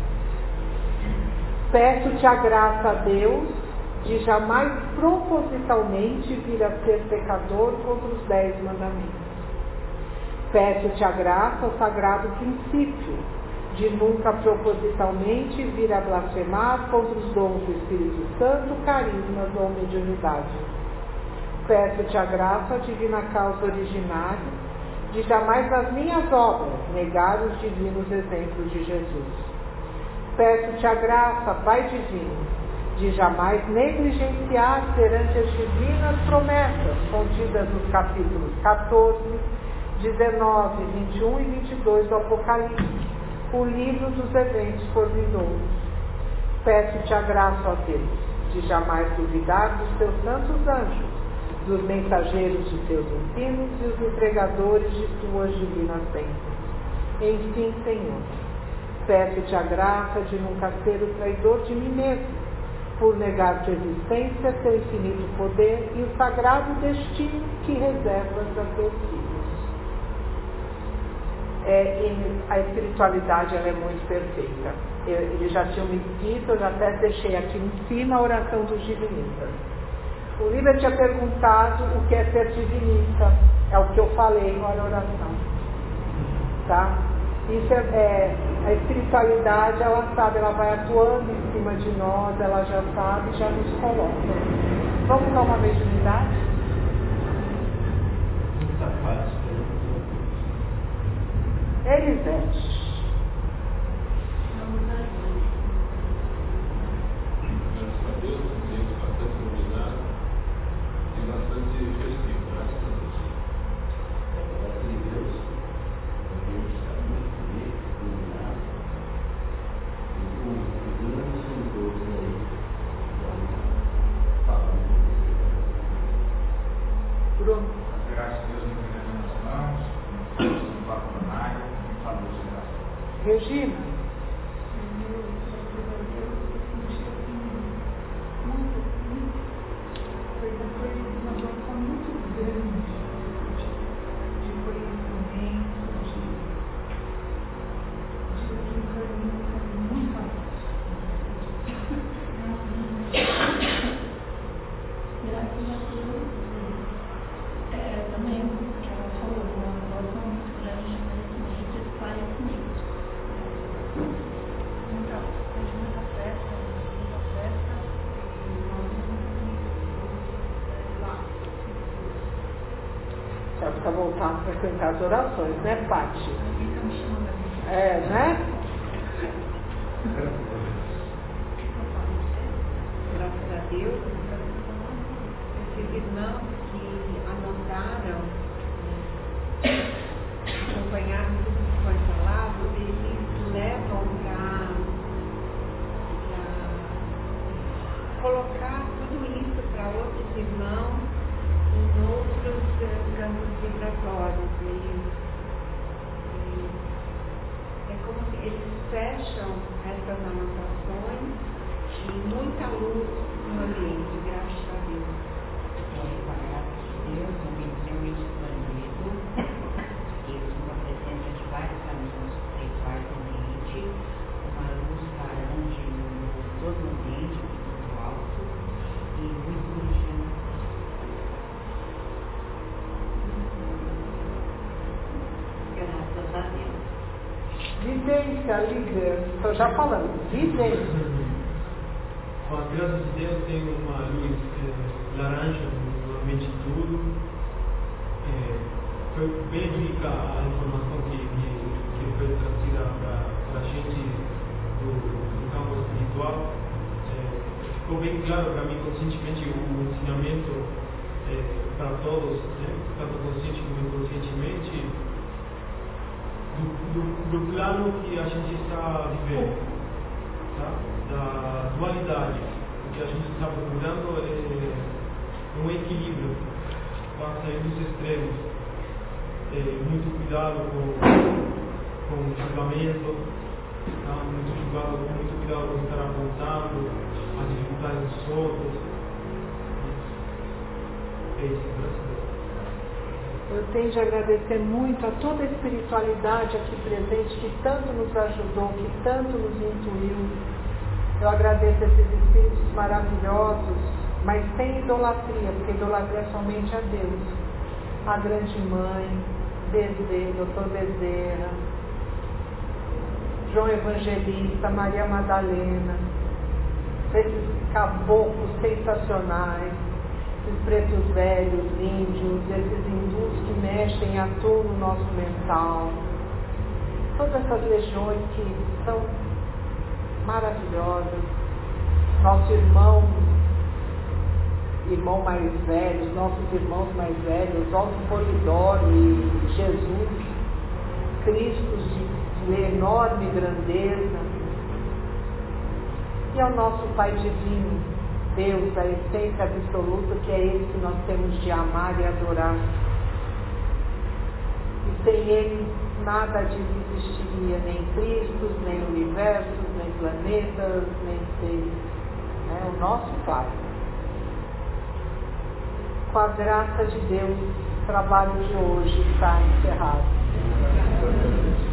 Peço-te a graça a Deus de jamais propositalmente vir a ser pecador contra os dez mandamentos. Peço-te a graça ao sagrado princípio de nunca propositalmente vir a blasfemar contra os dons do Espírito Santo, carismas ou mediunidade. Peço-te a graça à divina causa originária de jamais nas minhas obras negar os divinos exemplos de Jesus. Peço-te a graça, Pai divino, de jamais negligenciar perante as divinas promessas contidas nos capítulos catorze, dezenove, vinte e um e vinte e dois do Apocalipse, o livro dos eventos por vindouros. Peço-te a graça, ó Deus, de jamais duvidar dos teus santos anjos, dos mensageiros de teus ensinos e os entregadores de tuas divinas bênçãos. Enfim, Senhor, peço-te a graça de nunca ser o traidor de mim mesmo, por negar tua existência, teu infinito poder e o sagrado destino que reservas a teus filhos. É, a espiritualidade ela é muito perfeita. Eu, eles já tinham me dito, eu já até deixei aqui em cima a oração dos divinistas. O Líber tinha perguntado o que é ser divinista. É o que eu falei, olha a oração. Tá? Isso é, é, a espiritualidade, ela sabe, ela vai atuando em cima de nós, ela já sabe e já nos coloca. Vamos dar uma mediunidade? Está fácil. Elisete. Graças a Deus, ambiente bastante iluminado e bastante festivo, graças a Deus. Graças a Deus, o ambiente está muito bonito, iluminado. E com grandes sensores aí, falando com você. Bruno. Graças a Deus, me nas mãos, no papo da Maia, em favor de graça. Regina. Para voltar a frequentar as orações, né, Pati? É, né? Graças a Deus, esses irmãos que anotaram, acompanharam tudo que foi falado, eles levam para colocar tudo isso para outros irmãos em outros uh, campos vibratórios. E, e é como se eles fecham essas anotações e muita luz no ambiente, graças a Deus. Graças a Deus, um ambiente extremamente expandido, e com a presença de vários caminhos espirituais no ambiente, uma luz laranja em todo o ambiente, muito alto, e muito bonitinho. Vivência, líder. Estou já falando. Vivência. Com a graça de Deus tem uma luz é, laranja no meio de tudo. É, foi bem rica a informação que, que, que foi trazida para a gente do, do campo espiritual. É, ficou bem claro para mim conscientemente o ensinamento é, para todos, né, tanto consciente como inconscientemente, do, do, do plano que a gente está vivendo, tá? Da dualidade. O que a gente está procurando é um equilíbrio, para sair dos extremos. É, muito cuidado com, com o julgamento, tá? muito, julgado, muito cuidado com estar apontando as dificuldades dos outros. É isso, graças a Deus. Eu tenho de agradecer muito a toda a espiritualidade aqui presente, que tanto nos ajudou, que tanto nos intuiu. Eu agradeço esses espíritos maravilhosos, mas sem idolatria, porque idolatria é somente a Deus. A grande mãe, Bezerra, doutor Bezerra, João Evangelista, Maria Madalena, esses caboclos sensacionais, esses pretos velhos, índios, esses hindus que mexem e atuam no nosso mental, todas essas legiões que são maravilhosas, nosso irmão, irmão mais velho, nossos irmãos mais velhos, nosso Polidoro e Jesus, Cristos de, de enorme grandeza, e ao nosso Pai Divino, Deus, a essência absoluta, que é Ele que nós temos de amar e adorar. E sem Ele nada disso existiria, nem Cristos, nem universos, nem planetas, nem seres. É o nosso Pai. Com a graça de Deus, o trabalho de hoje está encerrado.